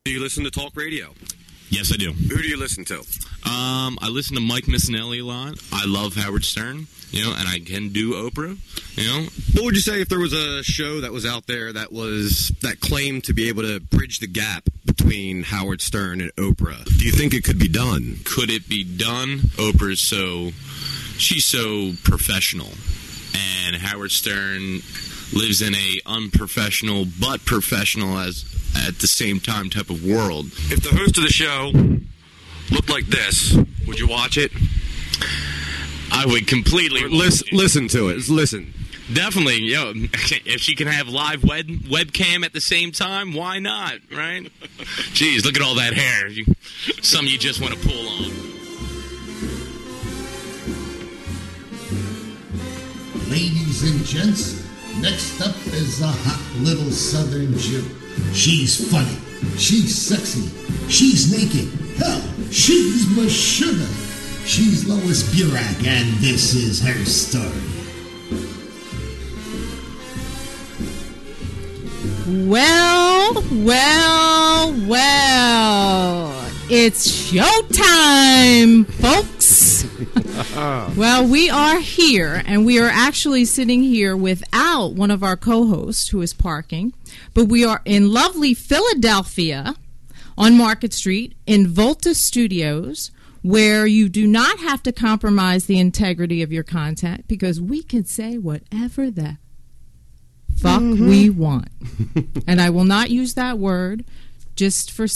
Do you listen to talk radio? Yes, I do. Who do you listen to? I listen to Mike Missinelli a lot. I love Howard Stern, and I can do Oprah, What would you say if there was a show that was out there that claimed to be able to bridge the gap between Howard Stern and Oprah? Do you think it could be done? Could it be done? Oprah's she's so professional, and Howard Stern lives in a unprofessional but professional at the same time type of world. If the host of the show looked like this, would you watch it? I would completely listen to it. Listen. Definitely, if she can have live webcam at the same time, why not, right? Jeez, look at all that hair. Some you just want to pull on. Ladies and gents, next up is a hot little southern Jew. She's funny. She's sexy. She's naked. Hell, she's my sugar. She's Lois Burak, and this is her story. Well. It's showtime, folks. Well, we are here, and we are actually sitting here without one of our co-hosts who is parking, but we are in lovely Philadelphia on Market Street in Volta Studios, where you do not have to compromise the integrity of your content because we can say whatever the fuck we want. And I will not use that word just to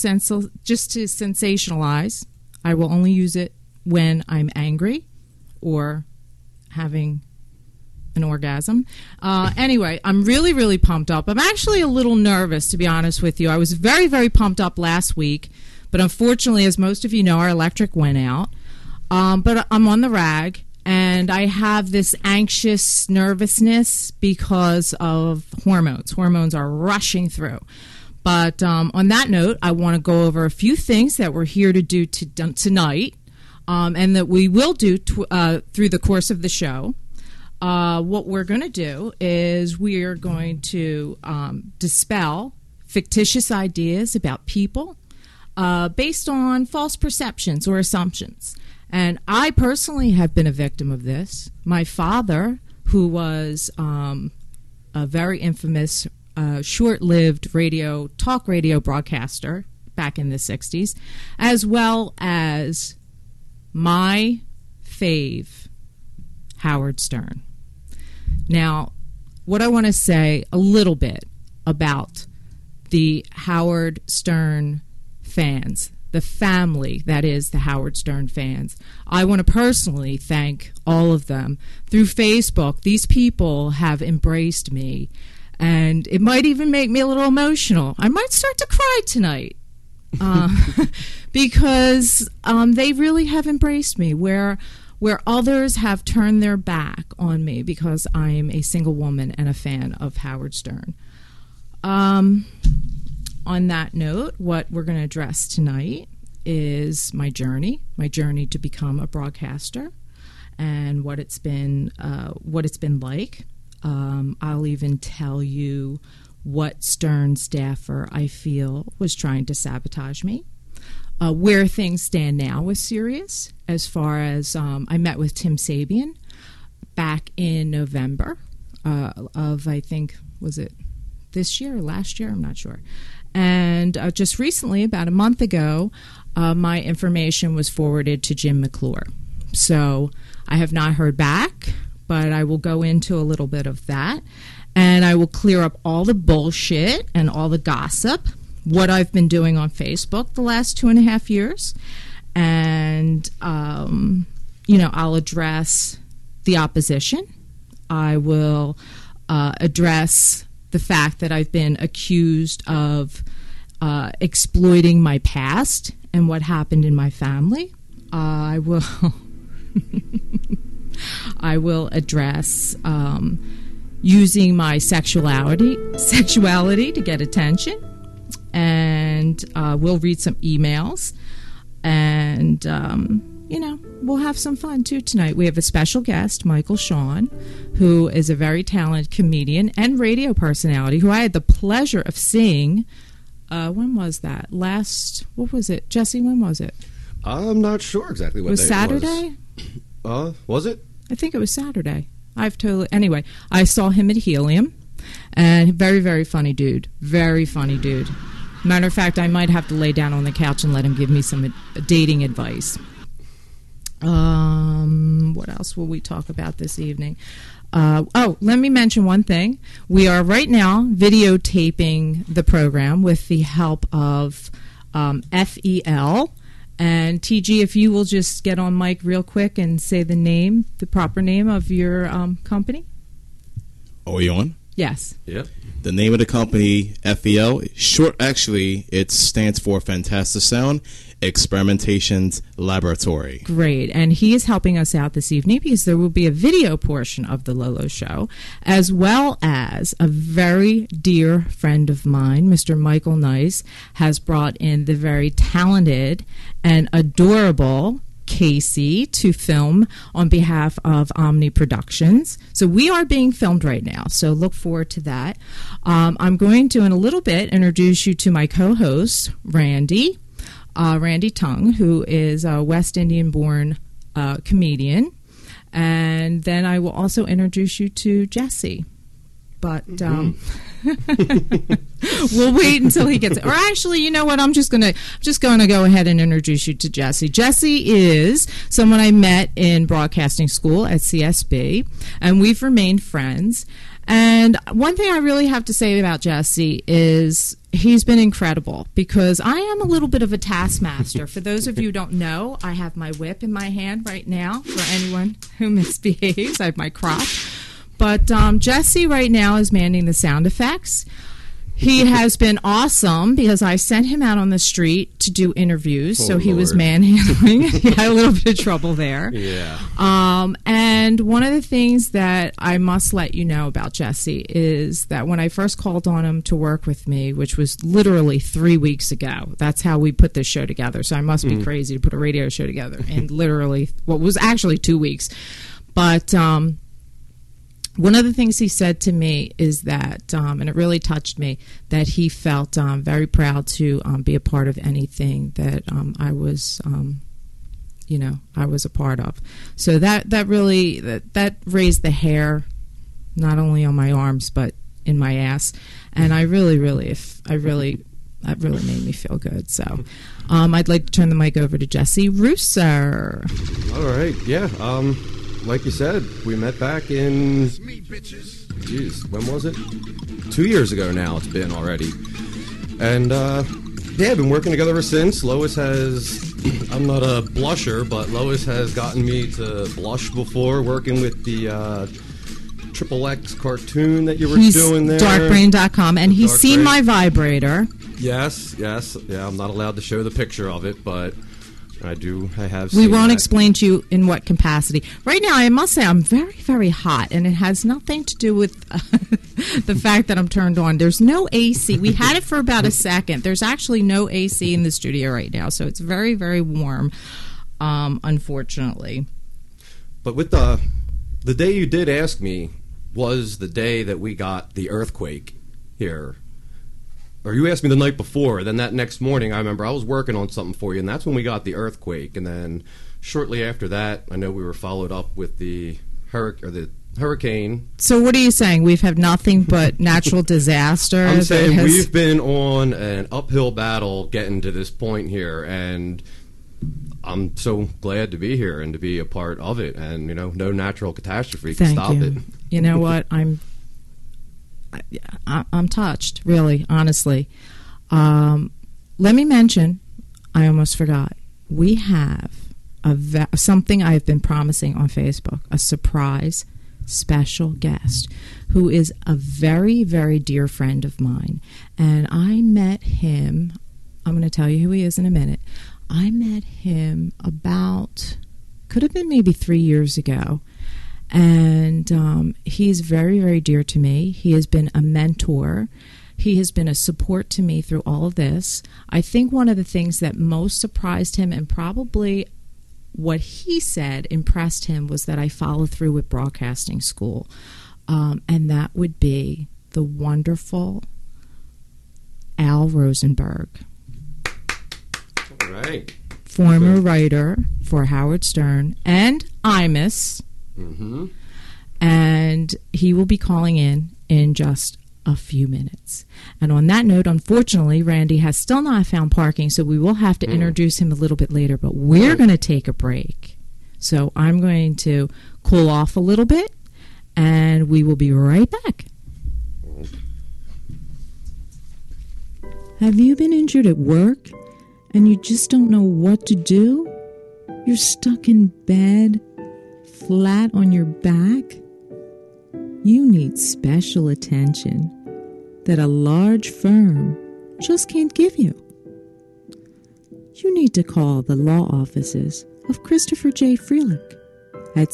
sensationalize. I will only use it when I'm angry or having an orgasm. Anyway, I'm really, really pumped up. I'm actually a little nervous, to be honest with you. I was very, very pumped up last week, but unfortunately, as most of you know, our electric went out. But I'm on the rag, and I have this anxious nervousness because of hormones. Hormones are rushing through. But on that note, I want to go over a few things that we're here to do tonight, and that we will do through the course of the show. What we're going to do is we are going to dispel fictitious ideas about people based on false perceptions or assumptions. And I personally have been a victim of this. My father, who was a very infamous short-lived talk radio broadcaster back in the 60s, as well as my fave, Howard Stern. Now, what I want to say a little bit about the Howard Stern fans, the family that is the Howard Stern fans. I want to personally thank all of them. Through Facebook, these people have embraced me, and it might even make me a little emotional. I might start to cry tonight because they really have embraced me, where others have turned their back on me because I am a single woman and a fan of Howard Stern. On that note, what we're going to address tonight is my journey to become a broadcaster, and what it's been like. I'll even tell you what Stern staffer I feel was trying to sabotage me. Where things stand now with Sirius, as far as I met with Tim Sabian back in November of, I think, was it this year or last year? I'm not sure. And just recently, about a month ago, my information was forwarded to Jim McClure. So I have not heard back, but I will go into a little bit of that. And I will clear up all the bullshit and all the gossip, what I've been doing on Facebook the last 2.5 years. And, I'll address the opposition. I will address the fact that I've been accused of exploiting my past and what happened in my family. I will address using my sexuality to get attention, and we'll read some emails, and we'll have some fun too tonight. We have a special guest, Michael Sean, who is a very talented comedian and radio personality who I had the pleasure of seeing when was that? What was it? Jesse, when was it? I'm not sure exactly what Was day Saturday? it was. Was it? I think it was Saturday. Anyway, I saw him at Helium, and very, very funny dude. Very funny dude. Matter of fact, I might have to lay down on the couch and let him give me some dating advice. What else will we talk about this evening? Let me mention one thing. We are right now videotaping the program with the help of FEL. And TG, if you will just get on mic real quick and say the proper name of your company. Are we on? Yes. Yep. The name of the company, FEL, short, actually, it stands for Fantastic Sound Experimentations Laboratory. Great. And he is helping us out this evening because there will be a video portion of the Lolo Show, as well as a very dear friend of mine, Mr. Michael Nice, has brought in the very talented and adorable Casey to film on behalf of Omni Productions. So we are being filmed right now, so look forward to that. I'm going to, in a little bit, introduce you to my co-host, Randy Tung, who is a West Indian-born comedian. And then I will also introduce you to Jesse. But we'll wait until he gets it. Or actually, you know what? I'm just gonna go ahead and introduce you to Jesse. Jesse is someone I met in broadcasting school at CSB, and we've remained friends. And one thing I really have to say about Jesse is he's been incredible because I am a little bit of a taskmaster. For those of you who don't know, I have my whip in my hand right now for anyone who misbehaves. I have my crotch. But Jesse right now is manning the sound effects. He has been awesome because I sent him out on the street to do interviews, so he was manhandling. He had a little bit of trouble there. Yeah. And one of the things that I must let you know about Jesse is that when I first called on him to work with me, which was literally 3 weeks ago, that's how we put this show together. So I must be crazy to put a radio show together in literally what was actually 2 weeks. But one of the things he said to me is that, and it really touched me, that he felt very proud to be a part of anything that I was, I was a part of. So that really raised the hair, not only on my arms but in my ass, and that really made me feel good. So I'd like to turn the mic over to Jesse Russo. All right. Yeah. Like you said, we met back in, when was it? 2 years ago now it's been already. And, been working together ever since. Lois has, I'm not a blusher, but Lois has gotten me to blush before, working with the XXX cartoon that you were doing there. Darkbrain.com, and he's seen my vibrator. Yes. Yeah, I'm not allowed to show the picture of it, but I have seen We won't that. explain to you in what capacity. Right now, I must say I'm very, very hot, and it has nothing to do with the fact that I'm turned on. There's no AC. We had it for about a second. There's actually no AC in the studio right now, so it's very, very warm, unfortunately. But with the day you did ask me was the day that we got the earthquake here. Or you asked me the night before, then that next morning, I remember I was working on something for you, and that's when we got the earthquake. And then shortly after that, I know we were followed up with the hurricane. So what are you saying? We've had nothing but natural disaster? I'm saying we've been on an uphill battle getting to this point here, and I'm so glad to be here and to be a part of it. And, no natural catastrophe can stop it. You know what? I'm touched, really, honestly. Let me mention, I almost forgot, we have something I've been promising on Facebook, a surprise special guest who is a very, very dear friend of mine. And I met him, I'm going to tell you who he is in a minute. I met him could have been maybe 3 years ago. And he's very, very dear to me. He has been a mentor. He has been a support to me through all of this. I think one of the things that most surprised him, and probably what he said impressed him, was that I followed through with broadcasting school. And that would be the wonderful Al Al Rosenberg. All right. Former writer for Howard Stern and Imus. Mm-hmm. And he will be calling in just a few minutes. And on that note, unfortunately, Randy has still not found parking, so we will have to introduce him a little bit later, but we're going to take a break. So I'm going to cool off a little bit, and we will be right back. Have you been injured at work and you just don't know what to do? You're stuck in bed, flat on your back? You need special attention that a large firm just can't give you. You need to call the law offices of Christopher J. Freelich at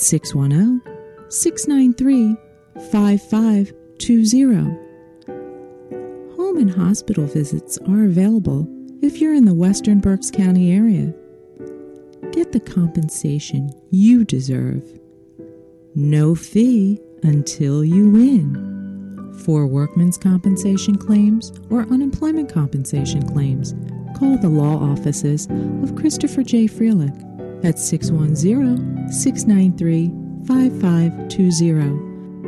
610-693-5520. Home and hospital visits are available if you're in the Western Berks County area. Get the compensation you deserve. No fee until you win. For workmen's compensation claims or unemployment compensation claims, call the law offices of Christopher J. Freelich at 610-693-5520.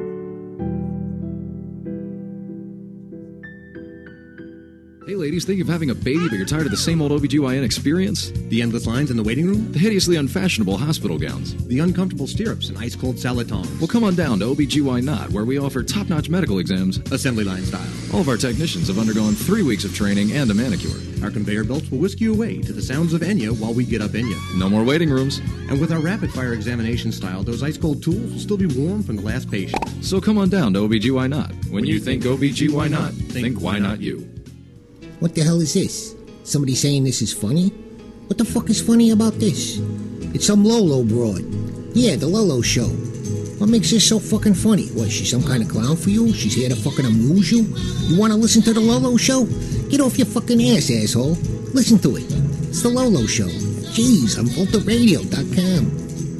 Hey ladies, think of having a baby but you're tired of the same old OBGYN experience? The endless lines in the waiting room? The hideously unfashionable hospital gowns? The uncomfortable stirrups and ice-cold salad tongs? Well, come on down to OBGY Not, where we offer top-notch medical exams, Assembly line style. All of our technicians have undergone 3 weeks of training and a manicure. Our conveyor belts will whisk you away to the sounds of Enya while we get up Enya. No more waiting rooms. And with our rapid-fire examination style, those ice-cold tools will still be warm from the last patient. So come on down to OBGY Not. When you think OBGY Not, think why not you? What the hell is this? Somebody saying this is funny? What the fuck is funny about this? It's some Lolo broad. Yeah, the Lolo show. What makes this so fucking funny? What, is she some kind of clown for you? She's here to fucking amuse you? You want to listen to the Lolo show? Get off your fucking ass, asshole. Listen to it. It's the Lolo show. Jeez, on VoltaRadio.com.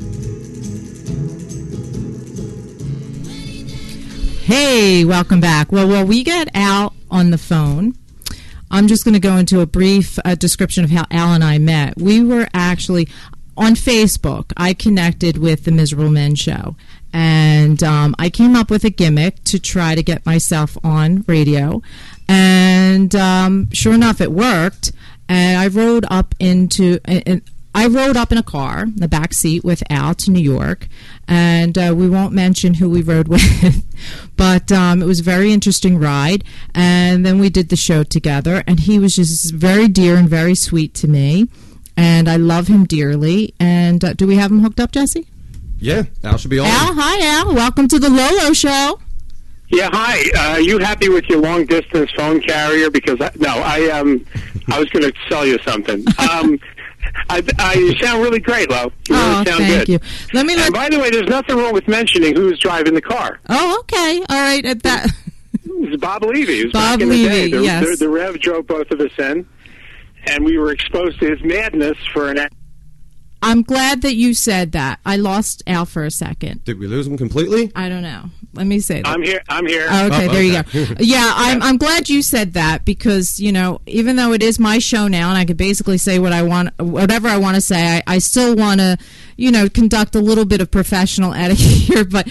Hey, welcome back. Well, while we get Al on the phone, I'm just going to go into a brief description of how Al and I met. We were actually on Facebook. I connected with the Miserable Men Show, and I came up with a gimmick to try to get myself on radio, and sure enough, it worked. And I rode up in a car, the back seat with Al to New York, and we won't mention who we rode with, but it was a very interesting ride, and then we did the show together, and he was just very dear and very sweet to me, and I love him dearly. And do we have him hooked up, Jesse? Yeah, Al should be on. Al, hi Al, welcome to the Lolo Show. Yeah, hi. Are you happy with your long-distance phone carrier? Because, I was going to sell you something. You sound really great, Lo. You really sound thank good. you. And by the way, there's nothing wrong with mentioning who's driving the car. Oh, okay. All right. At that. It was Bob Levy. It was Bob back in the day. Levy, yes. The Rev drove both of us in, and we were exposed to his madness for an hour. I'm glad that you said that. I lost Al for a second. Did we lose him completely? I don't know. Let me say that. I'm here. Okay, there you go. Yeah, I'm glad you said that because, even though it is my show now and I can basically say what I want, whatever I want to say, I still want to, conduct a little bit of professional etiquette here. But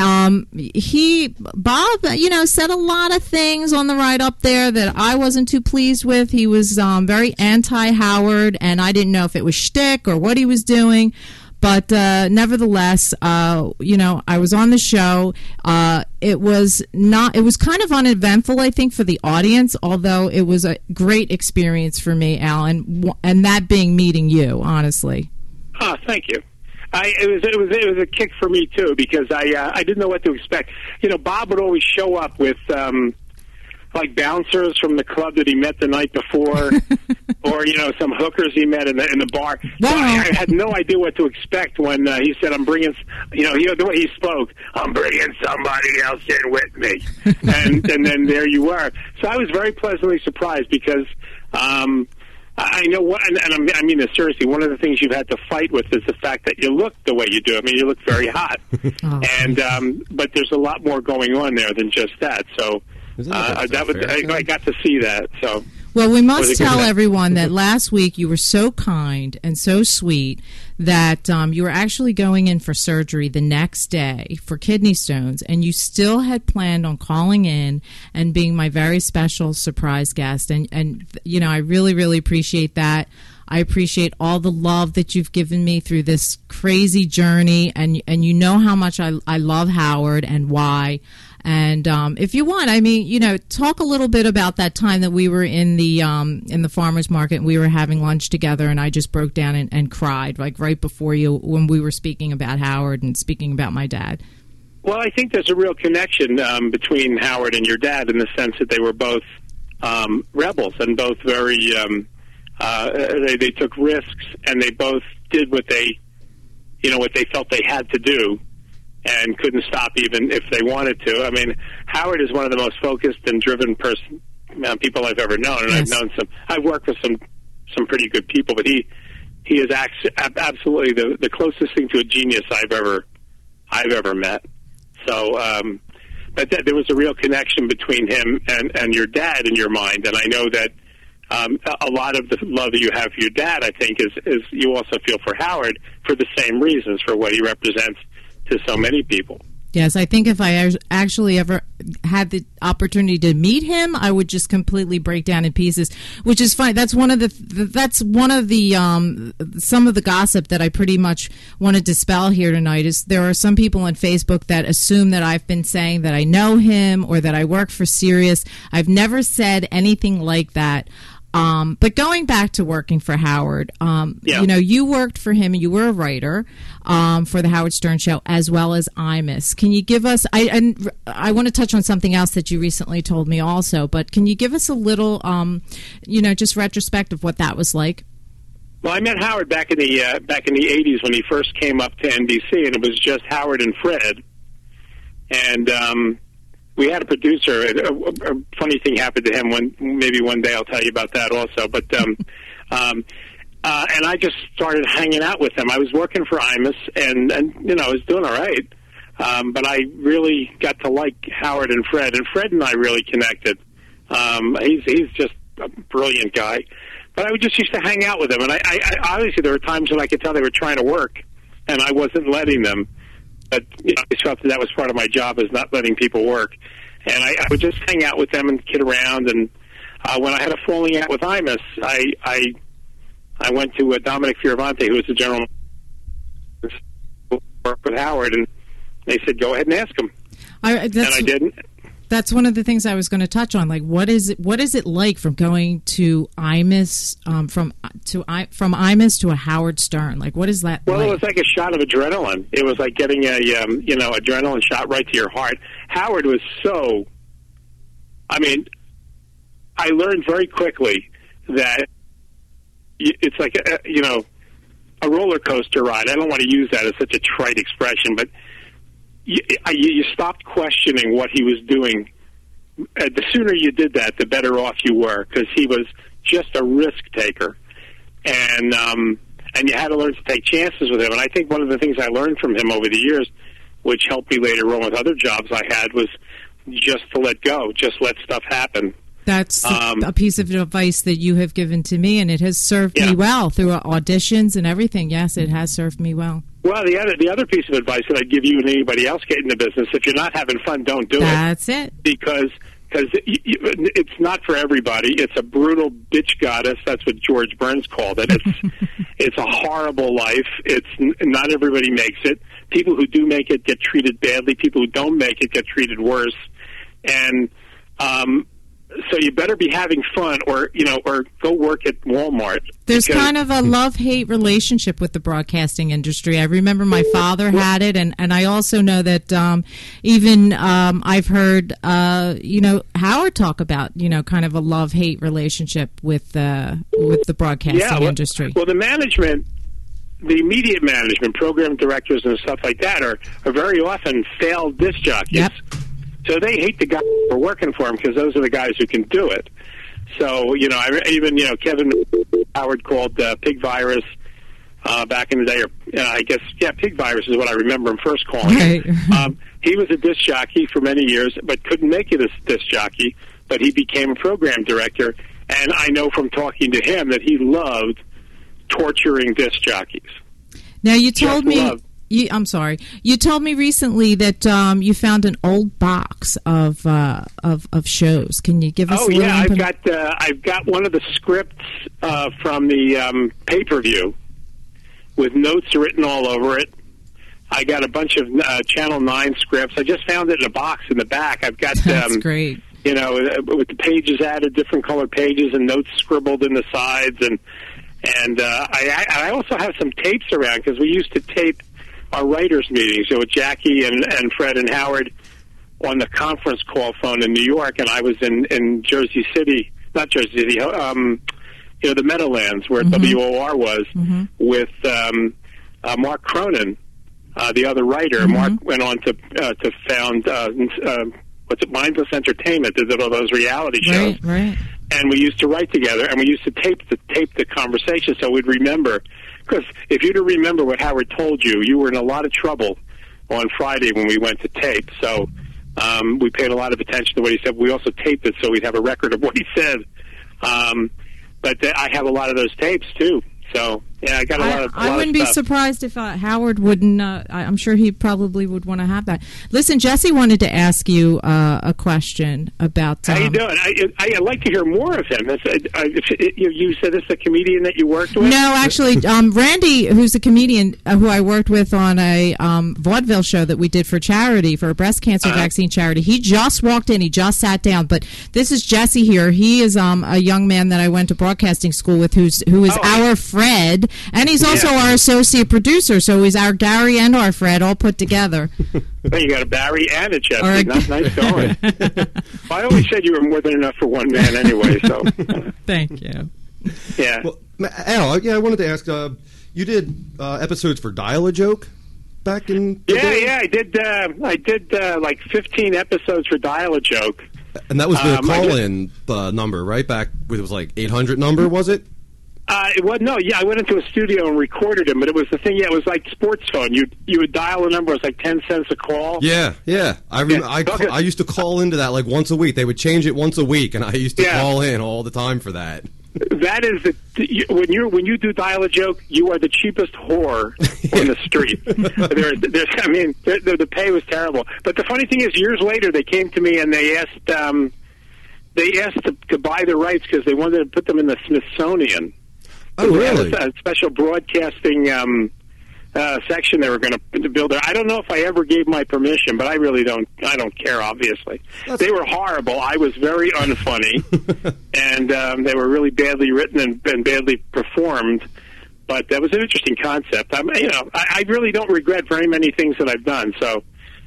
Bob, said a lot of things on the ride up there that I wasn't too pleased with. He was very anti-Howard, and I didn't know if it was shtick or what he was doing. But nevertheless, I was on the show. It was kind of uneventful, I think, for the audience, although it was a great experience for me, Al, and that being meeting you, honestly. Oh, thank you. It was a kick for me too because I didn't know what to expect. Bob would always show up with like bouncers from the club that he met the night before, or some hookers he met in the bar. Wow. So I had no idea what to expect when he said, "I'm bringing," the way he spoke, "I'm bringing somebody else in with me," and then there you were. So I was very pleasantly surprised because. I know what, and I mean this seriously. One of the things you've had to fight with is the fact that you look the way you do. I mean, you look very hot, but there's a lot more going on there than just that. So I got to see that. So Well, we Was must it good tell night? everyone that last week you were so kind and so sweet that you were actually going in for surgery the next day for kidney stones, and you still had planned on calling in and being my very special surprise guest. And you know, I really, really appreciate that. I appreciate all the love that you've given me through this crazy journey, and you know how much I love Howard and why. And if you want, I mean, you know, talk a little bit about that time that we were in the farmers market and we were having lunch together, and I just broke down and cried, like right before you when we were speaking about Howard and speaking about my dad. Well, I think there's a real connection between Howard and your dad in the sense that they were both rebels and both very they took risks, and they both did what they felt they had to do, and couldn't stop even if they wanted to. I mean, Howard is one of the most focused and driven people I've ever known, and Yes. I've worked with some pretty good people, but he is absolutely the closest thing to a genius I've ever met. So, but there was a real connection between him and your dad in your mind, and I know that a lot of the love that you have for your dad, I think, is you also feel for Howard for the same reasons, for what he represents to so many people. Yes, I think if I actually ever had the opportunity to meet him, I would just completely break down in pieces, which is fine. That's one of the some of the gossip that I pretty much want to dispel here tonight. Is there are some people on Facebook that assume that I've been saying that I know him or that I work for Sirius. I've never said anything like that. But going back to working for Howard, you know, you worked for him and you were a writer for the Howard Stern Show as well as Imus. Can you give us, I want to touch on something else that you recently told me also, but can you give us a little, you know, just retrospective of what that was like? Well, I met Howard back in the 80s when he first came up to NBC, and it was just Howard and Fred. And we had a producer. A funny thing happened to him. Maybe one day I'll tell you about that also. But and I just started hanging out with him. I was working for Imus, and you know, I was doing all right. But I really got to like Howard and Fred and I really connected. He's just a brilliant guy. But I just used to hang out with him, and I obviously there were times when I could tell they were trying to work, and I wasn't letting them. But you know, I felt that was part of my job, is not letting people work. And I would just hang out with them and kid around. And when I had a falling out with Imus, I went to Dominic Fioravanti, who was the general manager, work with Howard, and they said, go ahead and ask him. And I didn't. That's one of the things I was going to touch on. Like, what is it like from going to Imus, from Imus to a Howard Stern? Like, what is that? Well, like? It was like a shot of adrenaline. It was like getting a adrenaline shot right to your heart. Howard was so. I mean, I learned very quickly that it's like a roller coaster ride. I don't want to use that as such a trite expression, but. You stopped questioning what he was doing. The sooner you did that, the better off you were, because he was just a risk taker, and you had to learn to take chances with him. And I think one of the things I learned from him over the years, which helped me later on with other jobs I had, was just to let go, just let stuff happen. That's a piece of advice that you have given to me, and it has served me well through auditions and everything. Yes, it has served me well. Well, the other piece of advice that I'd give you and anybody else getting into business, if you're not having fun, don't do it. That's it. Because it's not for everybody. It's a brutal bitch goddess. That's what George Burns called it. It's a horrible life. It's not everybody makes it. People who do make it get treated badly. People who don't make it get treated worse. And so you better be having fun, or go work at Walmart. There's kind of a love-hate relationship with the broadcasting industry. I remember my father had it, and I also know that even I've heard Howard talk about kind of a love-hate relationship with the broadcasting industry. Well, the management, the immediate management, program directors and stuff like that are very often failed disc jockeys. Yep. So they hate the guys who are working for them, because those are the guys who can do it. So, Kevin Howard called pig virus back in the day, or I guess, pig virus is what I remember him first calling it. He was a disc jockey for many years, but couldn't make it as disc jockey, but he became a program director, And I know from talking to him that he loved torturing disc jockeys. Now, you told Just me... love. I'm sorry. You told me recently that you found an old box of shows. Can you give us a little I've got one of the scripts from the pay-per-view with notes written all over it. I got a bunch of Channel 9 scripts. I just found it in a box in the back. I've got That's great. You know, with the pages added, different colored pages and notes scribbled in the sides, and I also have some tapes around because we used to tape our writers' meetings, with Jackie and Fred and Howard on the conference call phone in New York, and I was in Jersey City, not Jersey City, the Meadowlands where WOR was, with Mark Cronin, the other writer. Mark went on to found Mindless Entertainment, that did all those reality shows. Right. And we used to write together, and we used to tape the conversation so we'd remember. Because if you'd remember what Howard told you, you were in a lot of trouble on Friday when we went to tape. So we paid a lot of attention to what he said. We also taped it so we'd have a record of what he said. But I have a lot of those tapes, too. So, yeah, I got a lot of I wouldn't be surprised if Howard wouldn't. I'm sure he probably would want to have that. Listen, Jesse wanted to ask you a question about... How you doing? I'd like to hear more of him. You said this is a comedian that you worked with? No, actually, Randy, who's a comedian who I worked with on a vaudeville show that we did for charity, for a breast cancer vaccine charity, he just walked in. He just sat down. But this is Jesse here. He is a young man that I went to broadcasting school with who is our Fred, and he's also our associate producer, so he's our Gary and our Fred all put together. Well, you got a Barry and a Jesse. Nice going. Well, I always said you were more than enough for one man anyway, so. Thank you. Yeah. Well, Al, I wanted to ask, you did episodes for Dial a Joke back in the day? I did like 15 episodes for Dial a Joke. And that was the call-in number, right? Back, it was like 800 number, was it? I went into a studio and recorded him, but it was the thing. Yeah, it was like sports phone. You would dial a number. It was like 10 cents a call. Yeah. I used to call into that like once a week. They would change it once a week, and I used to call in all the time for that. That is when you do Dial a Joke, you are the cheapest whore on the street. The pay was terrible. But the funny thing is, years later, they came to me and they asked to buy the rights because they wanted to put them in the Smithsonian. Oh, really? A special broadcasting section they were going to build there. I don't know if I ever gave my permission, but I really don't. I don't care. Obviously, they were horrible. I was very unfunny, and they were really badly written and badly performed. But that was an interesting concept. I really don't regret very many things that I've done. So.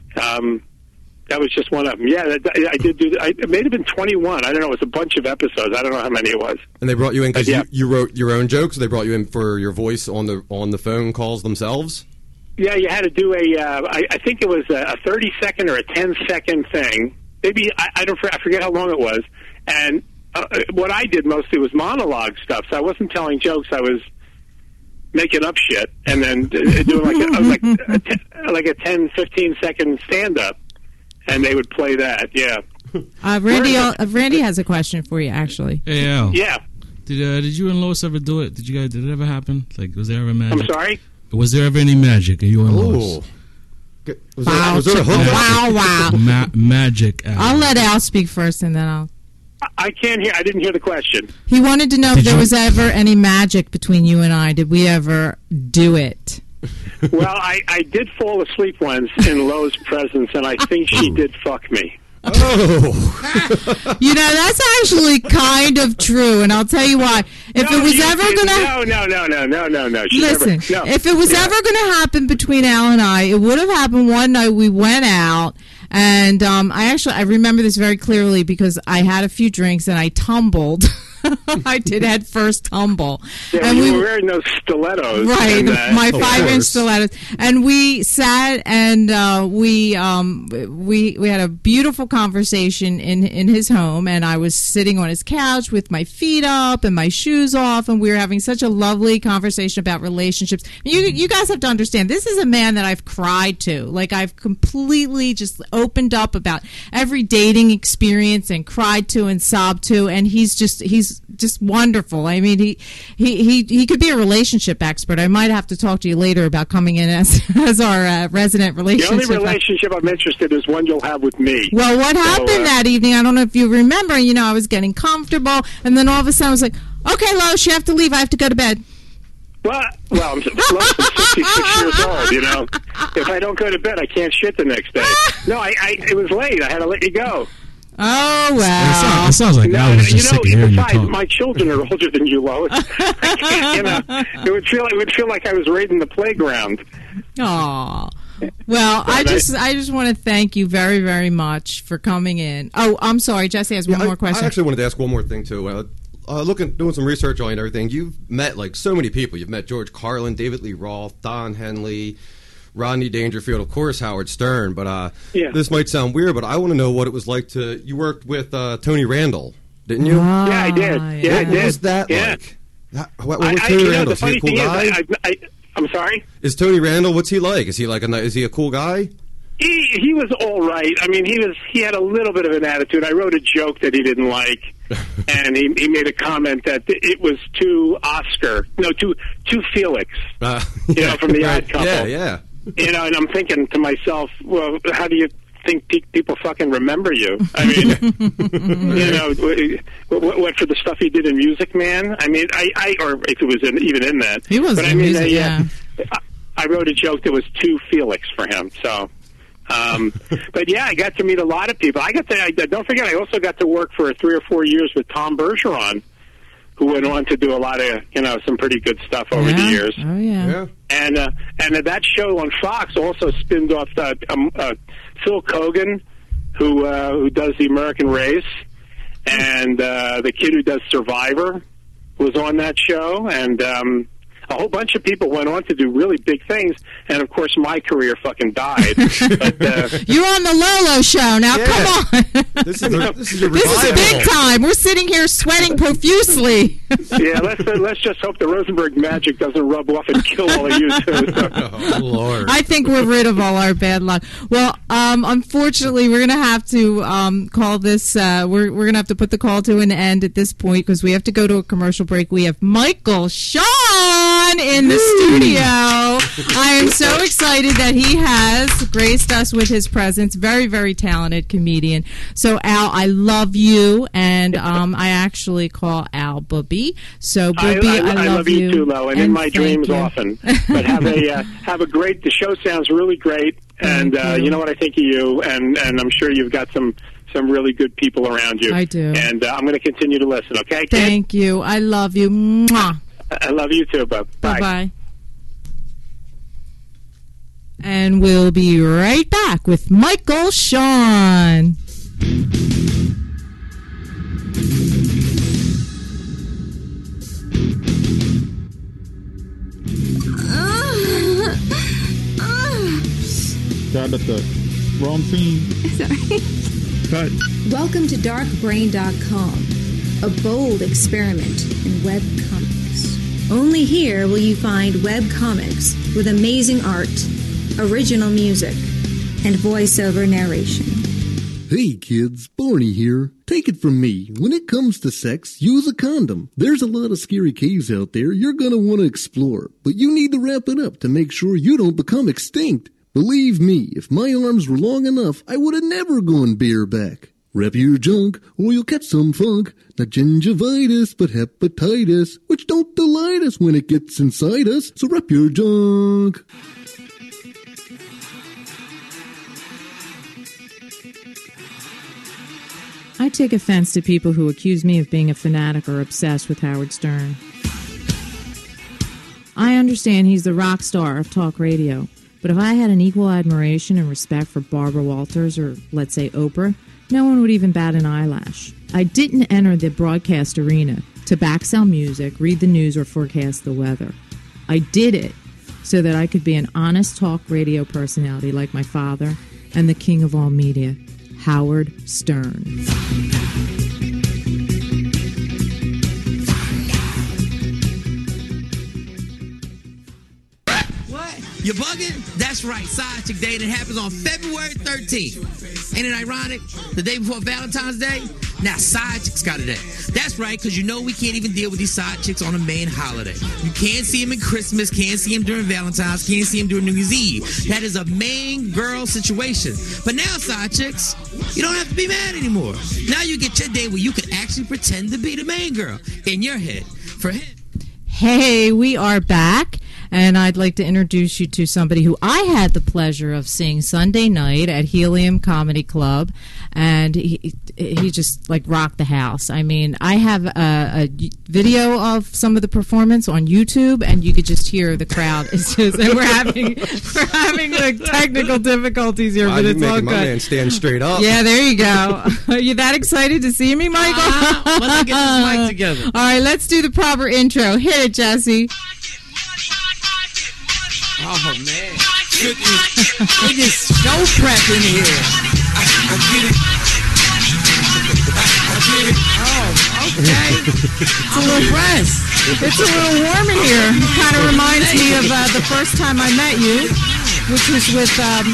That was just one of them. Yeah, I did do. It may have been 21. I don't know. It was a bunch of episodes. I don't know how many it was. And they brought you in because you wrote your own jokes. They brought you in for your voice on the phone calls themselves. Yeah, you had to do I think it was a 30-second or a 10-second thing. Maybe I forget how long it was. And what I did mostly was monologue stuff. So I wasn't telling jokes. I was making up shit and then doing like a 10, 15-second stand-up. And they would play that, yeah. Randy has a question for you, actually. Hey, Al. Yeah. Did you and Lois ever do it? Did it ever happen? Like, was there ever magic? I'm sorry? Was there ever any magic? Are you and Lois? Was there a hookup? Wow. Magic. Al. I'll let Al speak first, and then I'll... I can't hear. I didn't hear the question. He wanted to know if there was ever any magic between you and I. Did we ever do it? Well, I did fall asleep once in Lo's presence, and I think she did fuck me. Oh. That's actually kind of true, and I'll tell you why. If it was ever going to... No. Listen, if it was ever going to happen between Al and I, it would have happened one night we went out, and I remember this very clearly because I had a few drinks and I tumbled. I did head first tumble. Yeah, and we were wearing those stilettos. Right, my 5-inch stilettos. And we sat and we had a beautiful conversation in his home, and I was sitting on his couch with my feet up and my shoes off, and we were having such a lovely conversation about relationships. You guys have to understand, this is a man that I've cried to. Like, I've completely just opened up about every dating experience and cried to and sobbed to, and he's he's just wonderful. I mean, he could be a relationship expert. I might have to talk to you later about coming in as our resident relationship. The only relationship I'm interested in is one you'll have with me. Well, what happened that evening? I don't know if you remember. I was getting comfortable, and then all of a sudden I was like, "Okay, Lois, you have to leave. I have to go to bed." Well, I'm 66 years old, If I don't go to bed, I can't shit the next day. No, it was late. I had to let you go. Oh, wow. It sounds like I was just sick of hearing you talk. My children are older than you, Lois. It would feel like I was raiding the playground. Aw. Well, I just want to thank you very, very much for coming in. Oh, I'm sorry. Jesse has one more question. I actually wanted to ask one more thing, too. Doing some research on you and everything, you've met so many people. You've met George Carlin, David Lee Roth, Don Henley, Rodney Dangerfield, of course, Howard Stern. But this might sound weird, but I want to know what it was like you worked with Tony Randall, didn't you? Yeah, I did. Yeah, I did. What was that like? What was I Tony Randall? Is he a cool guy? I'm sorry? Is Tony Randall, what's he like? Is he a cool guy? He was all right. I mean, he had a little bit of an attitude. I wrote a joke that he didn't like, and he made a comment that it was too Felix, from the Odd Couple. Yeah. And I'm thinking to myself, well, how do you think people fucking remember you? I mean, what for the stuff he did in Music Man? I mean, or if it was even in that. He was in Music, yeah. I wrote a joke that was too Felix for him, so... but yeah, I got to meet a lot of people. Don't forget, I also got to work for 3 or 4 years with Tom Bergeron, who went on to do a lot of, some pretty good stuff over the years. Oh yeah. And that show on Fox also spinned off Phil Kogan, who does The American Race, and the kid who does Survivor was on that show, and a whole bunch of people went on to do really big things, and of course my career fucking died. But, you're on the Lolo show now. Come on, this is a big time. We're sitting here sweating profusely. Yeah, let's just hope the Rosenberg magic doesn't rub off and kill all of you too. So. Oh Lord! I think we're rid of all our bad luck. Well, unfortunately, we're going to have to call this. We're going to have to put the call to an end at this point because we have to go to a commercial break. We have Michael Sean in the studio. I am so excited that he has graced us with his presence. Very, very talented comedian. So, Al, I love you, and I actually call Al Booby. So, Booby, I love you too, Lo, and in my dreams often. But have a great. The show sounds really great, and you know what I think of you, and I'm sure you've got some really good people around you. I do, and I'm going to continue to listen. Okay, kid? Thank you. I love you. Mwah. I love you too, bub. Bye. Bye-bye. And we'll be right back with Michael Sean. Got at the wrong scene. Sorry. Cut. Welcome to darkbrain.com, a bold experiment in web comics. Only here will you find web comics with amazing art, original music, and voiceover narration. Hey kids, Barney here. Take it from me, when it comes to sex, use a condom. There's a lot of scary caves out there you're gonna want to explore, but you need to wrap it up to make sure you don't become extinct. Believe me, if my arms were long enough, I would have never gone bareback. Wrap your junk, or you'll catch some funk. Not gingivitis, but hepatitis, which don't delight us when it gets inside us. So wrap your junk. I take offense to people who accuse me of being a fanatic or obsessed with Howard Stern. I understand he's the rock star of talk radio, but if I had an equal admiration and respect for Barbara Walters or, let's say, Oprah, no one would even bat an eyelash. I didn't enter the broadcast arena to backsell music, read the news, or forecast the weather. I did it so that I could be an honest talk radio personality like my father and the king of all media, Howard Stern. What? You're bugging? That's right, Side Chick Day, and it happens on February 13th. Ain't it ironic? The day before Valentine's Day? Now side chicks got it in. That's right, because you know we can't even deal with these side chicks on a main holiday. You can't see them in Christmas, can't see them during Valentine's, can't see them during New Year's Eve. That is a main girl situation. But now side chicks, you don't have to be mad anymore. Now you get your day where you can actually pretend to be the main girl in your head. For him. Hey, we are back, and I'd like to introduce you to somebody who I had the pleasure of seeing Sunday night at Helium Comedy Club, and he just like rocked the house. I mean, I have a video of some of the performance on YouTube, and you could just hear the crowd. It's just, and we're having like technical difficulties here, but it's all good. My man stand straight up. Yeah, there you go. Are you that excited to see me, Michael? Let's get this mic together. All right, let's do the proper intro. Hit it, Jesse. Oh, man. It is show prep in here. Oh, okay. It's a little press. It's a little warm in here. It kind of reminds me of the first time I met you, which was with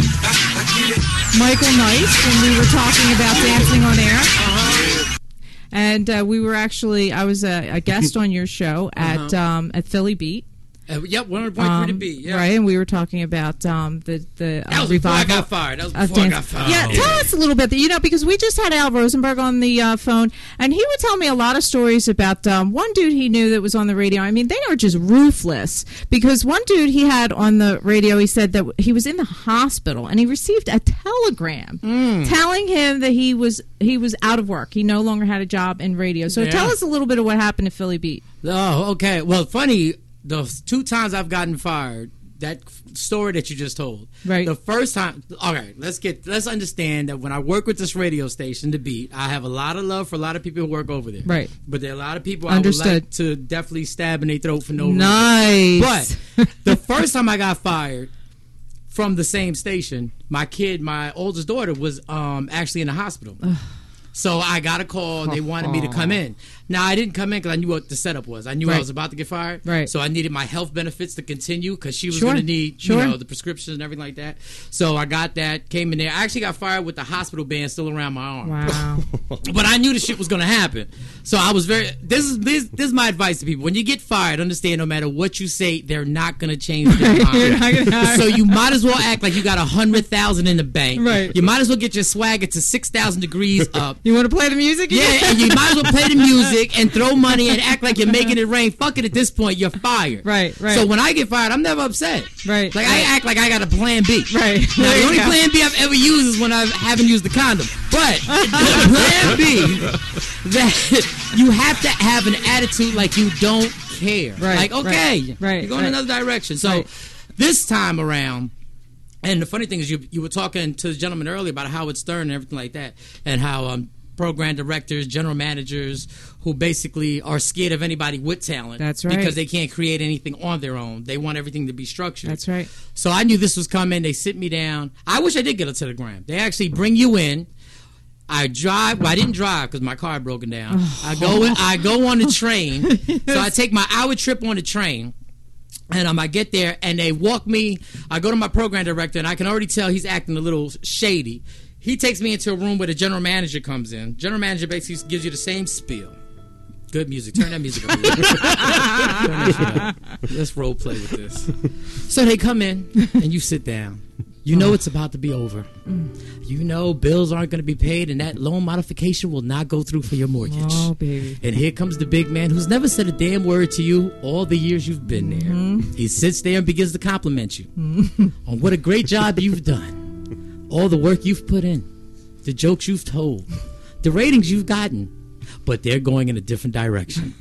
Michael Nice when we were talking about dancing on air. And we were actually, I was a guest on your show at Philly Beat. Yep, 100.3 to beat. Yeah. Right, and we were talking about the that was revival. Before I got fired. That was before I got fired. Yeah, tell us a little bit. Because we just had Al Rosenberg on the phone, and he would tell me a lot of stories about one dude he knew that was on the radio. I mean, they were just ruthless. Because one dude he had on the radio, he said that he was in the hospital, and he received a telegram telling him that he was out of work. He no longer had a job in radio. So tell us a little bit of what happened at Philly Beat. Oh, okay. Well, funny. The 2 times I've gotten fired, that story that you just told. Right. The first time, okay, let's understand that when I work with this radio station, The Beat, I have a lot of love for a lot of people who work over there. Right. But there are a lot of people Understood. I would like to definitely stab in their throat for no reason. Nice. But the first time I got fired from the same station, my oldest daughter was actually in the hospital. So I got a call. They wanted me to come in. Now, I didn't come in because I knew what the setup was. I knew I was about to get fired. Right. So I needed my health benefits to continue because she was going to need the prescriptions and everything like that. So I got that, came in there. I actually got fired with the hospital band still around my arm. Wow. But I knew the shit was going to happen. So I was this is my advice to people. When you get fired, understand no matter what you say, they're not going to change their mind. So you might as well act like you got 100,000 in the bank. Right. You might as well get your swagger to 6,000 degrees up. You want to play the music? Yeah, and you might as well play the music and throw money and act like you're making it rain. Fuck it, at this point, you're fired. Right. So when I get fired, I'm never upset. Right. Like, I act like I got a plan B. Right. Now, the only plan B I've ever used is when I haven't used the condom. But the plan B, that you have to have an attitude like you don't care. Right. Like, okay, Right. you're going another direction. So this time around, and the funny thing is, you were talking to the gentleman earlier about Howard Stern and everything like that, and how program directors, general managers, who basically are scared of anybody with talent. That's right. Because they can't create anything on their own. They want everything to be structured. That's right. So I knew this was coming. They sit me down. I wish I did get a telegram. They actually bring you in. I drive. Well, I didn't drive because my car had broken down. I go on the train. So I take my hour trip on the train. And I get there, and they walk me. I go to my program director, and I can already tell he's acting a little shady. He takes me into a room where the general manager comes in. General manager basically gives you the same spiel. Good music. Turn that music up. Turn that shit up. Let's role play with this. So they come in, and you sit down. You know it's about to be over. You know bills aren't going to be paid, and that loan modification will not go through for your mortgage. Oh, baby. And here comes the big man who's never said a damn word to you all the years you've been there. He sits there and begins to compliment you on what a great job you've done, all the work you've put in, the jokes you've told, the ratings you've gotten, but they're going in a different direction.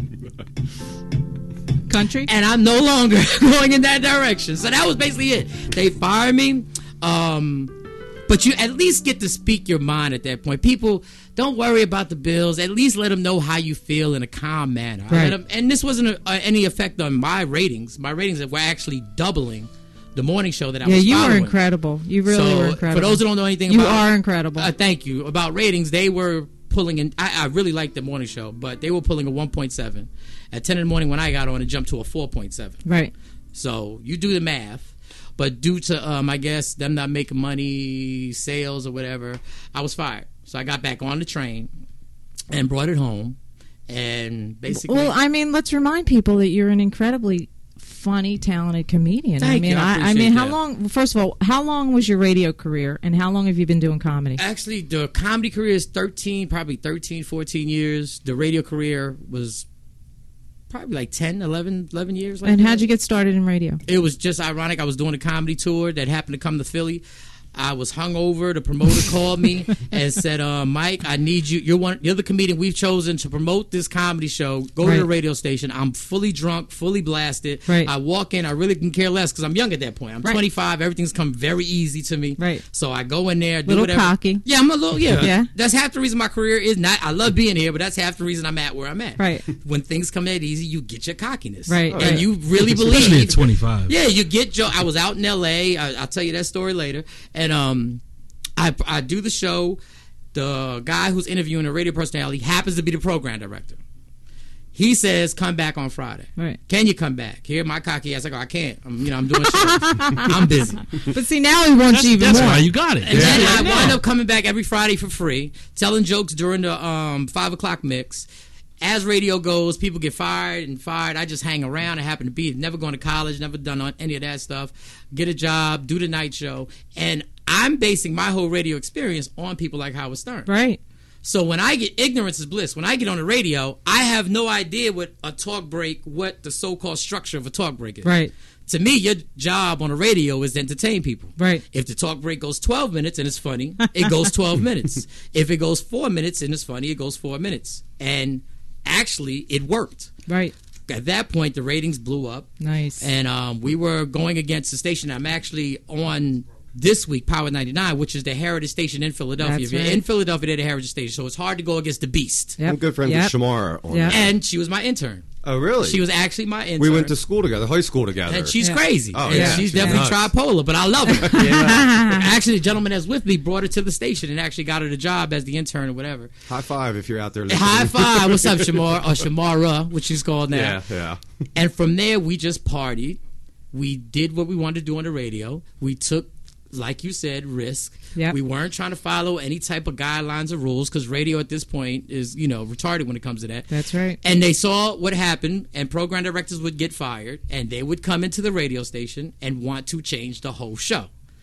Country? And I'm no longer going in that direction. So that was basically it. They fired me. But you at least get to speak your mind at that point. People, don't worry about the bills. At least let them know how you feel in a calm manner. Right. And this wasn't any effect on my ratings. My ratings were actually doubling the morning show that I was following. Yeah, you were incredible. You really were incredible. For those who don't know anything you about... You are incredible. Thank you. About ratings, they were pulling in... I really liked the morning show, but they were pulling a 1.7. At 10 in the morning when I got on, it jumped to a 4.7. Right. So you do the math. But due to, I guess, them not making money, sales or whatever, I was fired. So I got back on the train, and brought it home. And basically, well, I mean, let's remind people that you're an incredibly funny, talented comedian. Thank you. I I mean, how appreciate that. long? First of all, how long was your radio career, and how long have you been doing comedy? actually, the comedy career is 14 years. The radio career was probably like 10, 11 years. Like And that. how'd you get started in radio? It was just ironic. I was doing a comedy tour that happened to come to Philly. I was hungover. The promoter called me and said, "Mike, I need you. You're the comedian we've chosen to promote this comedy show. Go to Right. the radio station." I'm fully drunk, fully blasted. Right. I walk in. I really can care less because I'm young at that point. I'm Right. 25. Everything's come very easy to me. Right. So I go in there, do Little whatever. cocky. Yeah, I'm a little. Yeah. Yeah. That's half the reason my career is not. I love being here, but that's half the reason I'm at where I'm at. Right. When things come that easy, you get your cockiness. Right. And Right. you really believe. Especially at 25. Yeah, you get Joe. I was out in L.A. I'll tell you that story later. And I do the show. The guy who's interviewing the radio personality happens to be the program director. He says, "Come back on Friday." Right. Can you come back? Here, my cocky ass. I go, "I can't. I'm doing shows. I'm busy." But see, now he wants you even That's more. why you got it. And then I wind up coming back every Friday for free, telling jokes during the 5 o'clock mix. As radio goes, people get fired and fired. I just hang around. I happen to be never going to college, never done any of that stuff. Get a job, do the night show, and I'm basing my whole radio experience on people like Howard Stern. Right. So when I get ignorance is bliss. When I get on the radio, I have no idea what a talk break, what the so-called structure of a talk break is. Right. To me, your job on the radio is to entertain people. Right. If the talk break goes 12 minutes and it's funny, it goes 12 minutes. If it goes 4 minutes and it's funny, it goes 4 minutes. And actually, it worked. Right. At that point, the ratings blew up. Nice. And we were going against the station I'm actually on this week, Power 99, which is the Heritage Station in Philadelphia. That's If you're right. in Philadelphia, they're the Heritage Station. So it's hard to go against the beast. Yep. I'm good friends Yep. with Shamar. On Yep. that. And she was my intern. Oh, really? She was actually my intern. We went to school together, high school together. And she's Yeah. crazy. Oh, And yeah. she's She's definitely nuts. tripolar, but I love her. Actually, the gentleman that's with me brought her to the station and actually got her the job as the intern or whatever. High five if you're out there listening. High five. What's up, Shamar? Or Shamara, which she's called now. Yeah, yeah. And from there, we just partied. We did what we wanted to do on the radio. We took, like you said, risk. Yep. We weren't trying to follow any type of guidelines or rules because radio at this point is, retarded when it comes to that. That's right. And they saw what happened, and program directors would get fired, and they would come into the radio station and want to change the whole show.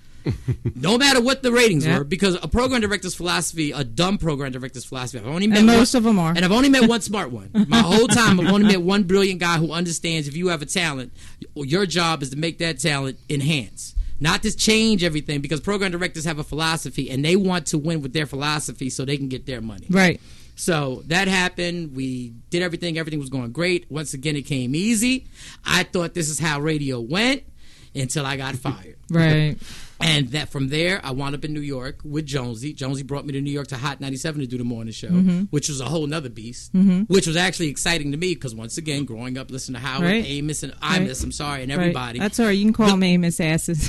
No matter what the ratings Yep. were, because a program director's philosophy, a dumb program director's philosophy, I've only met And most of them are. and I've only met one smart one. My whole time, I've only met one brilliant guy who understands if you have a talent, your job is to make that talent enhance. Not to change everything, because program directors have a philosophy, and they want to win with their philosophy so they can get their money. Right. So that happened. We did everything. Everything was going great. Once again, it came easy. I thought this is how radio went until I got fired. Right. And that from there, I wound up in New York with Jonesy. Jonesy brought me to New York to Hot 97 to do the morning show, Mhm. which was a whole nother beast, Mhm. which was actually exciting to me because, once again, growing up listening to Howard, Right. Amos, and Right. Imus, I'm sorry, and Right. everybody. That's all right. You can call me Amos Asses.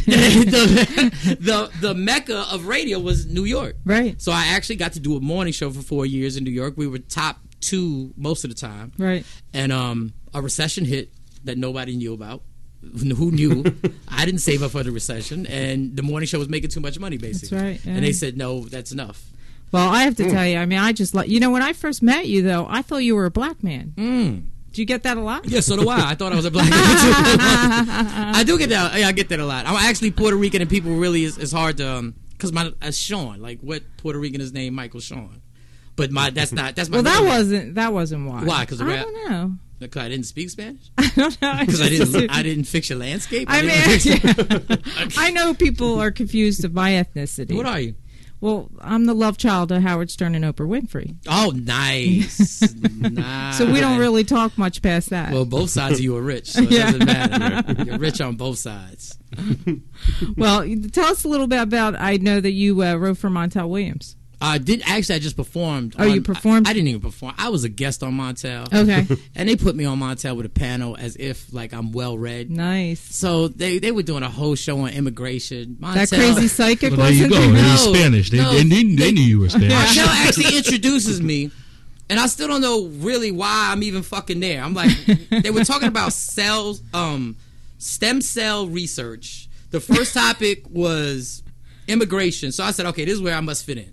the mecca of radio was New York. Right. So I actually got to do a morning show for 4 years in New York. We were top 2 most of the time. Right. And a recession hit that nobody knew about. Who knew? I didn't save up for the recession, and the morning show was making too much money, basically. That's right, yeah. And they said, no, that's enough. Well, I have to tell you, I mean, I just like, when I first met you, though, I thought you were a black man. Do you get that a lot? Yeah, so do I. I thought I was a black man, too. I do get that. Yeah, I get that a lot. I'm actually Puerto Rican, and people really is hard to, because my Sean, like, what Puerto Rican is named Michael Sean? But that's my. Well, that wasn't why. Why? Because I don't know. Because I didn't speak Spanish. I don't know. Because I didn't fix your landscape. I mean, I know people are confused of my ethnicity. What are you? Well, I'm the love child of Howard Stern and Oprah Winfrey. Oh, nice. Nice. So we don't really talk much past that. Well, both sides of you are rich, so it doesn't matter. You're rich on both sides. Well, tell us a little bit about. I know that you wrote for Montel Williams. I just performed. Oh, you performed? I didn't even perform. I was a guest on Montel. Okay. And they put me on Montel with a panel as if like I'm well read. Nice. So they were doing a whole show on immigration. Montel, That crazy psychic. Well, there you go. He was Spanish. They knew you were Spanish. Montel actually introduces me, and I still don't know really why I'm even fucking there. I'm like, they were talking about cells, stem cell research. The first topic was immigration. So I said, okay, this is where I must fit in.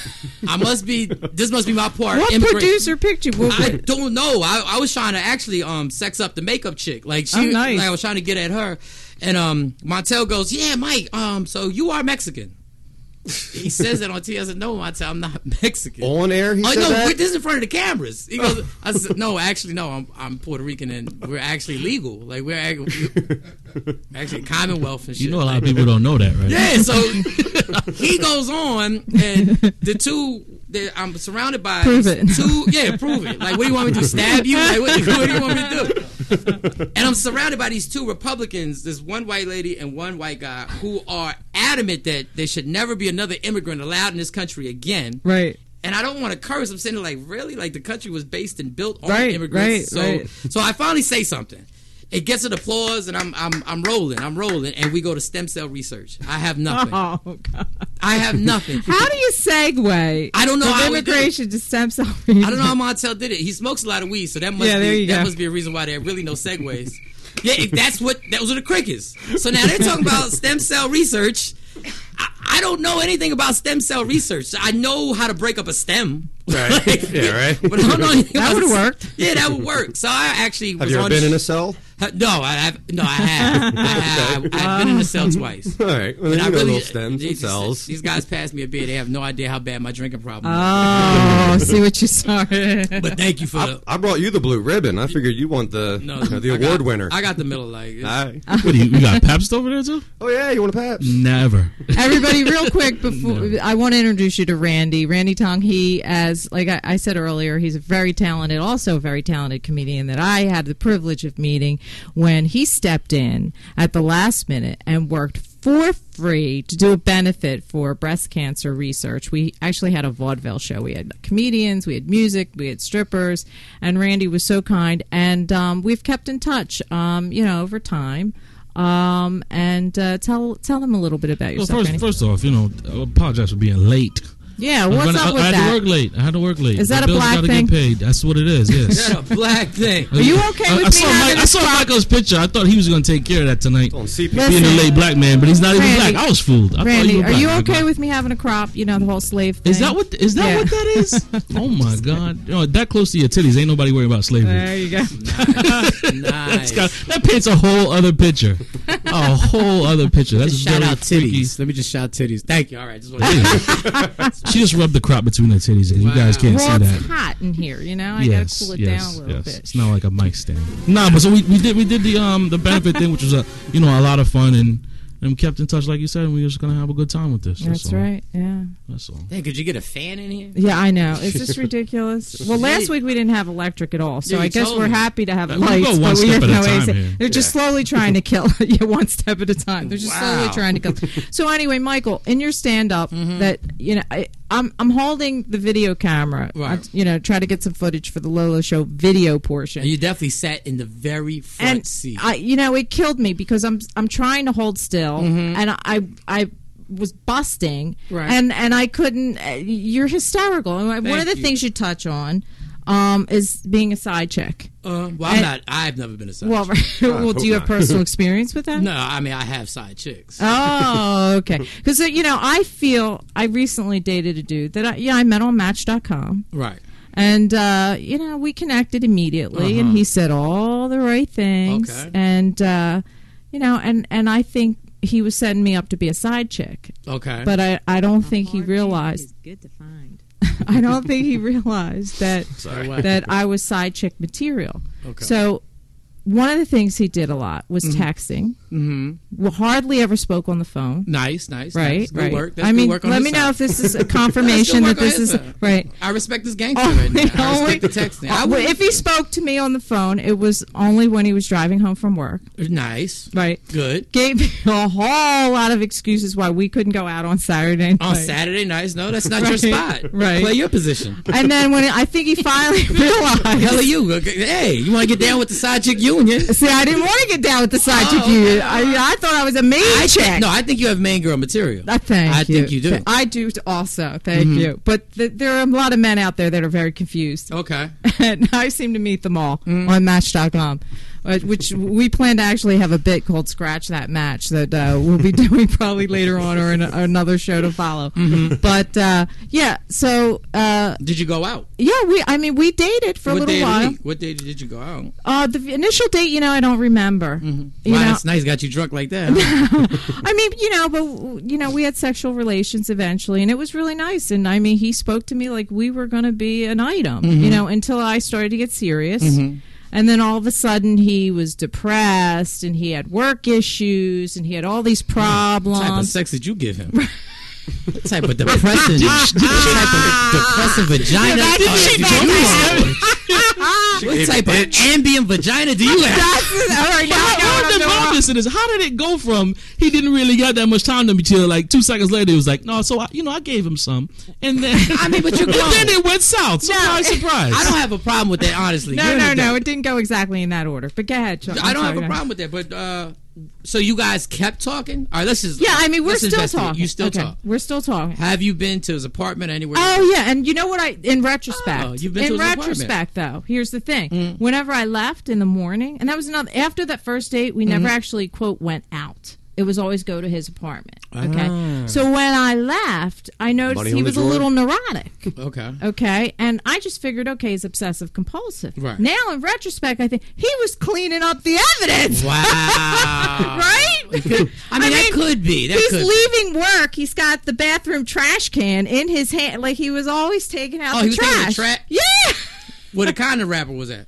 This must be my part. What producer picked you? I don't know. I was trying to actually sex up the makeup chick. Like nice. Like I was trying to get at her. And Montel goes, yeah, Mike, so you are Mexican. He says that on TV. I said, no, Montel, I'm not Mexican. On air, he said that? This is in front of the cameras. He goes, I said, no, actually, no, I'm Puerto Rican and we're actually legal. Like, we're actually Commonwealth and shit. You know a lot of people don't know that, right? Yeah, so he goes on, and I'm surrounded by prove it. Prove it. Like, what do you want me to do? Stab you? Like, what do you want me to do? And I'm surrounded by these two Republicans, this one white lady and one white guy, who are adamant that there should never be another immigrant allowed in this country again. Right. And I don't want to curse. I'm saying, like, really? Like, the country was based and built on immigrants. So I finally say something. It gets an applause, and I'm rolling, and we go to stem cell research. I have nothing. Oh God! I have nothing. How do you segue? I don't know how immigration to stem cell research. I don't know how Montel did it. He smokes a lot of weed, so that must be a reason why there are really no segues. Yeah, if those are the crickets. So now they're talking about stem cell research. I don't know anything about stem cell research. I know how to break up a stem. Right. Yeah, right. But I don't know anything that would have worked. Yeah, that would work. So I actually have you ever been in a cell? No, I have. I've been in a cell twice. All right. Well, then you know little stems and cells. These guys pass me a beer. They have no idea how bad my drinking problem is. Oh, see what you started. But thank you for I brought you the blue ribbon. I figured you want the award winner. I got the Miller Lite. What do you got Pabst over there too? Oh yeah, you want a Pabst? Never. Everybody, real quick before I want to introduce you to Randy Tong. He, as like I said earlier, he's a very talented comedian that I had the privilege of meeting when he stepped in at the last minute and worked for free to do a benefit for breast cancer research. We actually had a vaudeville show. We had comedians, we had music, we had strippers, and Randy was so kind. And we've kept in touch, over time. And tell them a little bit about yourself. Well, first off, I apologize for being late. Yeah, what's up with that? I had to work late. Is that a black thing? Get paid. That's what it is, yes. Is that a black thing? Are you okay with me having I saw Michael's picture. I thought he was going to take care of that tonight. Listen, being a late black man, but he's not even black. I was fooled. Randy, are you okay with me having a crop? The whole slave thing? Is that what that is? Oh, my God. That close to your titties, ain't nobody worried about slavery. There you go. Nice. That paints a whole other picture. A whole other picture. That's shout out titties. Let me just shout titties. Thank you. All right. She just rubbed the crop between her titties. You guys can't see that. It's hot in here, I gotta cool it down a little bit. It's not like a mic stand. Nah, but so we did the benefit thing, which was a lot of fun, and we kept in touch, like you said, and we were just gonna have a good time with this. That's right. Yeah. That's all. Hey, could you get a fan in here? Yeah, I know. Is this ridiculous? Well, last week we didn't have electric at all, so I guess we're happy to have lights, but we have no AC. They're just slowly trying to kill you one step at a time. They're just slowly trying to kill. So anyway, Michael, in your stand-up, that I'm holding the video camera, right. Try to get some footage for the Lolo Show video portion. And you definitely sat in the very front seat. It killed me because I'm trying to hold still, and I was busting, right. and I couldn't. You're hysterical. One of the things you touch on is being a side chick. I've never been a side chick. Well, do you have personal experience with that? No, I mean, I have side chicks. Oh, okay. Because, I recently dated a dude that I met on Match.com. Right. And, we connected immediately, and he said all the right things. Okay. And, and I think he was setting me up to be a side chick. Okay. But I don't think he realized. Is good to find. I don't think he realized that I was side chick material. Okay. So one of the things he did a lot was texting. Mm-hmm. We hardly ever spoke on the phone. Nice. Right. Good work. Let me know if this is a confirmation that this is right. I respect this gangster right now. I respect the texting. If he spoke to me on the phone, it was only when he was driving home from work. Nice. Right. Good. Gave me a whole lot of excuses why we couldn't go out on Saturday night. On Saturday nights? No, that's not your spot. Right. Play your position. And then when I think he finally realized. Hell are you? Hey, you want to get down with the side chick union? See, I didn't want to get down with the side chick union. I thought I was a main chick. No, I think you have main girl material. I think you do. I do also. Thank you. But there are a lot of men out there that are very confused. Okay. And I seem to meet them all on Match.com. which we plan to actually have a bit called Scratch That Match that we'll be doing probably later on or in another show to follow. But yeah, so did you go out? Yeah, we dated for a little while. What day did you go out? The initial date, I don't remember. Wow, that's nice. Got you drunk like that. Huh? But we had sexual relations eventually, and it was really nice. And he spoke to me like we were going to be an item, until I started to get serious. And then all of a sudden he was depressed and he had work issues and he had all these problems. What type of sex did you give him? What type of depressive vagina? What type of ambient vagina do you have? All right, how did it go from he didn't really got that much time to me till like 2 seconds later he was like, no, so I gave him some, and then but you're grown. Then it went south. Surprise. I don't have a problem with that, honestly. No, it didn't go exactly in that order. But go ahead, Chuck. I don't have a problem with that, but so you guys kept talking? All right, let's just we're still talking. You still talk. We're still talking. Have you been to his apartment anywhere? Oh yeah, and you know what? In retrospect, you've been to his retrospect though, here's the thing: whenever I left in the morning, and that was another after that first date, we never actually quote went out. It was always go to his apartment. Okay. So when I left, I noticed he was a little neurotic. Okay. And I just figured, okay, he's obsessive compulsive. Right. Now, in retrospect, I think he was cleaning up the evidence. Wow. Right? That could be. He's leaving work. He's got the bathroom trash can in his hand. Like he was always taking out the trash. Yeah. What kind of rapper was that?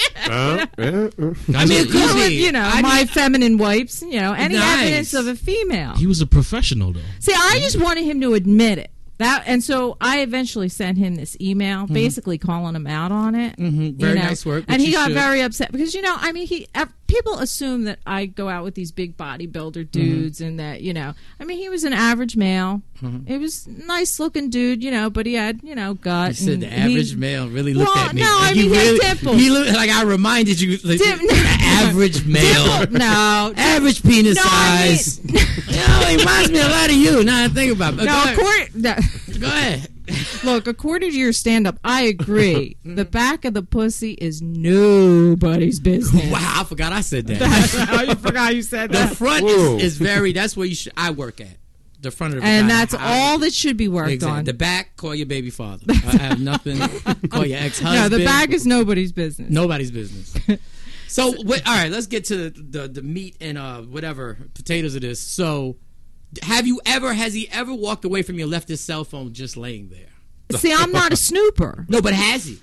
It could be. My feminine wipes, any evidence of a female. He was a professional, though. See, I just wanted him to admit it. And so I eventually sent him this email, basically calling him out on it. Very nice work. And he got very upset because, people assume that I go out with these big bodybuilder dudes and that, he was an average male. He was a nice looking dude, but he had, gut. You said the average male really looked at me. No, he had dimples. He looked like I reminded you. Like, the average male. No. Average penis size. He reminds me a lot of you. Now I think about it. Go ahead. Look, according to your stand-up, I agree. The back of the pussy is nobody's business. Wow, I forgot I said that. I forgot you said that. The front is very. That's where I work at. The front of the and that's all that should be worked on. The back, call your baby father. I have nothing. Call your ex-husband. No, the back is nobody's business. Nobody's business. So, all right, let's get to the meat and whatever potatoes it is. So, has he ever walked away from you and left his cell phone just laying there? See, I'm not a snooper. No, but has he?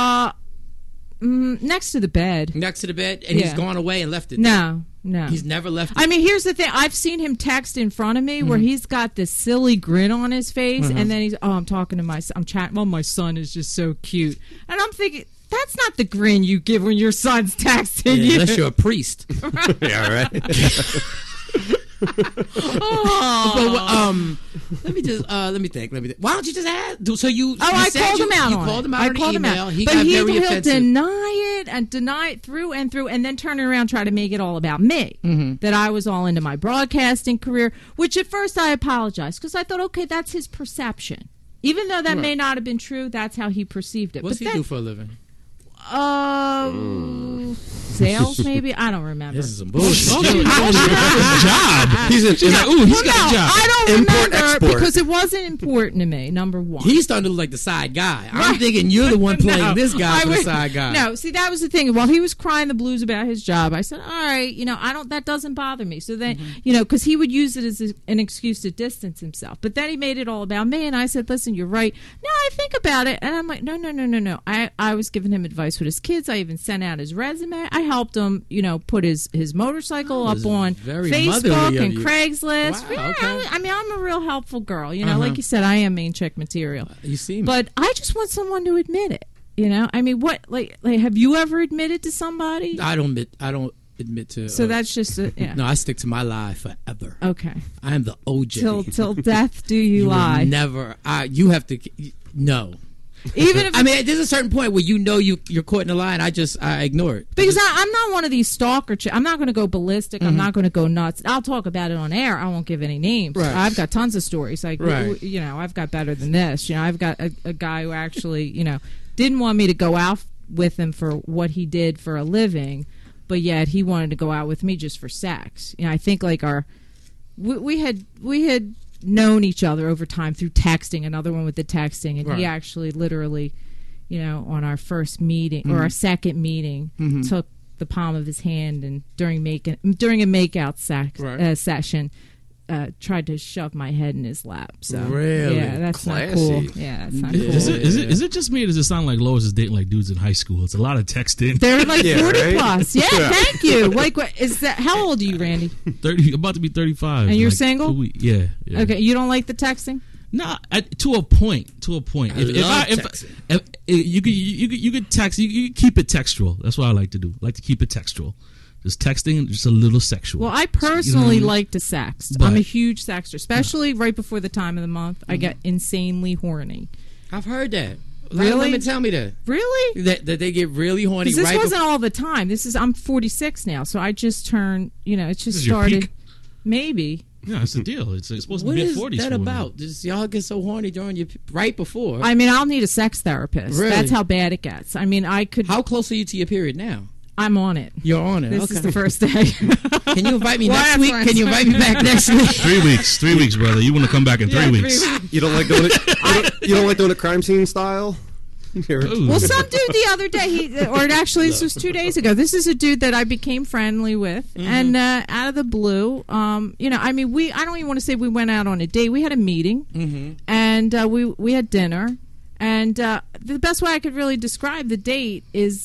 Next to the bed. Next to the bed, and he's gone away and left it. No. He's never left it. Here's the thing. I've seen him text in front of me where he's got this silly grin on his face, and then I'm talking to my son. I'm chatting. Well, my son is just so cute, and I'm thinking, that's not the grin you give when your son's texting you. Unless you're a priest. Yeah, right. Let me think. Why don't you just add? So I called him out. You called him out on email. He but got very offensive. He'll deny it through and through, and then turn around and try to make it all about me. That I was all into my broadcasting career. Which at first I apologized because I thought, okay, that's his perception. Even though that may not have been true, that's how he perceived it. What's he do for a living? Sales, maybe? I don't remember. This is some bullshit. Job. He's got a job. I don't remember because it wasn't important to me, number one. He's starting to look like the side guy. I'm thinking you're the one playing this guy for the side guy. No, see, that was the thing. While he was crying the blues about his job, I said, all right, that doesn't bother me. So then, because he would use it as an excuse to distance himself. But then he made it all about me, and I said, listen, you're right. No, I think about it. And I'm like, no. I was giving him advice with his kids. I even sent out his resume. I helped him, put his motorcycle up on Facebook and Craigslist. Wow, okay. I'm a real helpful girl. Like you said, I am main chick material. You see me. But I just want someone to admit it. What? Like, have you ever admitted to somebody? I don't admit to. So that's just No, I stick to my lie forever. Okay. I am the OJ. Till death do you lie. Never. You have to. No. Even if there's a certain point where you're caught in a lie, and I ignore it because I'm not one of these stalker chicks. I'm not going to go ballistic. I'm not going to go nuts. I'll talk about it on air. I won't give any names. Right. I've got tons of stories. Like I've got better than this. I've got a guy who actually didn't want me to go out with him for what he did for a living. but yet he wanted to go out with me just for sex. You know, I think like we had known each other over time through texting. Another one with the texting, and Right. he actually literally, you know, on our first meeting or our second meeting, took the palm of his hand and during a makeout session. Tried to shove my head in his lap. So Really? yeah, that's Classy. not cool. Yeah, that's not cool. Is it just me, or does it sound like Lois is dating like dudes in high school? It's a lot of texting. They're like 40 right? plus. Yeah, thank you. Like, what is that? How old are you, Randy? 30, about to be 35. And you're like single? 2 weeks. Yeah. Okay, you don't like the texting? Nah, to a point. To a point. texting. If you could text, you keep it textual. That's what I like to do. I like to keep it textual. Just texting, just a little sexual. Well, I personally like to sext. But- I'm a huge sexter, especially right before the time of the month. I get insanely horny. I've heard that. A lot of Really? women tell me that. Really? That they get really horny 'Cause this right wasn't all the time. I'm 46 now, so I just turned. You know, it's just This is your started. peak? Maybe. Yeah, it's the deal. It's supposed to What be is mid-40s. that for women. about? Just y'all get so horny during your right before. I mean, I'll need a sex therapist. Really? That's how bad it gets. I mean, I could. How close are you to your period now? I'm on it. You're on it. This Okay. is the first day. Can you invite me Why next that's week? why Can you I'm invite me back next week? 3 weeks. 3 weeks, brother. You want to come back in 3 Yeah, 3 weeks. weeks. You don't like doing it? You don't like doing it crime scene style? Ooh. Well, some dude the other day, this was 2 days ago. This is a dude that I became friendly with, and out of the blue, you know, I mean, I don't even want to say we went out on a date. We had a meeting, and we had dinner, and the best way I could really describe the date is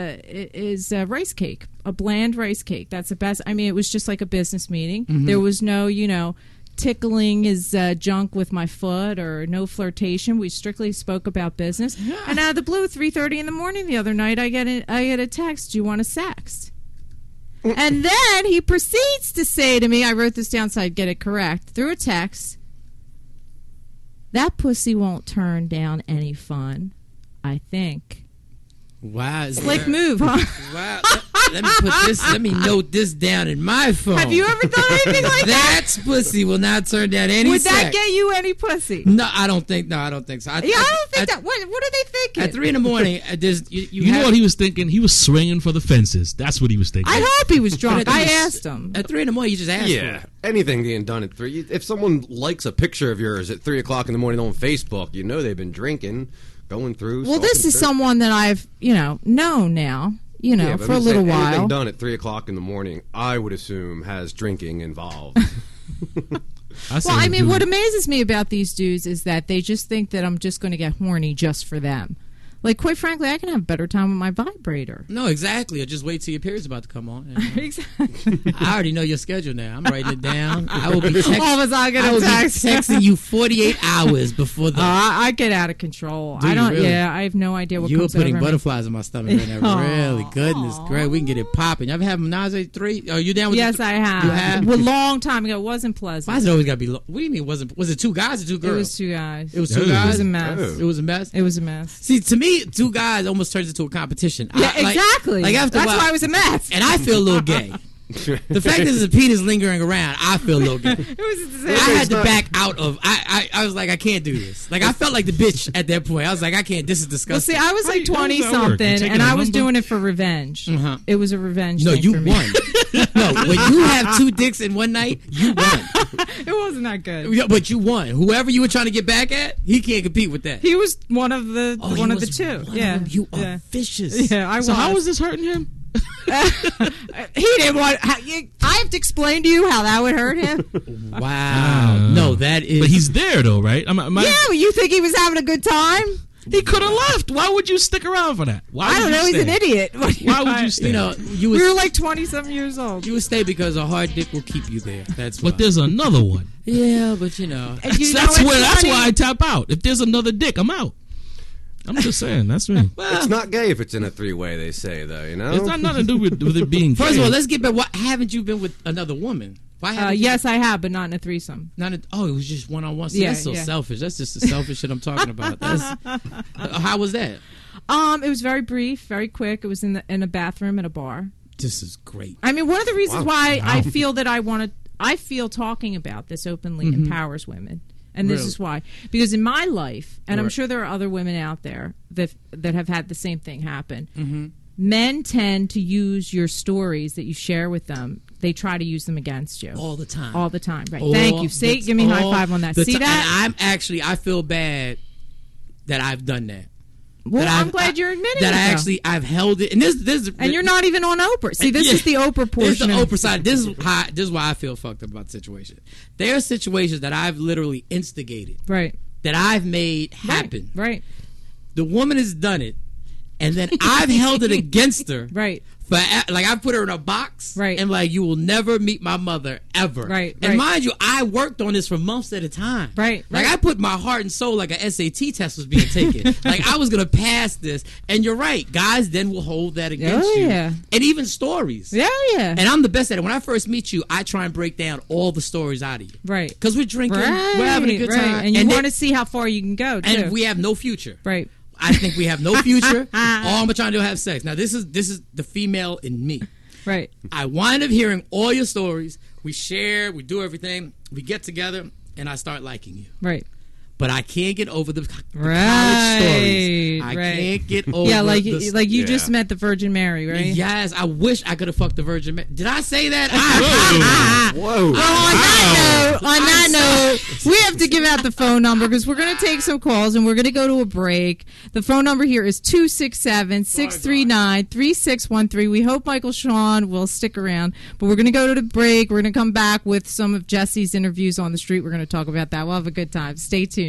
rice cake, a bland rice cake. That's the best. I mean, it was just like a business meeting. There was no, you know, tickling his junk with my foot or no flirtation. We strictly spoke about business. And out of the blue, 3:30 in the morning the other night, I get a text. Do you want to sext? And then he proceeds to say to me, I wrote this down so I'd get it correct, through a text, that pussy won't turn down any fun, I think. Wow. Slick move, huh? Wow. Let me put this. Let me note this down in my phone. Have you ever done anything like that? That pussy will not turn down any Would that sex. get you any pussy? No, I don't think so. Yeah, I don't think that. What are they thinking? At 3 a.m, there's You know what he was thinking? He was swinging for the fences. That's what he was thinking. I hope he was drunk. But I asked him. At 3 a.m, you just ask Yeah, for it. anything being done at 3. If someone likes a picture of yours at 3 o'clock in the morning on Facebook, you know they've been drinking, going through. Well, this is someone that I've, you know, known now, you know, for a little while. Anything done at 3 o'clock in the morning, I would assume, has drinking involved. Well, I mean, what amazes me about these dudes is that they just think that I'm just going to get horny just for them. Like, quite frankly, I can have a better time with my vibrator. No, exactly. Or just wait till your period's about to come on. Exactly. I already know your schedule now. I'm writing it down. I will be texting. All of us are gonna I will be text. texting you 48 hours before the. I get out of control. Do I you don't. really? Yeah, I have no idea what You were comes putting over me. butterflies in my stomach right now. Really, goodness, great. We can get it popping. You ever have Menage 3? Are you down with? Yes, I have. You have? A long time ago. It wasn't pleasant. Why is it always got to be? What do you mean? Was it 2 guys or 2 girls? It was 2 guys. It was 2 It guys. was a mess. It was a mess. It was a mess. See, to me, 2 guys almost turns into a competition. Yeah, exactly. Like after a That's while, why it was a mess. And I feel a little gay. The fact that there's a penis lingering around, I feel a little gay. It was the I same. had to back out of. I was like, I can't do this. Like I felt like the bitch at that point. I was like, I can't. This is Well, disgusting. see, I was like How does that work? You 20-something, taking and a I was number? doing it for revenge. Uh-huh. It was a revenge No, thing you for me. won. No, when you have 2 dicks in one night, you won. It wasn't that good. Yeah, but you won. Whoever you were trying to get back at, he can't compete with that. He was one of the Oh, he one of the was 2. one of Yeah, them. You are yeah. vicious. Yeah, I So was. how was this hurting him? He didn't want. I have to explain to you how that would hurt him. Wow. No, that is. But he's there though, right? Yeah, but you think he was having a good time? He could have left. Why would you stick around for that? Why I would don't you know. He's stay? an idiot. Why would you stay? You know, you We were would, like 20-something years old. you would stay because a hard dick will keep you there. That's why. But there's another one. Yeah, but you know. And you know, That's it's that's funny. why I tap out. If there's another dick, I'm out. I'm just saying. That's me. It's not gay if it's in a 3-way, they say, though, you know? It's not nothing to do with it being. First gay. of all, let's get back. Why haven't you been with another woman? Why haven't you? Yes, I have, but not in a threesome. Not a, oh, it was just one-on-one. See, Yeah, that's so yeah. selfish. That's just the selfish shit I'm talking about. That's, how was that? It was very brief, very quick. It was in a bathroom at a bar. This is great. I mean, one of the reasons Wow. why I feel that I feel talking about this openly empowers women. And this Really? is why. Because in my life, and I'm Right. sure there are other women out there that have had the same thing happen, men tend to use your stories that you share with them. They try to use them against you all the time. All the time, right? Thank you. See, give me a high five on that. See that? And I feel bad that I've done that. Well, I'm glad you're admitting that. I've held it, and and you're not even on Oprah. See, this is the Oprah portion. This is the Oprah side. This is why I feel fucked up about the situation. There are situations that I've literally instigated, right? That I've made happen, right? The woman has done it, and then I've held it against her, right? Like I put her in a box, right? And like, you will never meet my mother ever, right? And mind you, I worked on this for months at a time, right? Like I put my heart and soul like a SAT test was being taken. Like I was gonna pass this, and you're right. Guys then will hold that against you, and even stories, yeah. And I'm the best at it. When I first meet you, I try and break down all the stories out of you, right? Because we're drinking, we're having a good time, and you want to see how far you can go, too. And we have no future, right? I think we have no future. All I'm trying to do is have sex. Now this is the female in me. Right. I wind up hearing all your stories. We share, we do everything. We get together, and I start liking you. Right. But I can't get over the college stories. I can't get over like you just met the Virgin Mary, right? Yes, I wish I could have fucked the Virgin Mary. Did I say that? Whoa. Well, on that note, we have to give out the phone number because we're going to take some calls and we're going to go to a break. The phone number here is 267-639-3613. We hope Michael Sean will stick around, but we're going to go to the break. We're going to come back with some of Jesse's interviews on the street. We're going to talk about that. We'll have a good time. Stay tuned.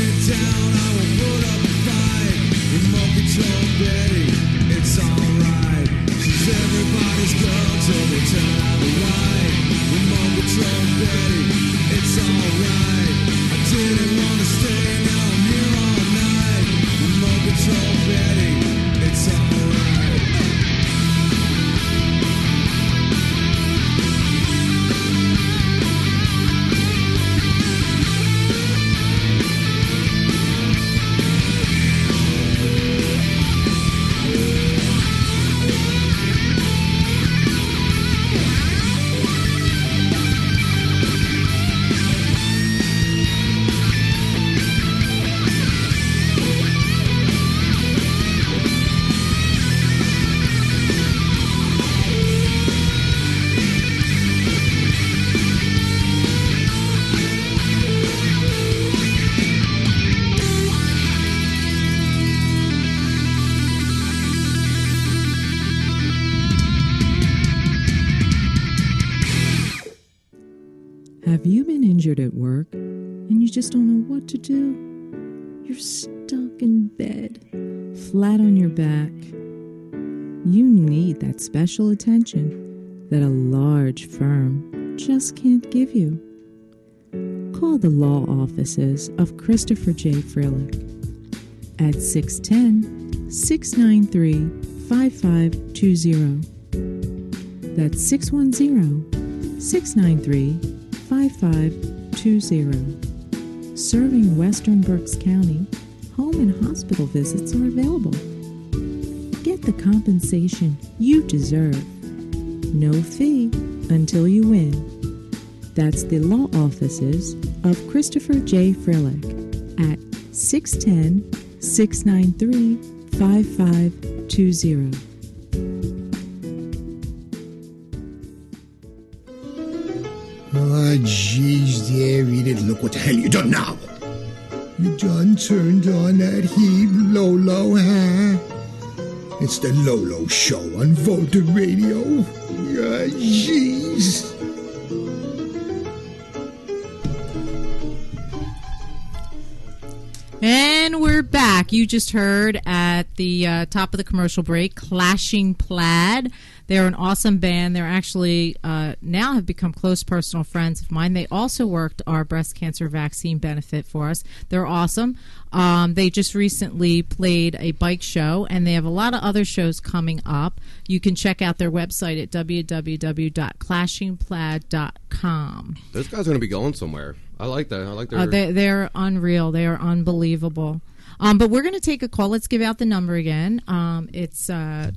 It's alright. everybody's girl told me turn out the light. Remote control Betty, it's alright. I didn't wanna stay, now I'm here all night. Remote control Betty, it's alright. Have you been injured at work and you just don't know what to do? You're stuck in bed, flat on your back. You need that special attention that a large firm just can't give you. Call the law offices of Christopher J. Frillick at 610-693-5520. That's 610-693-5520. Serving Western Berks County, home and hospital visits are available. Get the compensation you deserve. No fee until you win. That's the law offices of Christopher J. Frillick at 610-693-5520. Oh, jeez, there, Edith. Look what the hell you done now. You done turned on that heap, Lolo, huh? It's the Lolo Show on Volta Radio. Ah, jeez. And we're back. You just heard at the top of the commercial break, Clashing Plaid. They're an awesome band. They're actually now have become close personal friends of mine. They also worked our breast cancer vaccine benefit for us. They're awesome. They just recently played a bike show, and they have a lot of other shows coming up. You can check out their website at www.clashingplaid.com. Those guys are going to be going somewhere. I like that. I like their... They're unreal. They are unbelievable. But we're going to take a call. Let's give out the number again. It's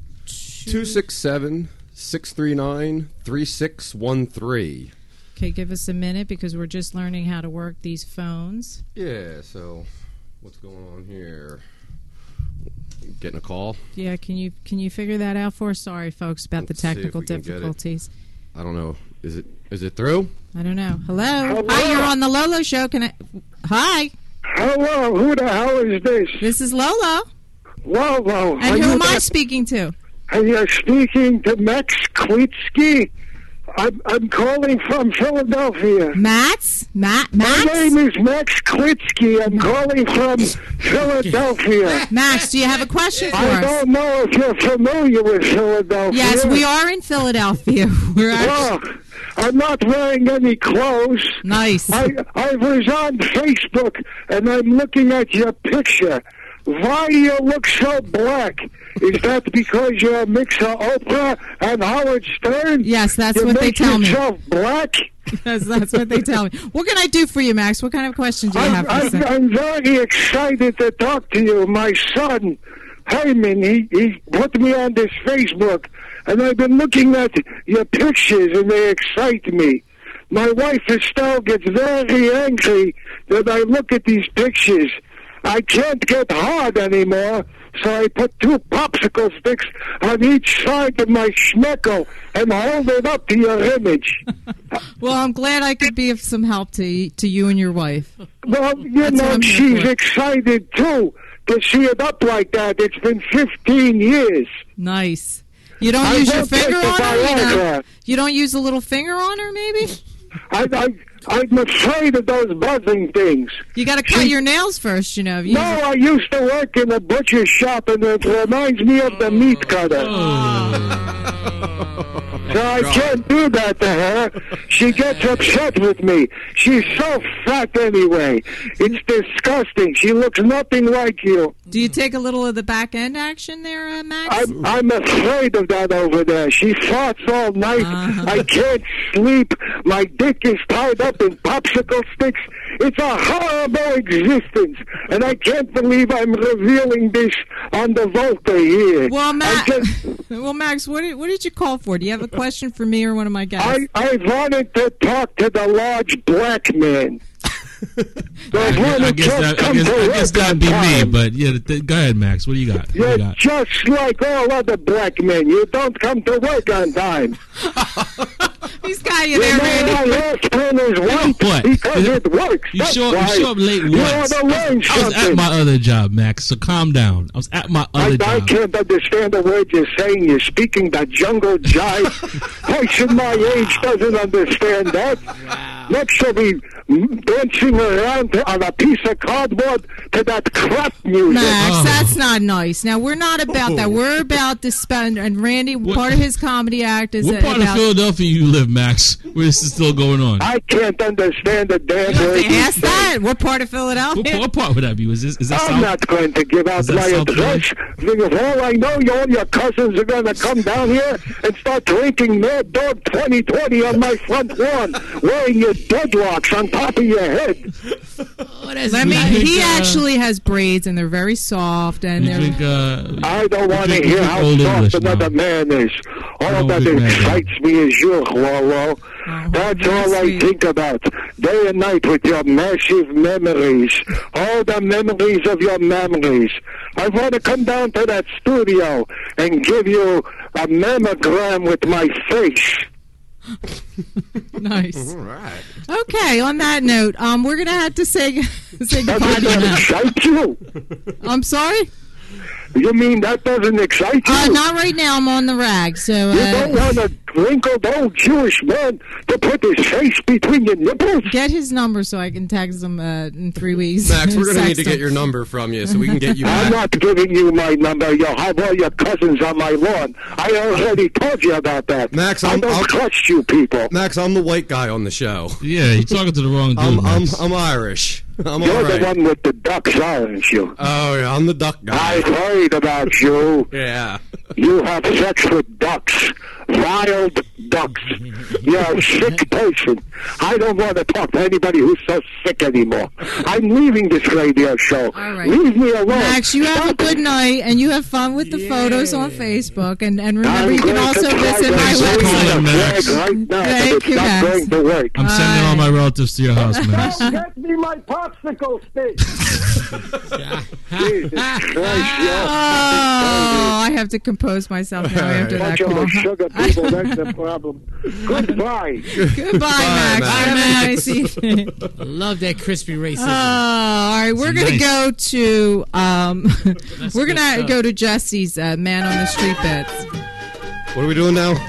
267-639-3613. Okay, give us a minute because we're just learning how to work these phones. Yeah, so what's going on here? Getting a call? Yeah, can you figure that out for us? Sorry, folks, about the technical difficulties. I don't know. Is it through? I don't know. Hello? Hi, you're on the Lolo Show. Hi. Hello, who the hell is this? This is Lolo. Lolo. And who am I speaking to? And you're speaking to Max Klitsky. I'm calling from Philadelphia. Max? My name is Max Klitsky. I'm calling from Philadelphia. Max, do you have a question for us? I don't know if you're familiar with Philadelphia. Yes, we are in Philadelphia. I'm not wearing any clothes. Nice. I was on Facebook, and I'm looking at your picture. Why do you look so black? Is that because you're a mix of Oprah and Howard Stern? Yes, that's what they tell me. You make yourself black? Yes, that's what they tell me. What can I do for you, Max? What kind of questions do you have for us? I'm very excited to talk to you. My son, Hyman, he put me on this Facebook, and I've been looking at your pictures, and they excite me. My wife, Estelle, gets very angry that I look at these pictures. I can't get hard anymore, so I put 2 popsicle sticks on each side of my schmeckle and hold it up to your image. Well, I'm glad I could be of some help to you and your wife. Well, you know, she's excited, too, to see it up like that. It's been 15 years. Nice. You don't use your finger on her? You don't use a little finger on her, maybe? I'm afraid of those buzzing things. You got to cut your nails first, you know. No, I used to work in a butcher shop, and it reminds me of the meat cutter. So I can't do that to her. She gets upset with me. She's so fat anyway. It's disgusting. She looks nothing like you. Do you take a little of the back end action there, Max? I'm afraid of that over there. She farts all night. I can't sleep. My dick is tied up in popsicle sticks. It's a horrible existence, and I can't believe I'm revealing this on the Volta here. Well, Max, what did you call for? Do you have a question for me or one of my guests? I wanted to talk to the large black man. I guess that'd be me, but yeah, go ahead, Max. What do you got? You're just like all other black men. You don't come to work on time. He's got you there, Randy. My last pen is white because it works. You show up late once. I was at my other job, Max, so calm down. I was at my other job. I can't understand the words you're saying. You're speaking that jungle jive. Person my age doesn't understand that. Wow. Next you'll be dancing around on a piece of cardboard to that crap music. Max, that's not nice. Now, we're not about that. We're about to spend, and Randy, part of his comedy act is what part of Philadelphia you live, Max, where this is still going on? I can't understand the damn word. Ask that. What part of Philadelphia? What part would that be? Is that I'm not going to give out my address. Because all I know, all your cousins are going to come down here and start drinking Mad Dog 2020 on my front lawn, wearing your dreadlocks on top of your head. He actually has braids, and they're very soft, and I don't want to hear how soft another man is. All that excites me is you, Lolo. That's all I think about, day and night, with your massive memories. All the memories of your memories. I want to come down to that studio and give you a mammogram with my face. Nice. All right. Okay, on that note, we're going to have to say goodbye to that excite you? I'm sorry? You mean that doesn't excite you? Not right now. I'm on the rag. So you don't want a wrinkled old Jewish man to put his face between your nipples? Get his number so I can text him in 3 weeks. Max, we're going to need to get your number from you so we can get you back. I'm not giving you my number. You'll have all your cousins on my lawn. I already told you about that. Max, I don't trust you people. Max, I'm the white guy on the show. Yeah, you're talking to the wrong dude. I'm Irish. You're the one with the ducks, aren't you? Oh, yeah, I'm the duck guy. I've heard about you. Yeah. You have sex with ducks. Wild ducks. You're a sick person. I don't want to talk to anybody who's so sick anymore. I'm leaving this radio show. All right. Leave me alone. Max, you have a good night, and you have fun with the photos on Facebook. And remember, you can also visit my website. Thank you, Max. Going to work. I'm sending all my relatives to your house, Max. Get me my popsicle stick. Jesus Christ, I have to compose myself now after that call. Sugar people, that's the problem. Goodbye. Goodbye, Max. Have a nice evening. I love that crispy racism. All right, we're going to go to go to Jesse's Man on the Street bits. What are we doing now?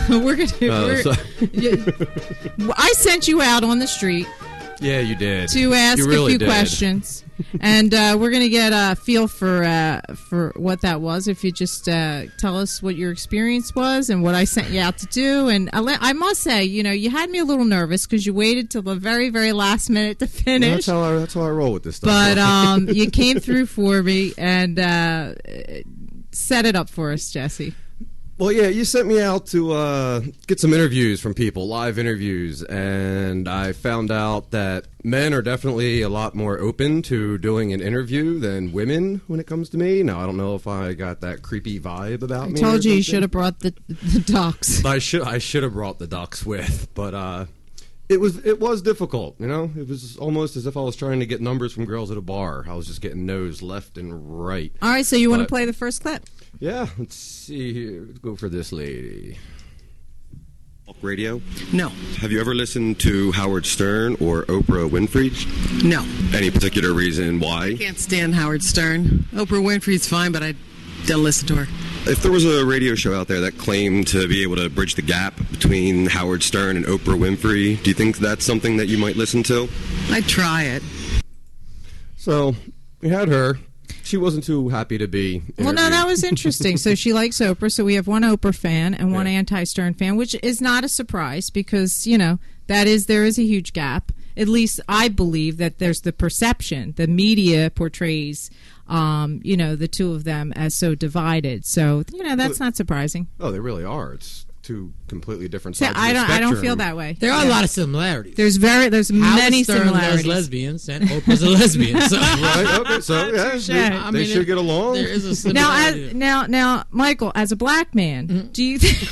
I sent you out on the street. Yeah, you did. To ask a few questions, and we're going to get a feel for what that was. If you just tell us what your experience was and what I sent you out to do. And I must say, you had me a little nervous because you waited till the very, very last minute to finish. That's how I roll with this stuff. But you came through for me and set it up for us, Jesse. Well, yeah, you sent me out to get some interviews from people, live interviews, and I found out that men are definitely a lot more open to doing an interview than women when it comes to me. Now, I don't know if I got that creepy vibe about me. I told you should have brought the ducks. I should have brought the ducks with, but it was difficult, It was almost as if I was trying to get numbers from girls at a bar. I was just getting no's left and right. All right, so you want to play the first clip? Yeah, let's see here. Let's go for this lady. Radio? No. Have you ever listened to Howard Stern or Oprah Winfrey? No. Any particular reason why? I can't stand Howard Stern. Oprah Winfrey's fine, but I don't listen to her. If there was a radio show out there that claimed to be able to bridge the gap between Howard Stern and Oprah Winfrey, do you think that's something that you might listen to? I'd try it. So, we had her. She wasn't too happy to be interviewed. Well, no, that was interesting. So she likes Oprah. So we have one Oprah fan and one anti-Stern fan, which is not a surprise because, you know, there is a huge gap. At least I believe that there's the perception. The media portrays, you know, the two of them as so divided. So, you know, that's not surprising. Oh, they really are. It's two completely different sides of the I don't spectrum. feel that way. There are a lot of similarities. There's many Stern similarities. loves lesbians and Oprah's a lesbian. So. Right, okay, so yeah, they should get along. There is a similarity. Now, Michael, as a black man, Mm-hmm. do you think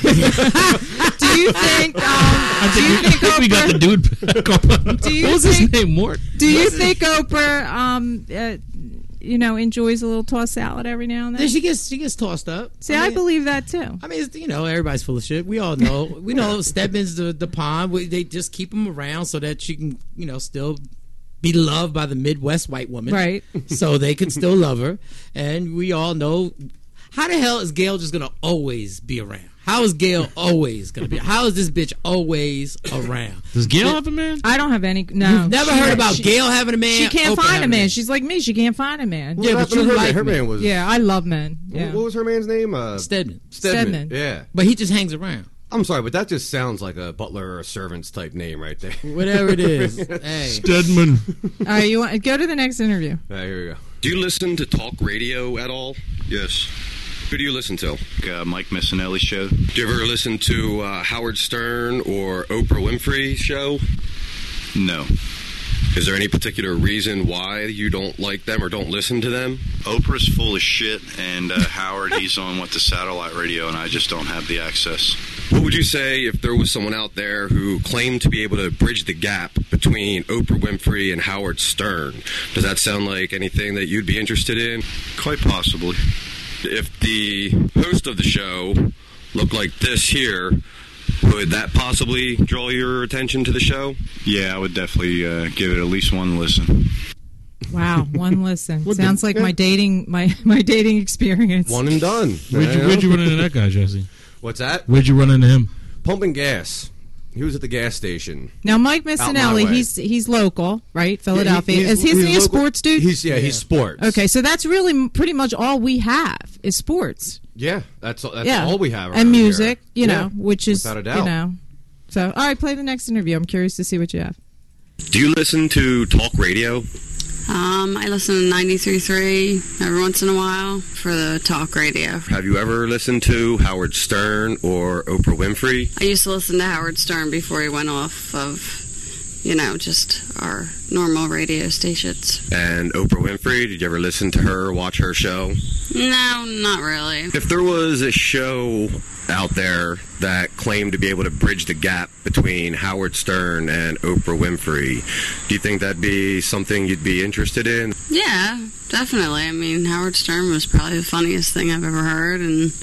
I think we got the dude back on. What was his name? Mort? Do you think Oprah, you know, enjoys a little tossed salad every now and then? She gets tossed up. See, I believe that too. I mean, you know, everybody's full of shit. We all know. We know Stedman's the pawn. They just keep him around so that she can, you know, still be loved by the Midwest white woman. Right. So they can still love her. And we all know, how the hell is Gail just going to always be around? How is Gail always going to be? How is this bitch always around? Does Gail have a man? I don't have any. No. You've never heard about Gail having a man? She can't Oprah find having a man. She's like me. She can't find a man. What happened to her man? Her man was... Yeah, I love men. Yeah. What was her man's name? Stedman. Yeah. But he just hangs around. I'm sorry, but that just sounds like a butler or a servant's type name right there. Whatever it is. Hey. Stedman. All right, you want go to the next interview. All right, here we go. Do you listen to talk radio at all? Yes. Who do you listen to? Mike Missinelli's show. Do you ever listen to Howard Stern or Oprah Winfrey show? No. Is there any particular reason why you don't like them or don't listen to them? Oprah's full of shit, and Howard, he's on the satellite radio, and I just don't have the access. What would you say if there was someone out there who claimed to be able to bridge the gap between Oprah Winfrey and Howard Stern? Does that sound like anything that you'd be interested in? Quite possibly. If the host of the show looked like this here, would that possibly draw your attention to the show? Yeah, I would definitely give it at least one listen. Wow, one listen. Sounds like my dating experience. One and done. Where'd you run into that guy, Jesse? What's that? Where'd you run into him? Pumping gas. He was at the gas station. Now, Mike Missinelli, he's local, right? Philadelphia. He's Isn't he a local. sports dude? He's sports. Okay, so that's really pretty much all we have is sports. Yeah, that's all we have. And music, here. you know, which is, without a doubt. you know. So, all right, play the next interview. I'm curious to see what you have. Do you listen to talk radio? I listen to 93.3 every once in a while for the talk radio. Have you ever listened to Howard Stern or Oprah Winfrey? I used to listen to Howard Stern before he went off of, you know, just our normal radio stations. And Oprah Winfrey, did you ever listen to her or watch her show? No, not really. If there was a show out there that claimed to be able to bridge the gap between Howard Stern and Oprah Winfrey, do you think that'd be something you'd be interested in? Yeah, definitely. I mean, Howard Stern was probably the funniest thing I've ever heard, and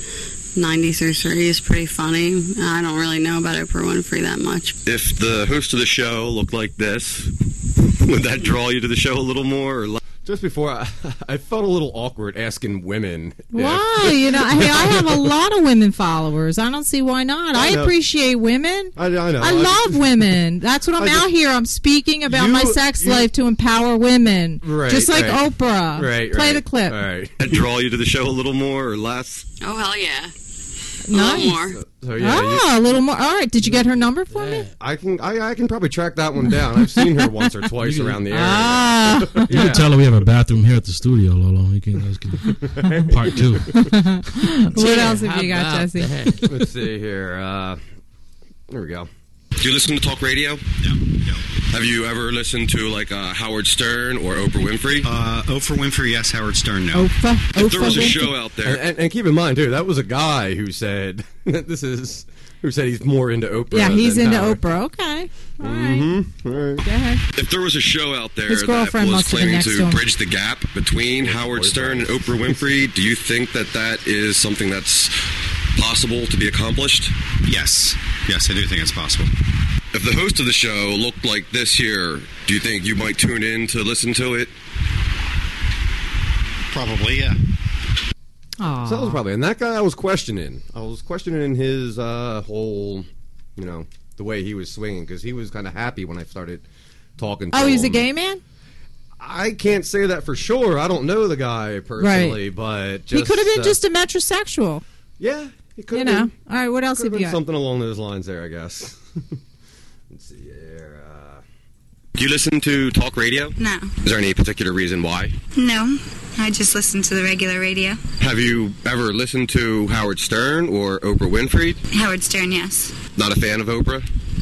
93.3 is pretty funny. I don't really know about Oprah Winfrey that much. If the host of the show looked like this, would that draw you to the show a little more? Or just before, I felt a little awkward asking women. Why? You know, hey, I have a lot of women followers. I don't see why not. I appreciate women. I know. I love women. That's what I'm out here. I'm speaking about my sex life to empower women. Right, just like Oprah. Right, Play the clip. All right. That draw you to the show a little more or less? Oh, hell yeah. Nice. A little more. So, yeah, a little more. All right. Did you get her number for me? I can probably track that one down. I've seen her once or twice around the area. You can tell her we have a bathroom here at the studio, Lolo. You can part two. What else have you got, Jesse? Let's see here. There we go. Do you listen to talk radio? Yeah. Have you ever listened to like Howard Stern or Oprah Winfrey? Oprah Winfrey, yes. Howard Stern, no. If there was a show out there, and keep in mind too, that was a guy who said who said he's more into Oprah. Yeah, he's than into Howard. Oprah. Okay. All right. Mm-hmm. All right. Go ahead. If there was a show out there His that girlfriend was must have been claiming next to to him. bridge the gap between Howard Stern and Oprah Winfrey, do you think that is something that's possible to be accomplished? Yes. Yes, I do think it's possible. If the host of the show looked like this here, do you think you might tune in to listen to it? Probably, yeah. So that was probably, and that guy I was questioning. I was questioning his whole, the way he was swinging, because he was kind of happy when I started talking to him. Oh, he's a gay man? I can't say that for sure. I don't know the guy personally, but just, he could have been just a metrosexual. Yeah, he could have been. All right, what else have you got? Something along those lines there, I guess. Let's see here. Do you listen to talk radio? No. Is there any particular reason why? No. I just listen to the regular radio. Have you ever listened to Howard Stern or Oprah Winfrey? Howard Stern, yes. Not a fan of Oprah?